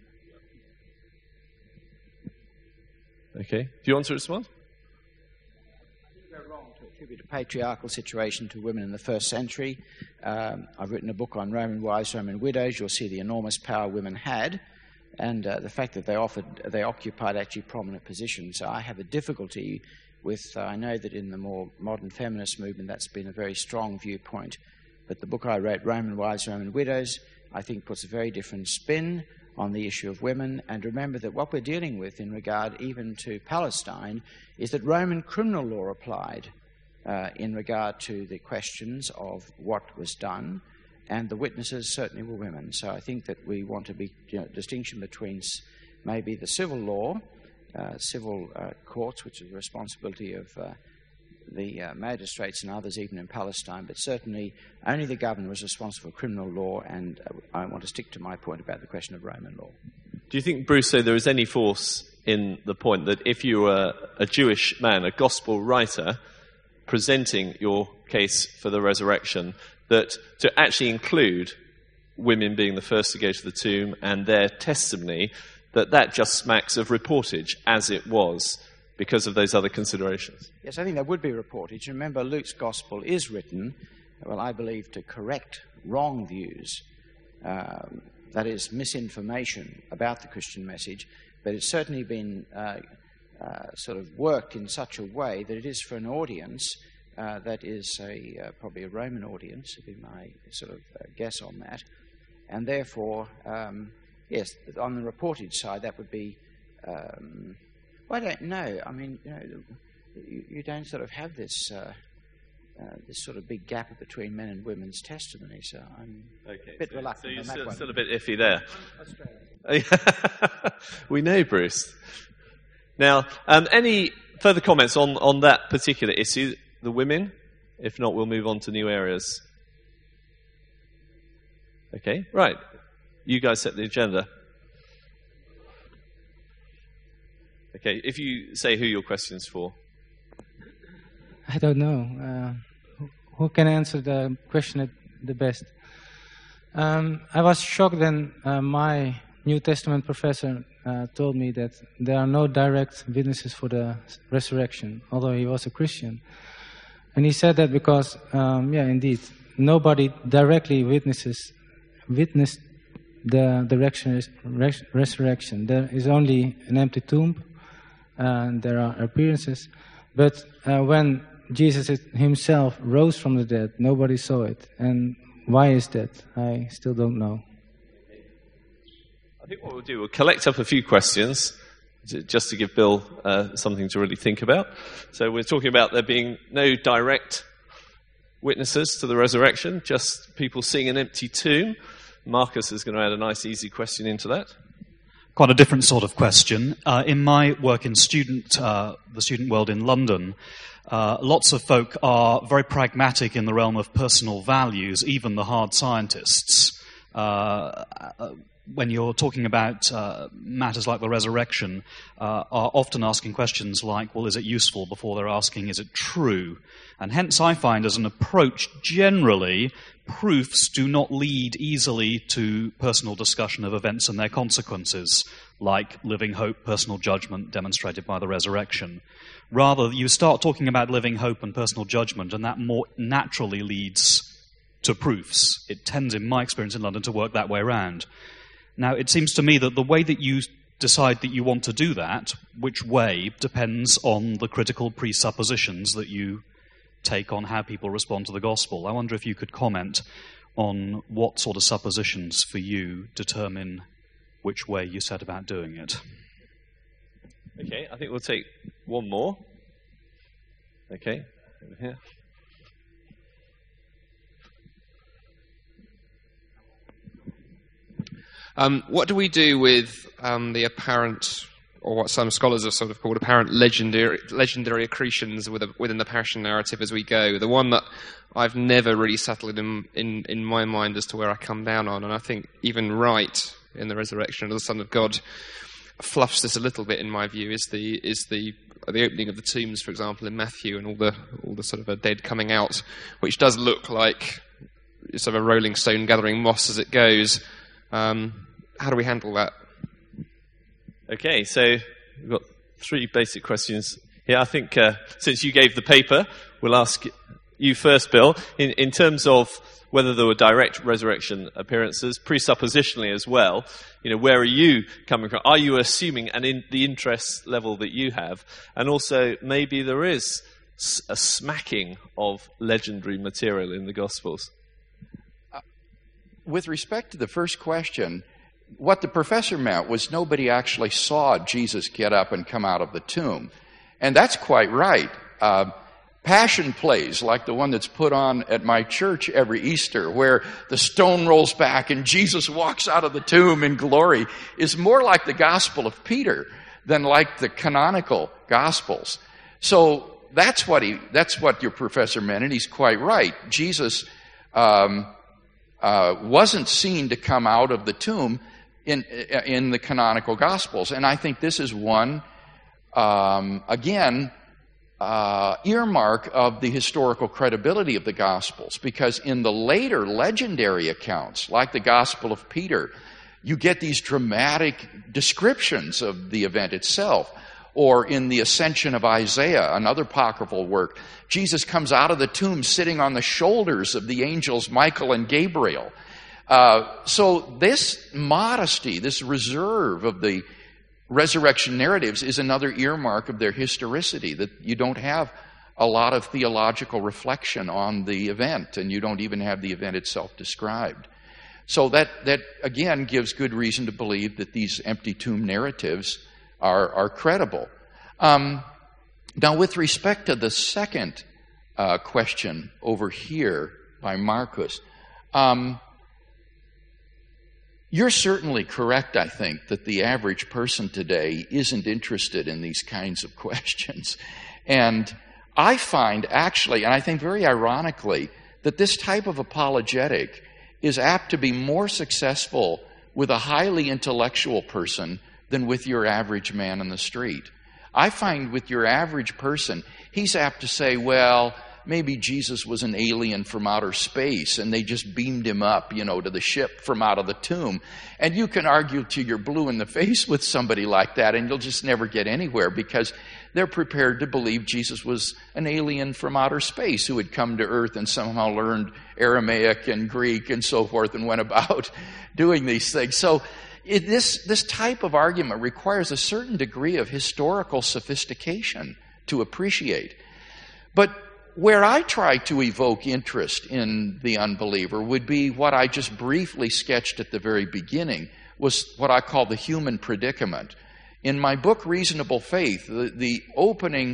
Okay. Do you want to respond? We're wrong to attribute a patriarchal situation to women in the first century. I've written a book on Roman wives, Roman widows. You'll see the enormous power women had, and the fact that they occupied actually prominent positions. So I have a difficulty with, I know that in the more modern feminist movement that's been a very strong viewpoint, but the book I wrote, Roman Wives, Roman Widows, I think puts a very different spin on the issue of women. And remember that what we're dealing with in regard even to Palestine is that Roman criminal law applied in regard to the questions of what was done, and the witnesses certainly were women. So I think that we want to be distinction between maybe the civil law, civil courts, which is the responsibility of the magistrates and others even in Palestine, but certainly only the governor was responsible for criminal law, and I want to stick to my point about the question of Roman law. Do you think, Bruce, there is any force in the point that if you were a Jewish man, a gospel writer, presenting your case for the resurrection, that to actually include women being the first to go to the tomb and their testimony, that just smacks of reportage, as it was, because of those other considerations? Yes, I think there would be reportage. Remember, Luke's gospel is written, well, I believe, to correct wrong views. that is misinformation about the Christian message, but it's certainly been sort of worked in such a way that it is for an audience that is probably a Roman audience, would be my sort of guess on that. And therefore, yes, on the reported side, that would be, well, I don't know. I mean, you don't sort of have this this sort of big gap between men and women's testimony, so I'm a bit reluctant. So on you're that still one. a bit iffy there. Australia. We know, Bruce. Now, any further comments on that particular issue, the women? If not, we'll move on to new areas. Okay, right. You guys set the agenda. Okay, if you say who your question's for. I don't know. Who can answer the question the best? I was shocked when my New Testament professor told me that there are no direct witnesses for the resurrection, although he was a Christian. And he said that because, indeed, nobody directly witnessed the resurrection. There is only an empty tomb, and there are appearances. But when Jesus himself rose from the dead, nobody saw it. And why is that? I still don't know. I think what we'll do, we'll collect up a few questions just to give Bill something to really think about. So we're talking about there being no direct witnesses to the resurrection, just people seeing an empty tomb. Marcus is going to add a nice, easy question into that. Quite a different sort of question. In my work in the student world in London, lots of folk are very pragmatic in the realm of personal values, even the hard scientists. When you're talking about matters like the resurrection, are often asking questions like, well, is it useful, before they're asking, is it true? And hence I find as an approach, generally, proofs do not lead easily to personal discussion of events and their consequences, like living hope, personal judgment demonstrated by the resurrection. Rather, you start talking about living hope and personal judgment, and that more naturally leads to proofs. It tends, in my experience in London, to work that way around. Now, it seems to me that the way that you decide that you want to do that, which way, depends on the critical presuppositions that you take on how people respond to the gospel. I wonder if you could comment on what sort of suppositions for you determine which way you set about doing it. Okay, I think we'll take one more. Okay, over here. What do we do with the apparent, or what some scholars have sort of called apparent legendary accretions within the Passion narrative as we go? The one that I've never really settled in my mind as to where I come down on, and I think even Wright in The Resurrection of the Son of God fluffs this a little bit in my view, is the opening of the tombs, for example, in Matthew, and all the sort of a dead coming out, which does look like sort of a rolling stone gathering moss as it goes. How do we handle that? Okay, so we've got three basic questions here. I think since you gave the paper, we'll ask you first, Bill, in terms of whether there were direct resurrection appearances, presuppositionally as well. Where are you coming from? Are you assuming, and in the interest level that you have, and also maybe there is a smacking of legendary material in the Gospels? With respect to the first question, what the professor meant was nobody actually saw Jesus get up and come out of the tomb. And that's quite right. Passion plays, like the one that's put on at my church every Easter, where the stone rolls back and Jesus walks out of the tomb in glory, is more like the Gospel of Peter than like the canonical Gospels. So that's what your professor meant, and he's quite right. Jesus wasn't seen to come out of the tomb in the canonical Gospels. And I think this is one, earmark of the historical credibility of the Gospels, because in the later legendary accounts, like the Gospel of Peter, you get these dramatic descriptions of the event itself. Or in the Ascension of Isaiah, another apocryphal work, Jesus comes out of the tomb sitting on the shoulders of the angels Michael and Gabriel. So this modesty, this reserve of the resurrection narratives is another earmark of their historicity, that you don't have a lot of theological reflection on the event, and you don't even have the event itself described. So that again gives good reason to believe that these empty tomb narratives are credible. Now, with respect to the second question over here by Marcus, you're certainly correct, I think, that the average person today isn't interested in these kinds of questions. And I find actually, and I think very ironically, that this type of apologetic is apt to be more successful with a highly intellectual person than with your average man in the street. I find with your average person, he's apt to say, well, maybe Jesus was an alien from outer space and they just beamed him up, to the ship from out of the tomb. And you can argue till you're blue in the face with somebody like that and you'll just never get anywhere because they're prepared to believe Jesus was an alien from outer space who had come to earth and somehow learned Aramaic and Greek and so forth and went about doing these things. So this type of argument requires a certain degree of historical sophistication to appreciate. But where I try to evoke interest in the unbeliever would be what I just briefly sketched at the very beginning, was what I call the human predicament. In my book, Reasonable Faith, the opening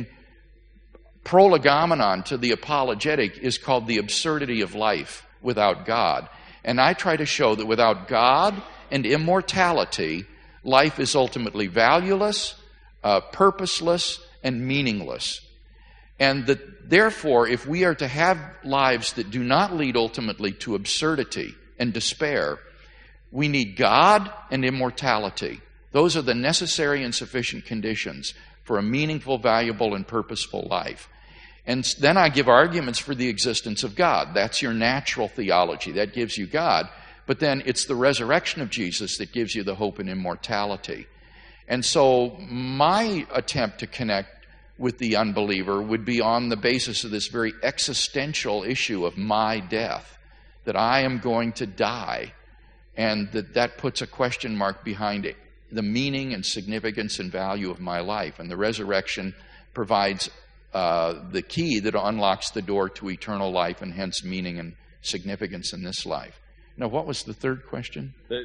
prolegomenon to the apologetic is called The Absurdity of Life Without God. And I try to show that without God and immortality, life is ultimately valueless, purposeless, and meaningless. And that therefore, if we are to have lives that do not lead ultimately to absurdity and despair, we need God and immortality. Those are the necessary and sufficient conditions for a meaningful, valuable, and purposeful life. And then I give arguments for the existence of God. That's your natural theology. That gives you God. But then it's the resurrection of Jesus that gives you the hope and immortality. And so my attempt to connect with the unbeliever would be on the basis of this very existential issue of my death, that I am going to die, and that puts a question mark behind it, the meaning and significance and value of my life. And the resurrection provides the key that unlocks the door to eternal life and hence meaning and significance in this life. Now, what was the third question? The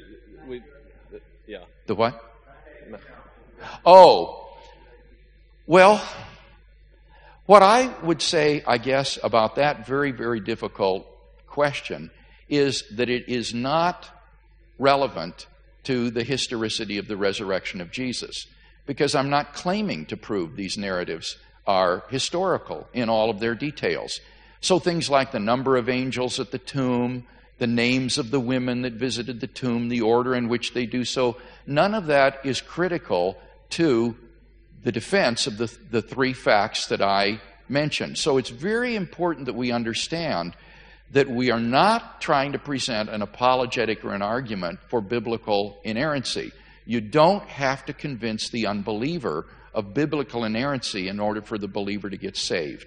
what? Oh, well, what I would say, I guess, about that very, very difficult question is that it is not relevant to the historicity of the resurrection of Jesus, because I'm not claiming to prove these narratives are historical in all of their details. So things like the number of angels at the tomb, the names of the women that visited the tomb, the order in which they do so, none of that is critical to the defense of the three facts that I mentioned. So it's very important that we understand that we are not trying to present an apologetic or an argument for biblical inerrancy. You don't have to convince the unbeliever of biblical inerrancy in order for the believer to get saved.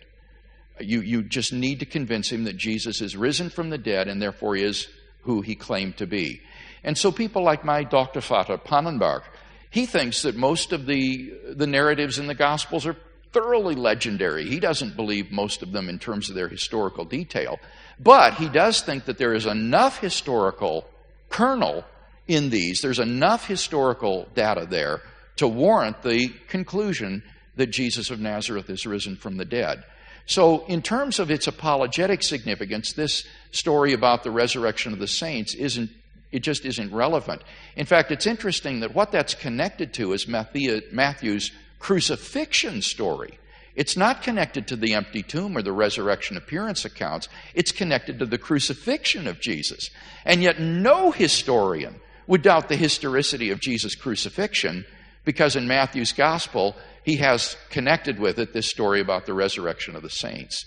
You just need to convince him that Jesus is risen from the dead and therefore is who he claimed to be. And so people like my Dr. Vater Pannenberg, he thinks that most of the narratives in the Gospels are thoroughly legendary. He doesn't believe most of them in terms of their historical detail. But he does think that there is enough historical kernel in these, there's enough historical data there to warrant the conclusion that Jesus of Nazareth is risen from the dead. So in terms of its apologetic significance, this story about the resurrection of the saints just isn't relevant. In fact, it's interesting that what that's connected to is Matthew's crucifixion story. It's not connected to the empty tomb or the resurrection appearance accounts. It's connected to the crucifixion of Jesus. And yet no historian would doubt the historicity of Jesus' crucifixion, because in Matthew's gospel, he has connected with it this story about the resurrection of the saints.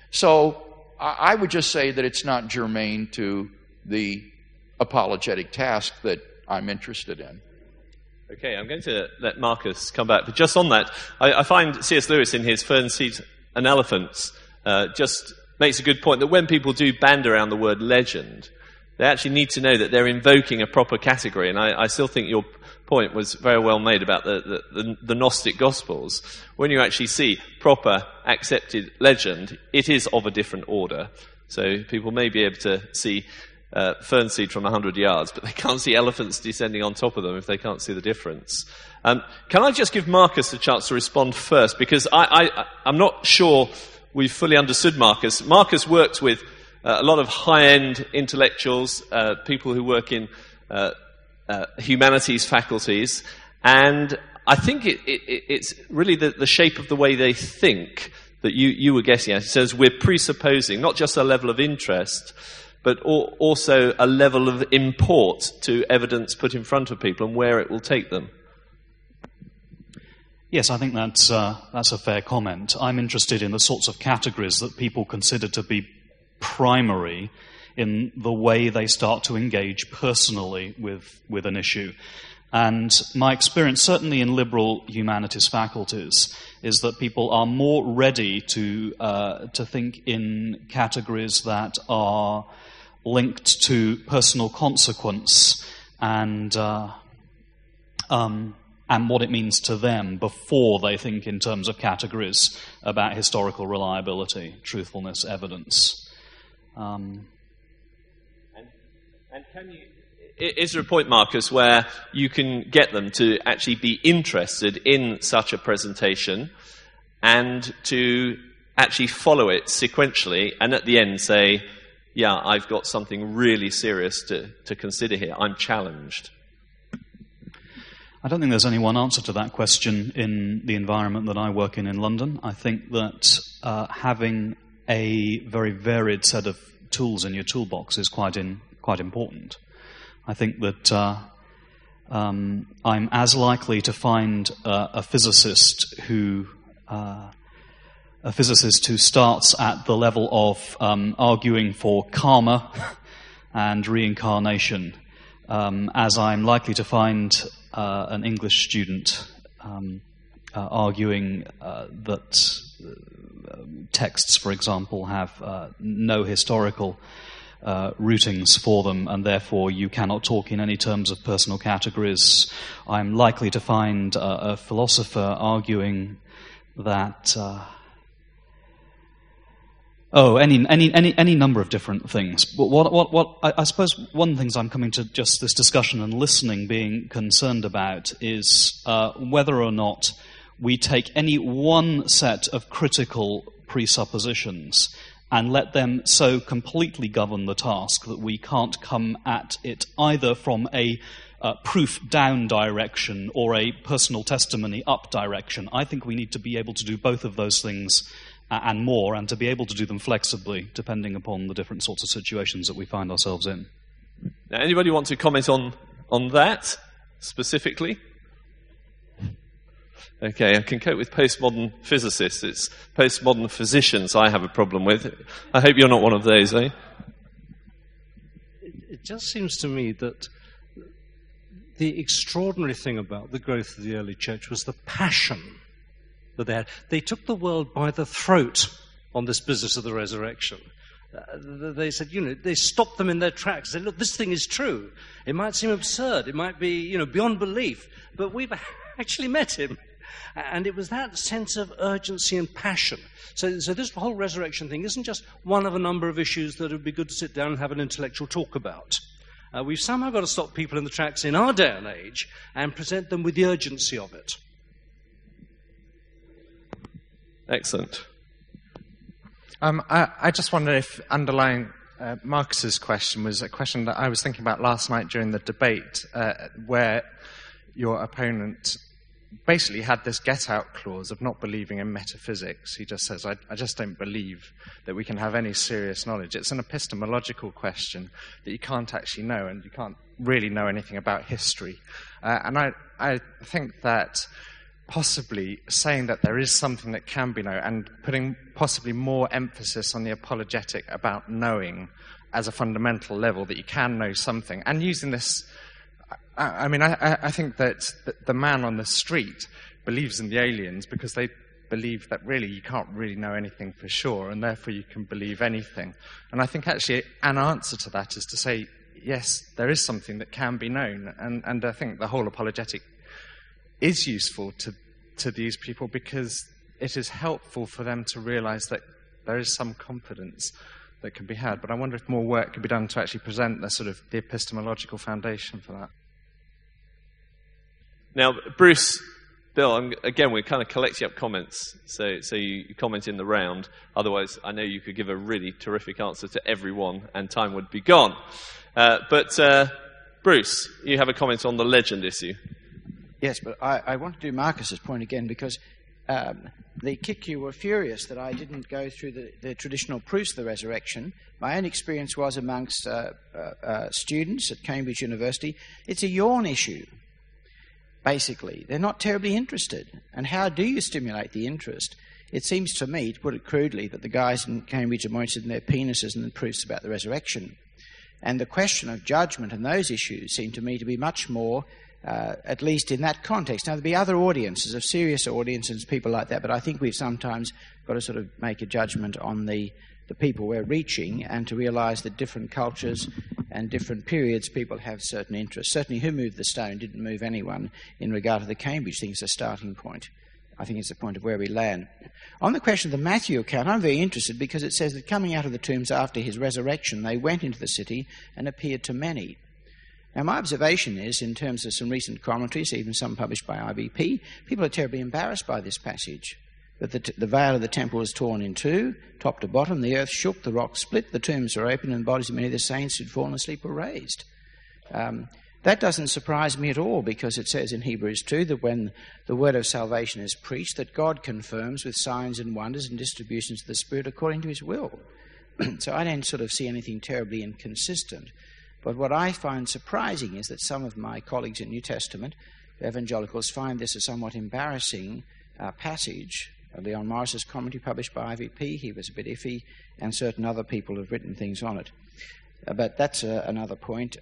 So I would just say that it's not germane to the apologetic task that I'm interested in. Okay, I'm going to let Marcus come back. But just on that, I find C.S. Lewis in his Fern Seed and Elephants just makes a good point that when people do band around the word legend, They actually need to know that they're invoking a proper category. And I still think your point was very well made about the Gnostic Gospels. When you actually see proper accepted legend, it is of a different order. So people may be able to see fern seed from 100 yards, but they can't see elephants descending on top of them if they can't see the difference. Can I just give Marcus a chance to respond first? Because I'm not sure we've fully understood Marcus. Marcus works with a lot of high-end intellectuals, people who work in humanities faculties, and I think it's really the shape of the way they think that you were getting at. It says we're presupposing not just a level of interest, but also a level of import to evidence put in front of people and where it will take them. Yes, I think that's a fair comment. I'm interested in the sorts of categories that people consider to be primary in the way they start to engage personally with an issue. And my experience, certainly in liberal humanities faculties, is that people are more ready to think in categories that are linked to personal consequence and what it means to them before they think in terms of categories about historical reliability, truthfulness, evidence. And can you... Is there a point, Marcus, where you can get them to actually be interested in such a presentation and to actually follow it sequentially and at the end say, yeah, I've got something really serious to consider here. I'm challenged. I don't think there's any one answer to that question in the environment that I work in London. I think that having a very varied set of tools in your toolbox is quite important. I think that I'm as likely to find a physicist who starts at the level of arguing for karma and reincarnation, as I'm likely to find an English student arguing that texts, for example, have no historical rootings for them, and therefore you cannot talk in any terms of personal categories. I'm likely to find a philosopher arguing that any number of different things. But what I suppose one of the things I'm coming to just this discussion and listening being concerned about is whether or not we take any one set of critical presuppositions and let them so completely govern the task that we can't come at it either from a proof down direction or a personal testimony up direction. I think we need to be able to do both of those things and more, and to be able to do them flexibly depending upon the different sorts of situations that we find ourselves in. Now, anybody want to comment on that specifically? Okay, I can cope with postmodern physicists. It's postmodern physicians I have a problem with. I hope you're not one of those, eh? It just seems to me that the extraordinary thing about the growth of the early church was the passion that they had. They took the world by the throat on this business of the resurrection. They said, they stopped them in their tracks. They said, look, this thing is true. It might seem absurd. It might be, beyond belief. But we've actually met him. And it was that sense of urgency and passion. So this whole resurrection thing isn't just one of a number of issues that it would be good to sit down and have an intellectual talk about. We've somehow got to stop people in the tracks in our day and age and present them with the urgency of it. Excellent. I just wonder if underlying Marcus's question was a question that I was thinking about last night during the debate, where your opponent basically had this get-out clause of not believing in metaphysics. He just says, I just don't believe that we can have any serious knowledge. It's an epistemological question that you can't actually know, and you can't really know anything about history. And I think that possibly saying that there is something that can be known and putting possibly more emphasis on the apologetic about knowing as a fundamental level, that you can know something, and using this... I think that the man on the street believes in the aliens because they believe that really you can't really know anything for sure, and therefore you can believe anything. And I think actually an answer to that is to say yes, there is something that can be known. And I think the whole apologetic is useful to these people because it is helpful for them to realize that there is some confidence that can be had. But I wonder if more work could be done to actually present the epistemological foundation for that. Now, Bruce, Bill, again, we're kind of collecting up comments, so you comment in the round. Otherwise, I know you could give a really terrific answer to everyone, and time would be gone. But Bruce, you have a comment on the legend issue. Yes, but I want to do Marcus's point again, because the Kikyu were furious that I didn't go through the traditional proofs of the resurrection. My own experience was amongst students at Cambridge University. It's a yawn issue, basically. They're not terribly interested. And how do you stimulate the interest? It seems to me, to put it crudely, that the guys in Cambridge are more interested in their penises than the proofs about the resurrection. And the question of judgment and those issues seem to me to be much more, at least in that context. Now, there'll be other audiences, of serious audiences, people like that, but I think we've sometimes got to sort of make a judgment on the people we're reaching, and to realise that different cultures and different periods, people have certain interests. Certainly, Who Moved the Stone didn't move anyone in regard to the Cambridge thing as a starting point. I think it's the point of where we land. On the question of the Matthew account, I'm very interested because it says that coming out of the tombs after his resurrection, they went into the city and appeared to many. Now, my observation is, in terms of some recent commentaries, even some published by IVP, people are terribly embarrassed by this passage. That the veil of the temple was torn in two, top to bottom, the earth shook, the rocks split, the tombs were opened, and the bodies of many of the saints who'd fallen asleep were raised. That doesn't surprise me at all, because it says in Hebrews 2 that when the word of salvation is preached, that God confirms with signs and wonders and distributions of the Spirit according to his will. So I don't sort of see anything terribly inconsistent. But what I find surprising is that some of my colleagues in New Testament evangelicals find this a somewhat embarrassing passage. Leon Morris's commentary published by IVP, he was a bit iffy, and certain other people have written things on it. But that's another point.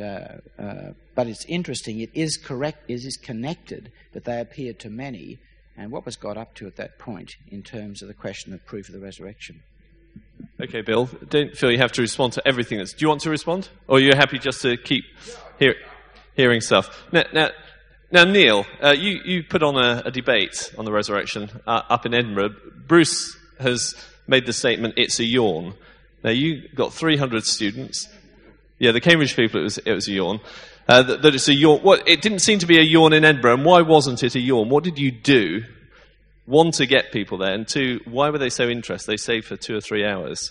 But it's interesting. It is correct. It is connected that they appeared to many. And what was God up to at that point in terms of the question of proof of the resurrection? Okay, Bill. Don't feel you have to respond to everything. Do you want to respond, or are you happy just to keep hearing stuff? Now, Neil, you put on a debate on the resurrection up in Edinburgh. Bruce has made the statement, "It's a yawn." Now, you got 300 students. Yeah, the Cambridge people, it was a yawn. That it's a yawn. It didn't seem to be a yawn in Edinburgh, and why wasn't it a yawn? What did you do? One, to get people there, and two, why were they so interested? They stayed for 2 or 3 hours.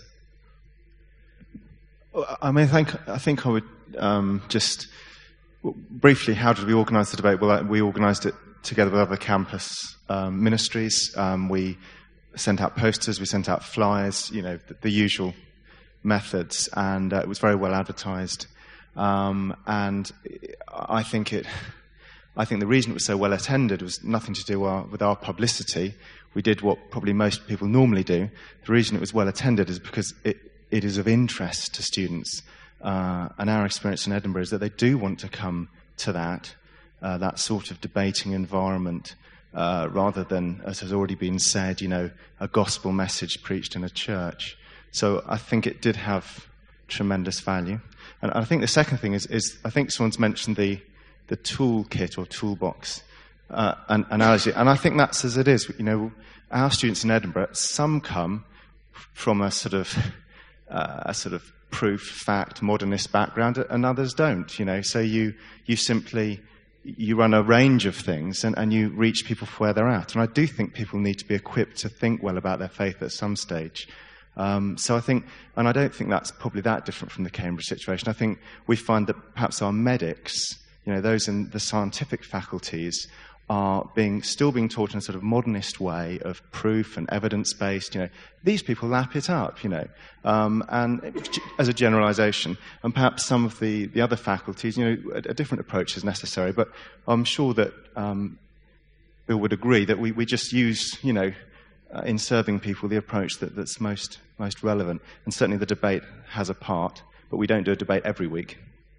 I mean, I think I would just briefly, how did we organise the debate? Well, we organised it together with other campus ministries. We sent out posters, we sent out flyers, the usual methods, and it was very well advertised. And I think the reason it was so well attended was nothing to do with our publicity. We did what probably most people normally do. The reason it was well attended is because it is of interest to students. And our experience in Edinburgh is that they do want to come to that sort of debating environment, rather than, as has already been said, a gospel message preached in a church. So I think it did have tremendous value. And I think the second thing is I think someone's mentioned the toolkit or toolbox analogy, and I think that's as it is. Our students in Edinburgh, some come from a sort of proof, fact, modernist background, and others don't. So you simply run a range of things, and you reach people where they're at. And I do think people need to be equipped to think well about their faith at some stage. So I think, and I don't think that's probably that different from the Cambridge situation. I think we find that perhaps our medics, those in the scientific faculties, are still being taught in a sort of modernist way of proof and evidence-based. These people lap it up, and as a generalisation. And perhaps some of the other faculties, a different approach is necessary. But I'm sure that Bill would agree that we just use, in serving people, the approach that's most relevant. And certainly the debate has a part, but we don't do a debate every week.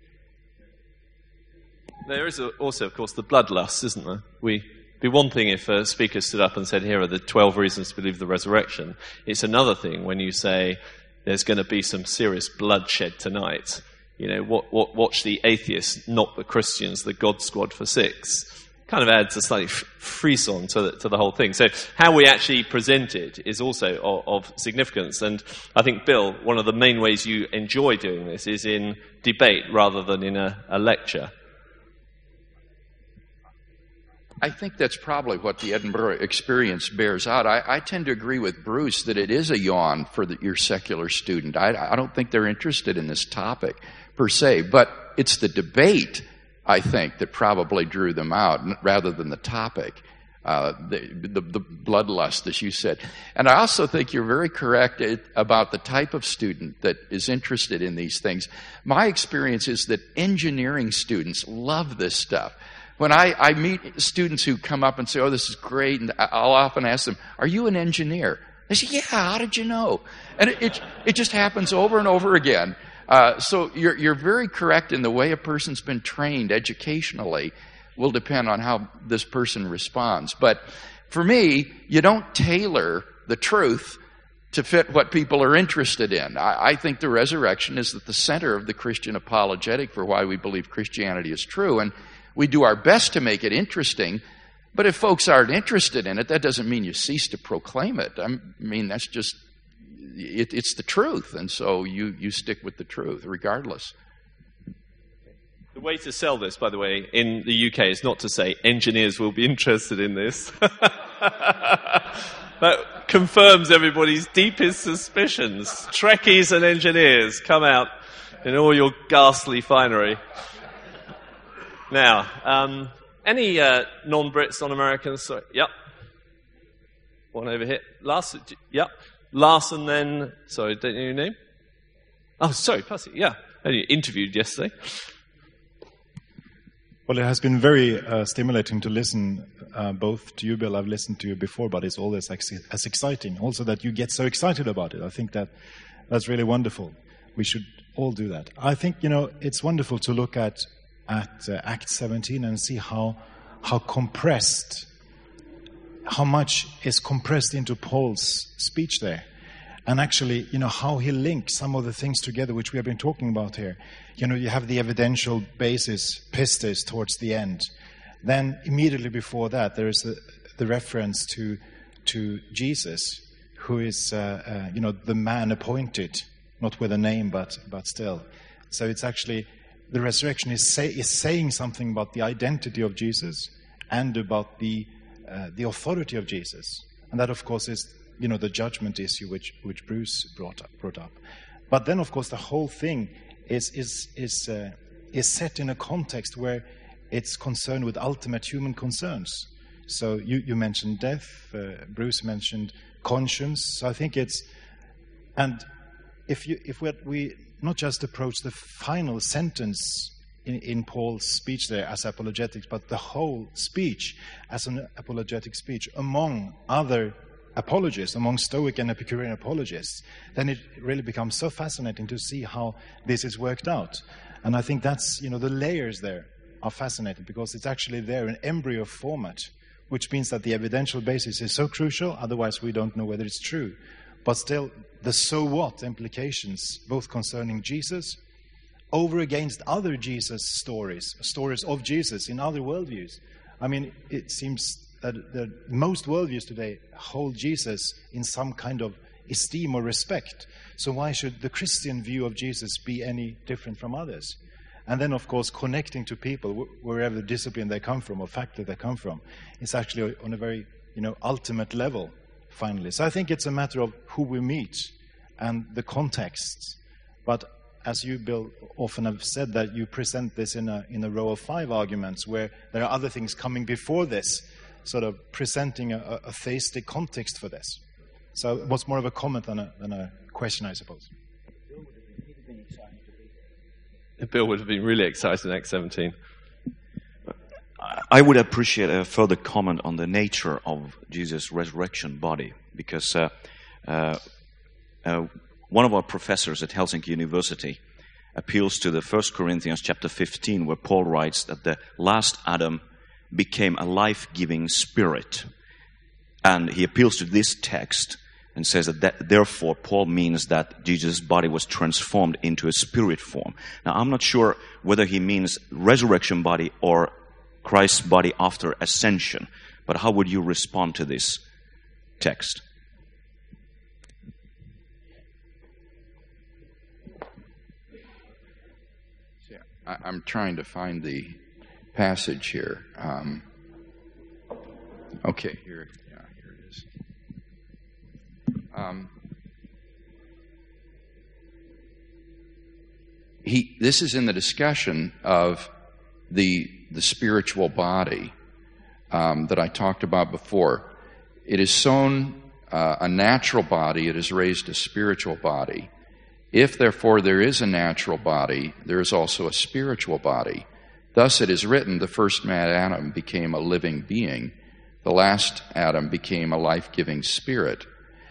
There is also, of course, the bloodlust, isn't there? It'd be one thing if a speaker stood up and said, here are the 12 reasons to believe the resurrection. It's another thing when you say there's going to be some serious bloodshed tonight. watch the atheists knock the Christians, the God Squad for 6, kind of adds a slightly frisson to the whole thing. So how we actually present it is also of significance. And I think, Bill, one of the main ways you enjoy doing this is in debate rather than in a lecture. I think that's probably what the Edinburgh experience bears out. I tend to agree with Bruce that it is a yawn for your secular student. I don't think they're interested in this topic per se, but it's the debate, I think, that probably drew them out rather than the topic, the bloodlust, as you said. And I also think you're very correct about the type of student that is interested in these things. My experience is that engineering students love this stuff. When I meet students who come up and say, oh, this is great, and I'll often ask them, are you an engineer? They say, yeah, how did you know? And it just happens over and over again. So you're very correct in the way a person's been trained educationally will depend on how this person responds. But for me, you don't tailor the truth to fit what people are interested in. I think the resurrection is at the center of the Christian apologetic for why we believe Christianity is true. And we do our best to make it interesting, but if folks aren't interested in it, that doesn't mean you cease to proclaim it. I mean, that's just, it's the truth, and so you stick with the truth, regardless. The way to sell this, by the way, in the UK is not to say engineers will be interested in this. That confirms everybody's deepest suspicions. Trekkies and engineers, come out in all your ghastly finery. Now, any non-Brits, non-Americans? Sorry. Yep. One over here. Last. Yep. Last and then... Sorry, don't you know your name? Oh, sorry, Percy. Yeah. Only interviewed yesterday. Well, it has been very stimulating to listen both to you, Bill. I've listened to you before, but it's always as exciting. Also that you get so excited about it. I think that's really wonderful. We should all do that. I think, it's wonderful to look at Act 17 and see how compressed, how much is compressed into Paul's speech there. And actually, how he links some of the things together which we have been talking about here. You have the evidential basis, pistis, towards the end. Then immediately before that, there is the reference to Jesus, who is, the man appointed, not with a name, but still. So it's actually... The resurrection is saying something about the identity of Jesus and about the authority of Jesus. And that, of course, is, the judgment issue which Bruce brought up. But then, of course, the whole thing is set in a context where it's concerned with ultimate human concerns. So you mentioned death, Bruce mentioned conscience. So I think it's... And if we not just approach the final sentence in Paul's speech there as apologetics, but the whole speech as an apologetic speech among other apologists, among Stoic and Epicurean apologists, then it really becomes so fascinating to see how this is worked out. And I think that's, the layers there are fascinating because it's actually there in embryo format, which means that the evidential basis is so crucial, otherwise we don't know whether it's true. But still, the so what implications, both concerning Jesus, over against other Jesus stories of Jesus in other worldviews. I mean, it seems that most worldviews today hold Jesus in some kind of esteem or respect. So why should the Christian view of Jesus be any different from others? And then, of course, connecting to people, wherever discipline they come from or fact that they come from, is actually on a very, ultimate level. Finally. So I think it's a matter of who we meet and the context. But as you, Bill, often have said that you present this in a row of 5 arguments where there are other things coming before this, sort of presenting a theistic context for this. So it was more of a comment than a question, I suppose. Bill would have been really excited in Act 17. I would appreciate a further comment on the nature of Jesus' resurrection body, because one of our professors at Helsinki University appeals to the 1 Corinthians chapter 15, where Paul writes that the last Adam became a life-giving spirit. And he appeals to this text and says that therefore Paul means that Jesus' body was transformed into a spirit form. Now, I'm not sure whether he means resurrection body or Christ's body after ascension, but how would you respond to this text? I'm trying to find the passage here. Okay, here it is. This is in the discussion of the spiritual body that I talked about before. It is sown a natural body, it is raised a spiritual body. If therefore there is a natural body, there is also a spiritual body. Thus it is written, the first man Adam became a living being. The last Adam became a life-giving spirit.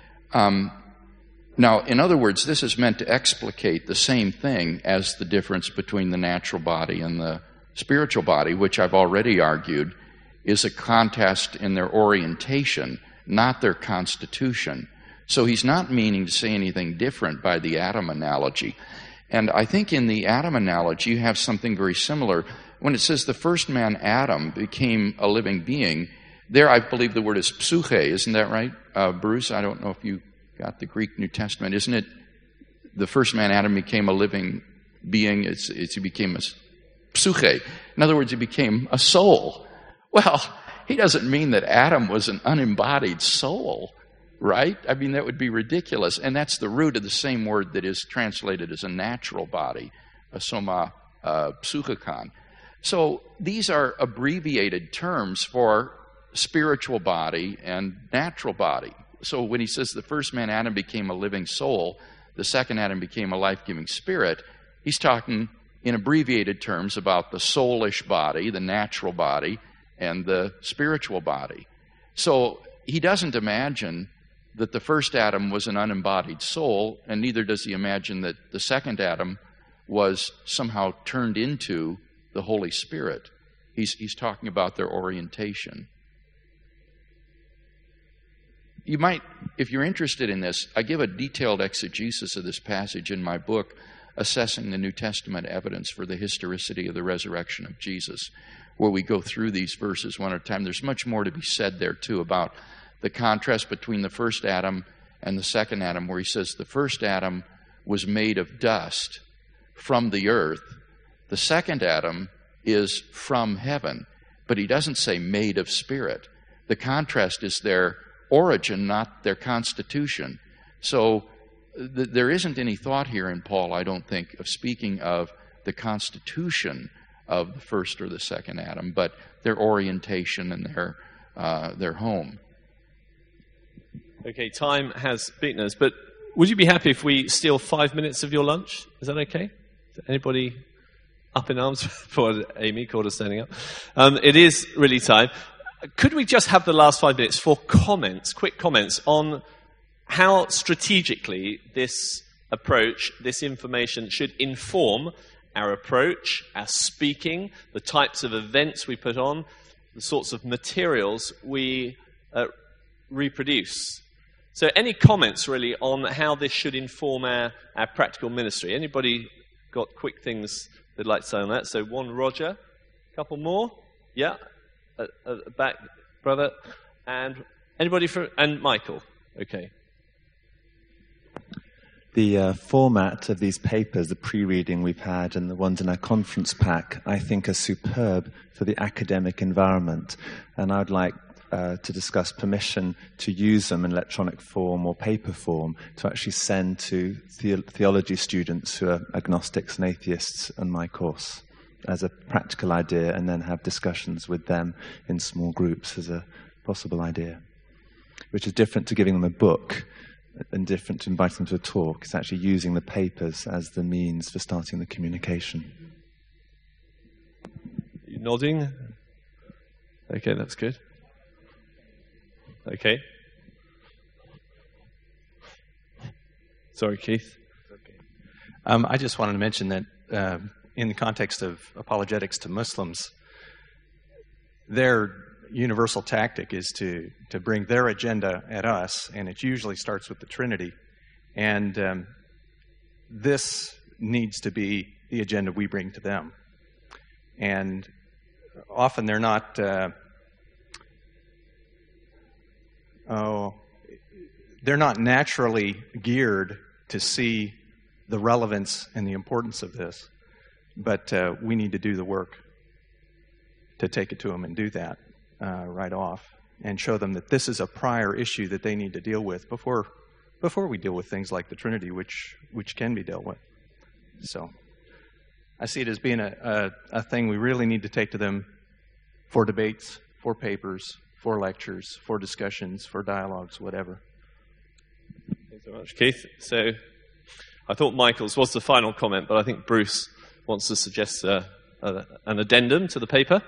Now, in other words, this is meant to explicate the same thing as the difference between the natural body and the spiritual body, which I've already argued is a contest in their orientation, not their constitution. So he's not meaning to say anything different by the Adam analogy. And I think in the Adam analogy, you have something very similar. When it says the first man, Adam, became a living being, there I believe the word is psyche. Isn't that right, Bruce? I don't know if you got the Greek New Testament. Isn't it the first man, Adam, became a living being? He became a psyche. In other words, he became a soul. Well, he doesn't mean that Adam was an unembodied soul. Right? I mean, that would be ridiculous. And that's the root of the same word that is translated as a natural body, a soma psychikon. So these are abbreviated terms for spiritual body and natural body. So when he says the first man, Adam, became a living soul, the second Adam became a life-giving spirit, he's talking in abbreviated terms about the soulish body, the natural body, and the spiritual body. So he doesn't imagine that the first Adam was an unembodied soul, and neither does he imagine that the second Adam was somehow turned into the Holy Spirit. He's talking about their orientation. You might, if you're interested in this, I give a detailed exegesis of this passage in my book, Assessing the New Testament Evidence for the Historicity of the Resurrection of Jesus, where we go through these verses one at a time. There's much more to be said there, too, about the contrast between the first Adam and the second Adam, where he says the first Adam was made of dust from the earth. The second Adam is from heaven, but he doesn't say made of spirit. The contrast is their origin, not their constitution. So there isn't any thought here in Paul, I don't think, of speaking of the constitution of the first or the second Adam, but their orientation and their home. Okay, time has beaten us, but would you be happy if we steal 5 minutes of your lunch? Is that okay? Is anybody up in arms for Amy Corder standing up? It is really time. Could we just have the last 5 minutes for comments, quick comments on how strategically this approach, this information should inform our approach, our speaking, the types of events we put on, the sorts of materials we reproduce. So any comments really on how this should inform our practical ministry? Anybody got quick things they'd like to say on that? So one, Roger, a couple more? Yeah, back, brother. And anybody and Michael, okay. The format of these papers, the pre-reading we've had and the ones in our conference pack, I think are superb for the academic environment. And I'd like to discuss permission to use them in electronic form or paper form to actually send to theology students who are agnostics and atheists on my course as a practical idea, and then have discussions with them in small groups as a possible idea, which is different to giving them a book and different to inviting them to a talk. It's actually using the papers as the means for starting the communication. You nodding? Okay, that's good. Okay. Sorry, Keith. I just wanted to mention that in the context of apologetics to Muslims, universal tactic is to bring their agenda at us, and it usually starts with the Trinity. And this needs to be the agenda we bring to them. And often they're not, they're not naturally geared to see the relevance and the importance of this. But we need to do the work to take it to them and do that right off, and show them that this is a prior issue that they need to deal with before we deal with things like the Trinity, which can be dealt with. So I see it as being a thing we really need to take to them for debates, for papers, for lectures, for discussions, for dialogues, whatever. Thanks so much, Keith. So I thought Michael's was the final comment, but I think Bruce wants to suggest an addendum to the paper.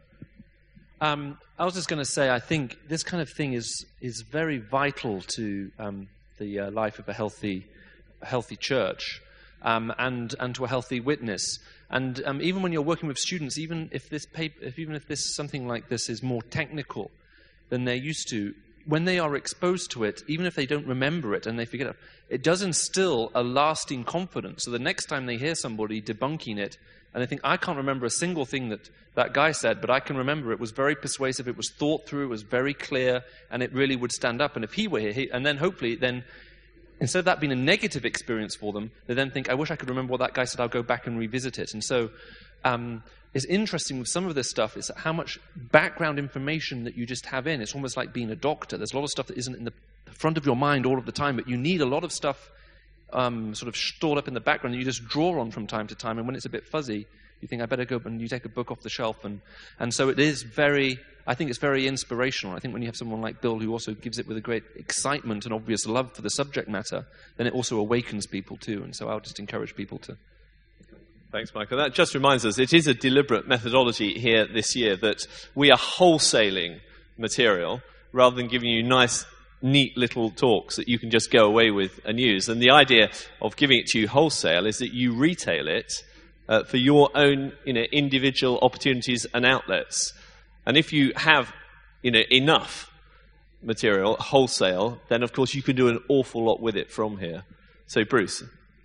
I was just going to say, I think this kind of thing is very vital to the life of a healthy church, and to a healthy witness. And even when you're working with students, even if this something like this is more technical than they're used to, when they are exposed to it, even if they don't remember it and they forget it, it does instill a lasting confidence. So the next time they hear somebody debunking it, and they think, I can't remember a single thing that guy said, but I can remember it was very persuasive, it was thought through, it was very clear, and it really would stand up. And if he were here, and then hopefully, instead of that being a negative experience for them, they then think, I wish I could remember what that guy said, I'll go back and revisit it. And so it's interesting with some of this stuff is how much background information that you just have in. It's almost like being a doctor. There's a lot of stuff that isn't in the front of your mind all of the time, but you need a lot of stuff sort of stored up in the background that you just draw on from time to time. And when it's a bit fuzzy, you think, I better go and you take a book off the shelf. And so it is I think it's very inspirational. I think when you have someone like Bill who also gives it with a great excitement and obvious love for the subject matter, then it also awakens people too. And so I'll just encourage people to. Thanks, Michael. That just reminds us, it is a deliberate methodology here this year that we are wholesaling material rather than giving you nice, neat little talks that you can just go away with and use. And the idea of giving it to you wholesale is that you retail it for your own individual opportunities and outlets. And if you have enough material wholesale, then of course you can do an awful lot with it from here. So Bruce.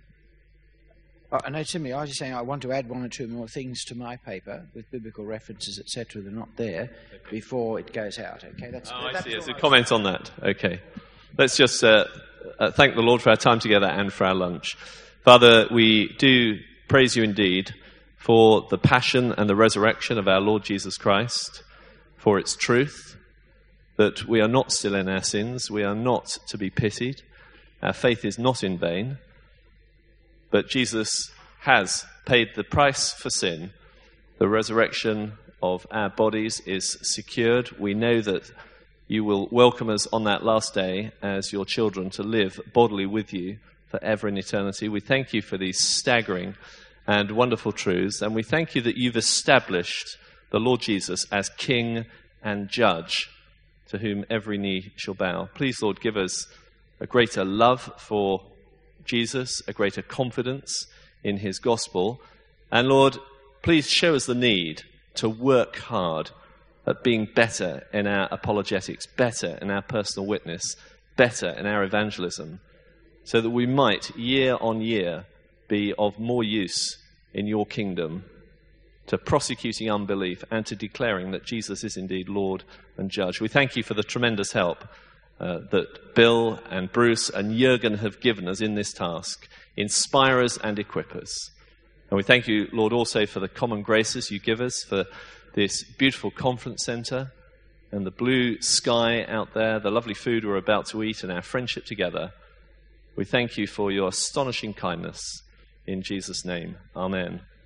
No, Timmy, I was just saying I want to add one or two more things to my paper with biblical references, etc. They're not there before it goes out. Okay, that's. I see. There's a comment on that. Okay, let's just thank the Lord for our time together and for our lunch. Father, we do praise you indeed for the passion and the resurrection of our Lord Jesus Christ, for its truth, that we are not still in our sins, we are not to be pitied, our faith is not in vain, but Jesus has paid the price for sin. The resurrection of our bodies is secured. We know that you will welcome us on that last day as your children to live bodily with you forever in eternity. We thank you for these staggering and wonderful truths, and we thank you that you've established the Lord Jesus as King and Judge, to whom every knee shall bow. Please, Lord, give us a greater love for Jesus, a greater confidence in his gospel. And Lord, please show us the need to work hard at being better in our apologetics, better in our personal witness, better in our evangelism, so that we might, year on year, be of more use in your kingdom to prosecuting unbelief and to declaring that Jesus is indeed Lord and Judge. We thank you for the tremendous help that Bill and Bruce and Jürgen have given us in this task. Inspire us and equip us. And we thank you, Lord, also for the common graces you give us, for this beautiful conference centre and the blue sky out there, the lovely food we're about to eat, and our friendship together. We thank you for your astonishing kindness. In Jesus' name, amen.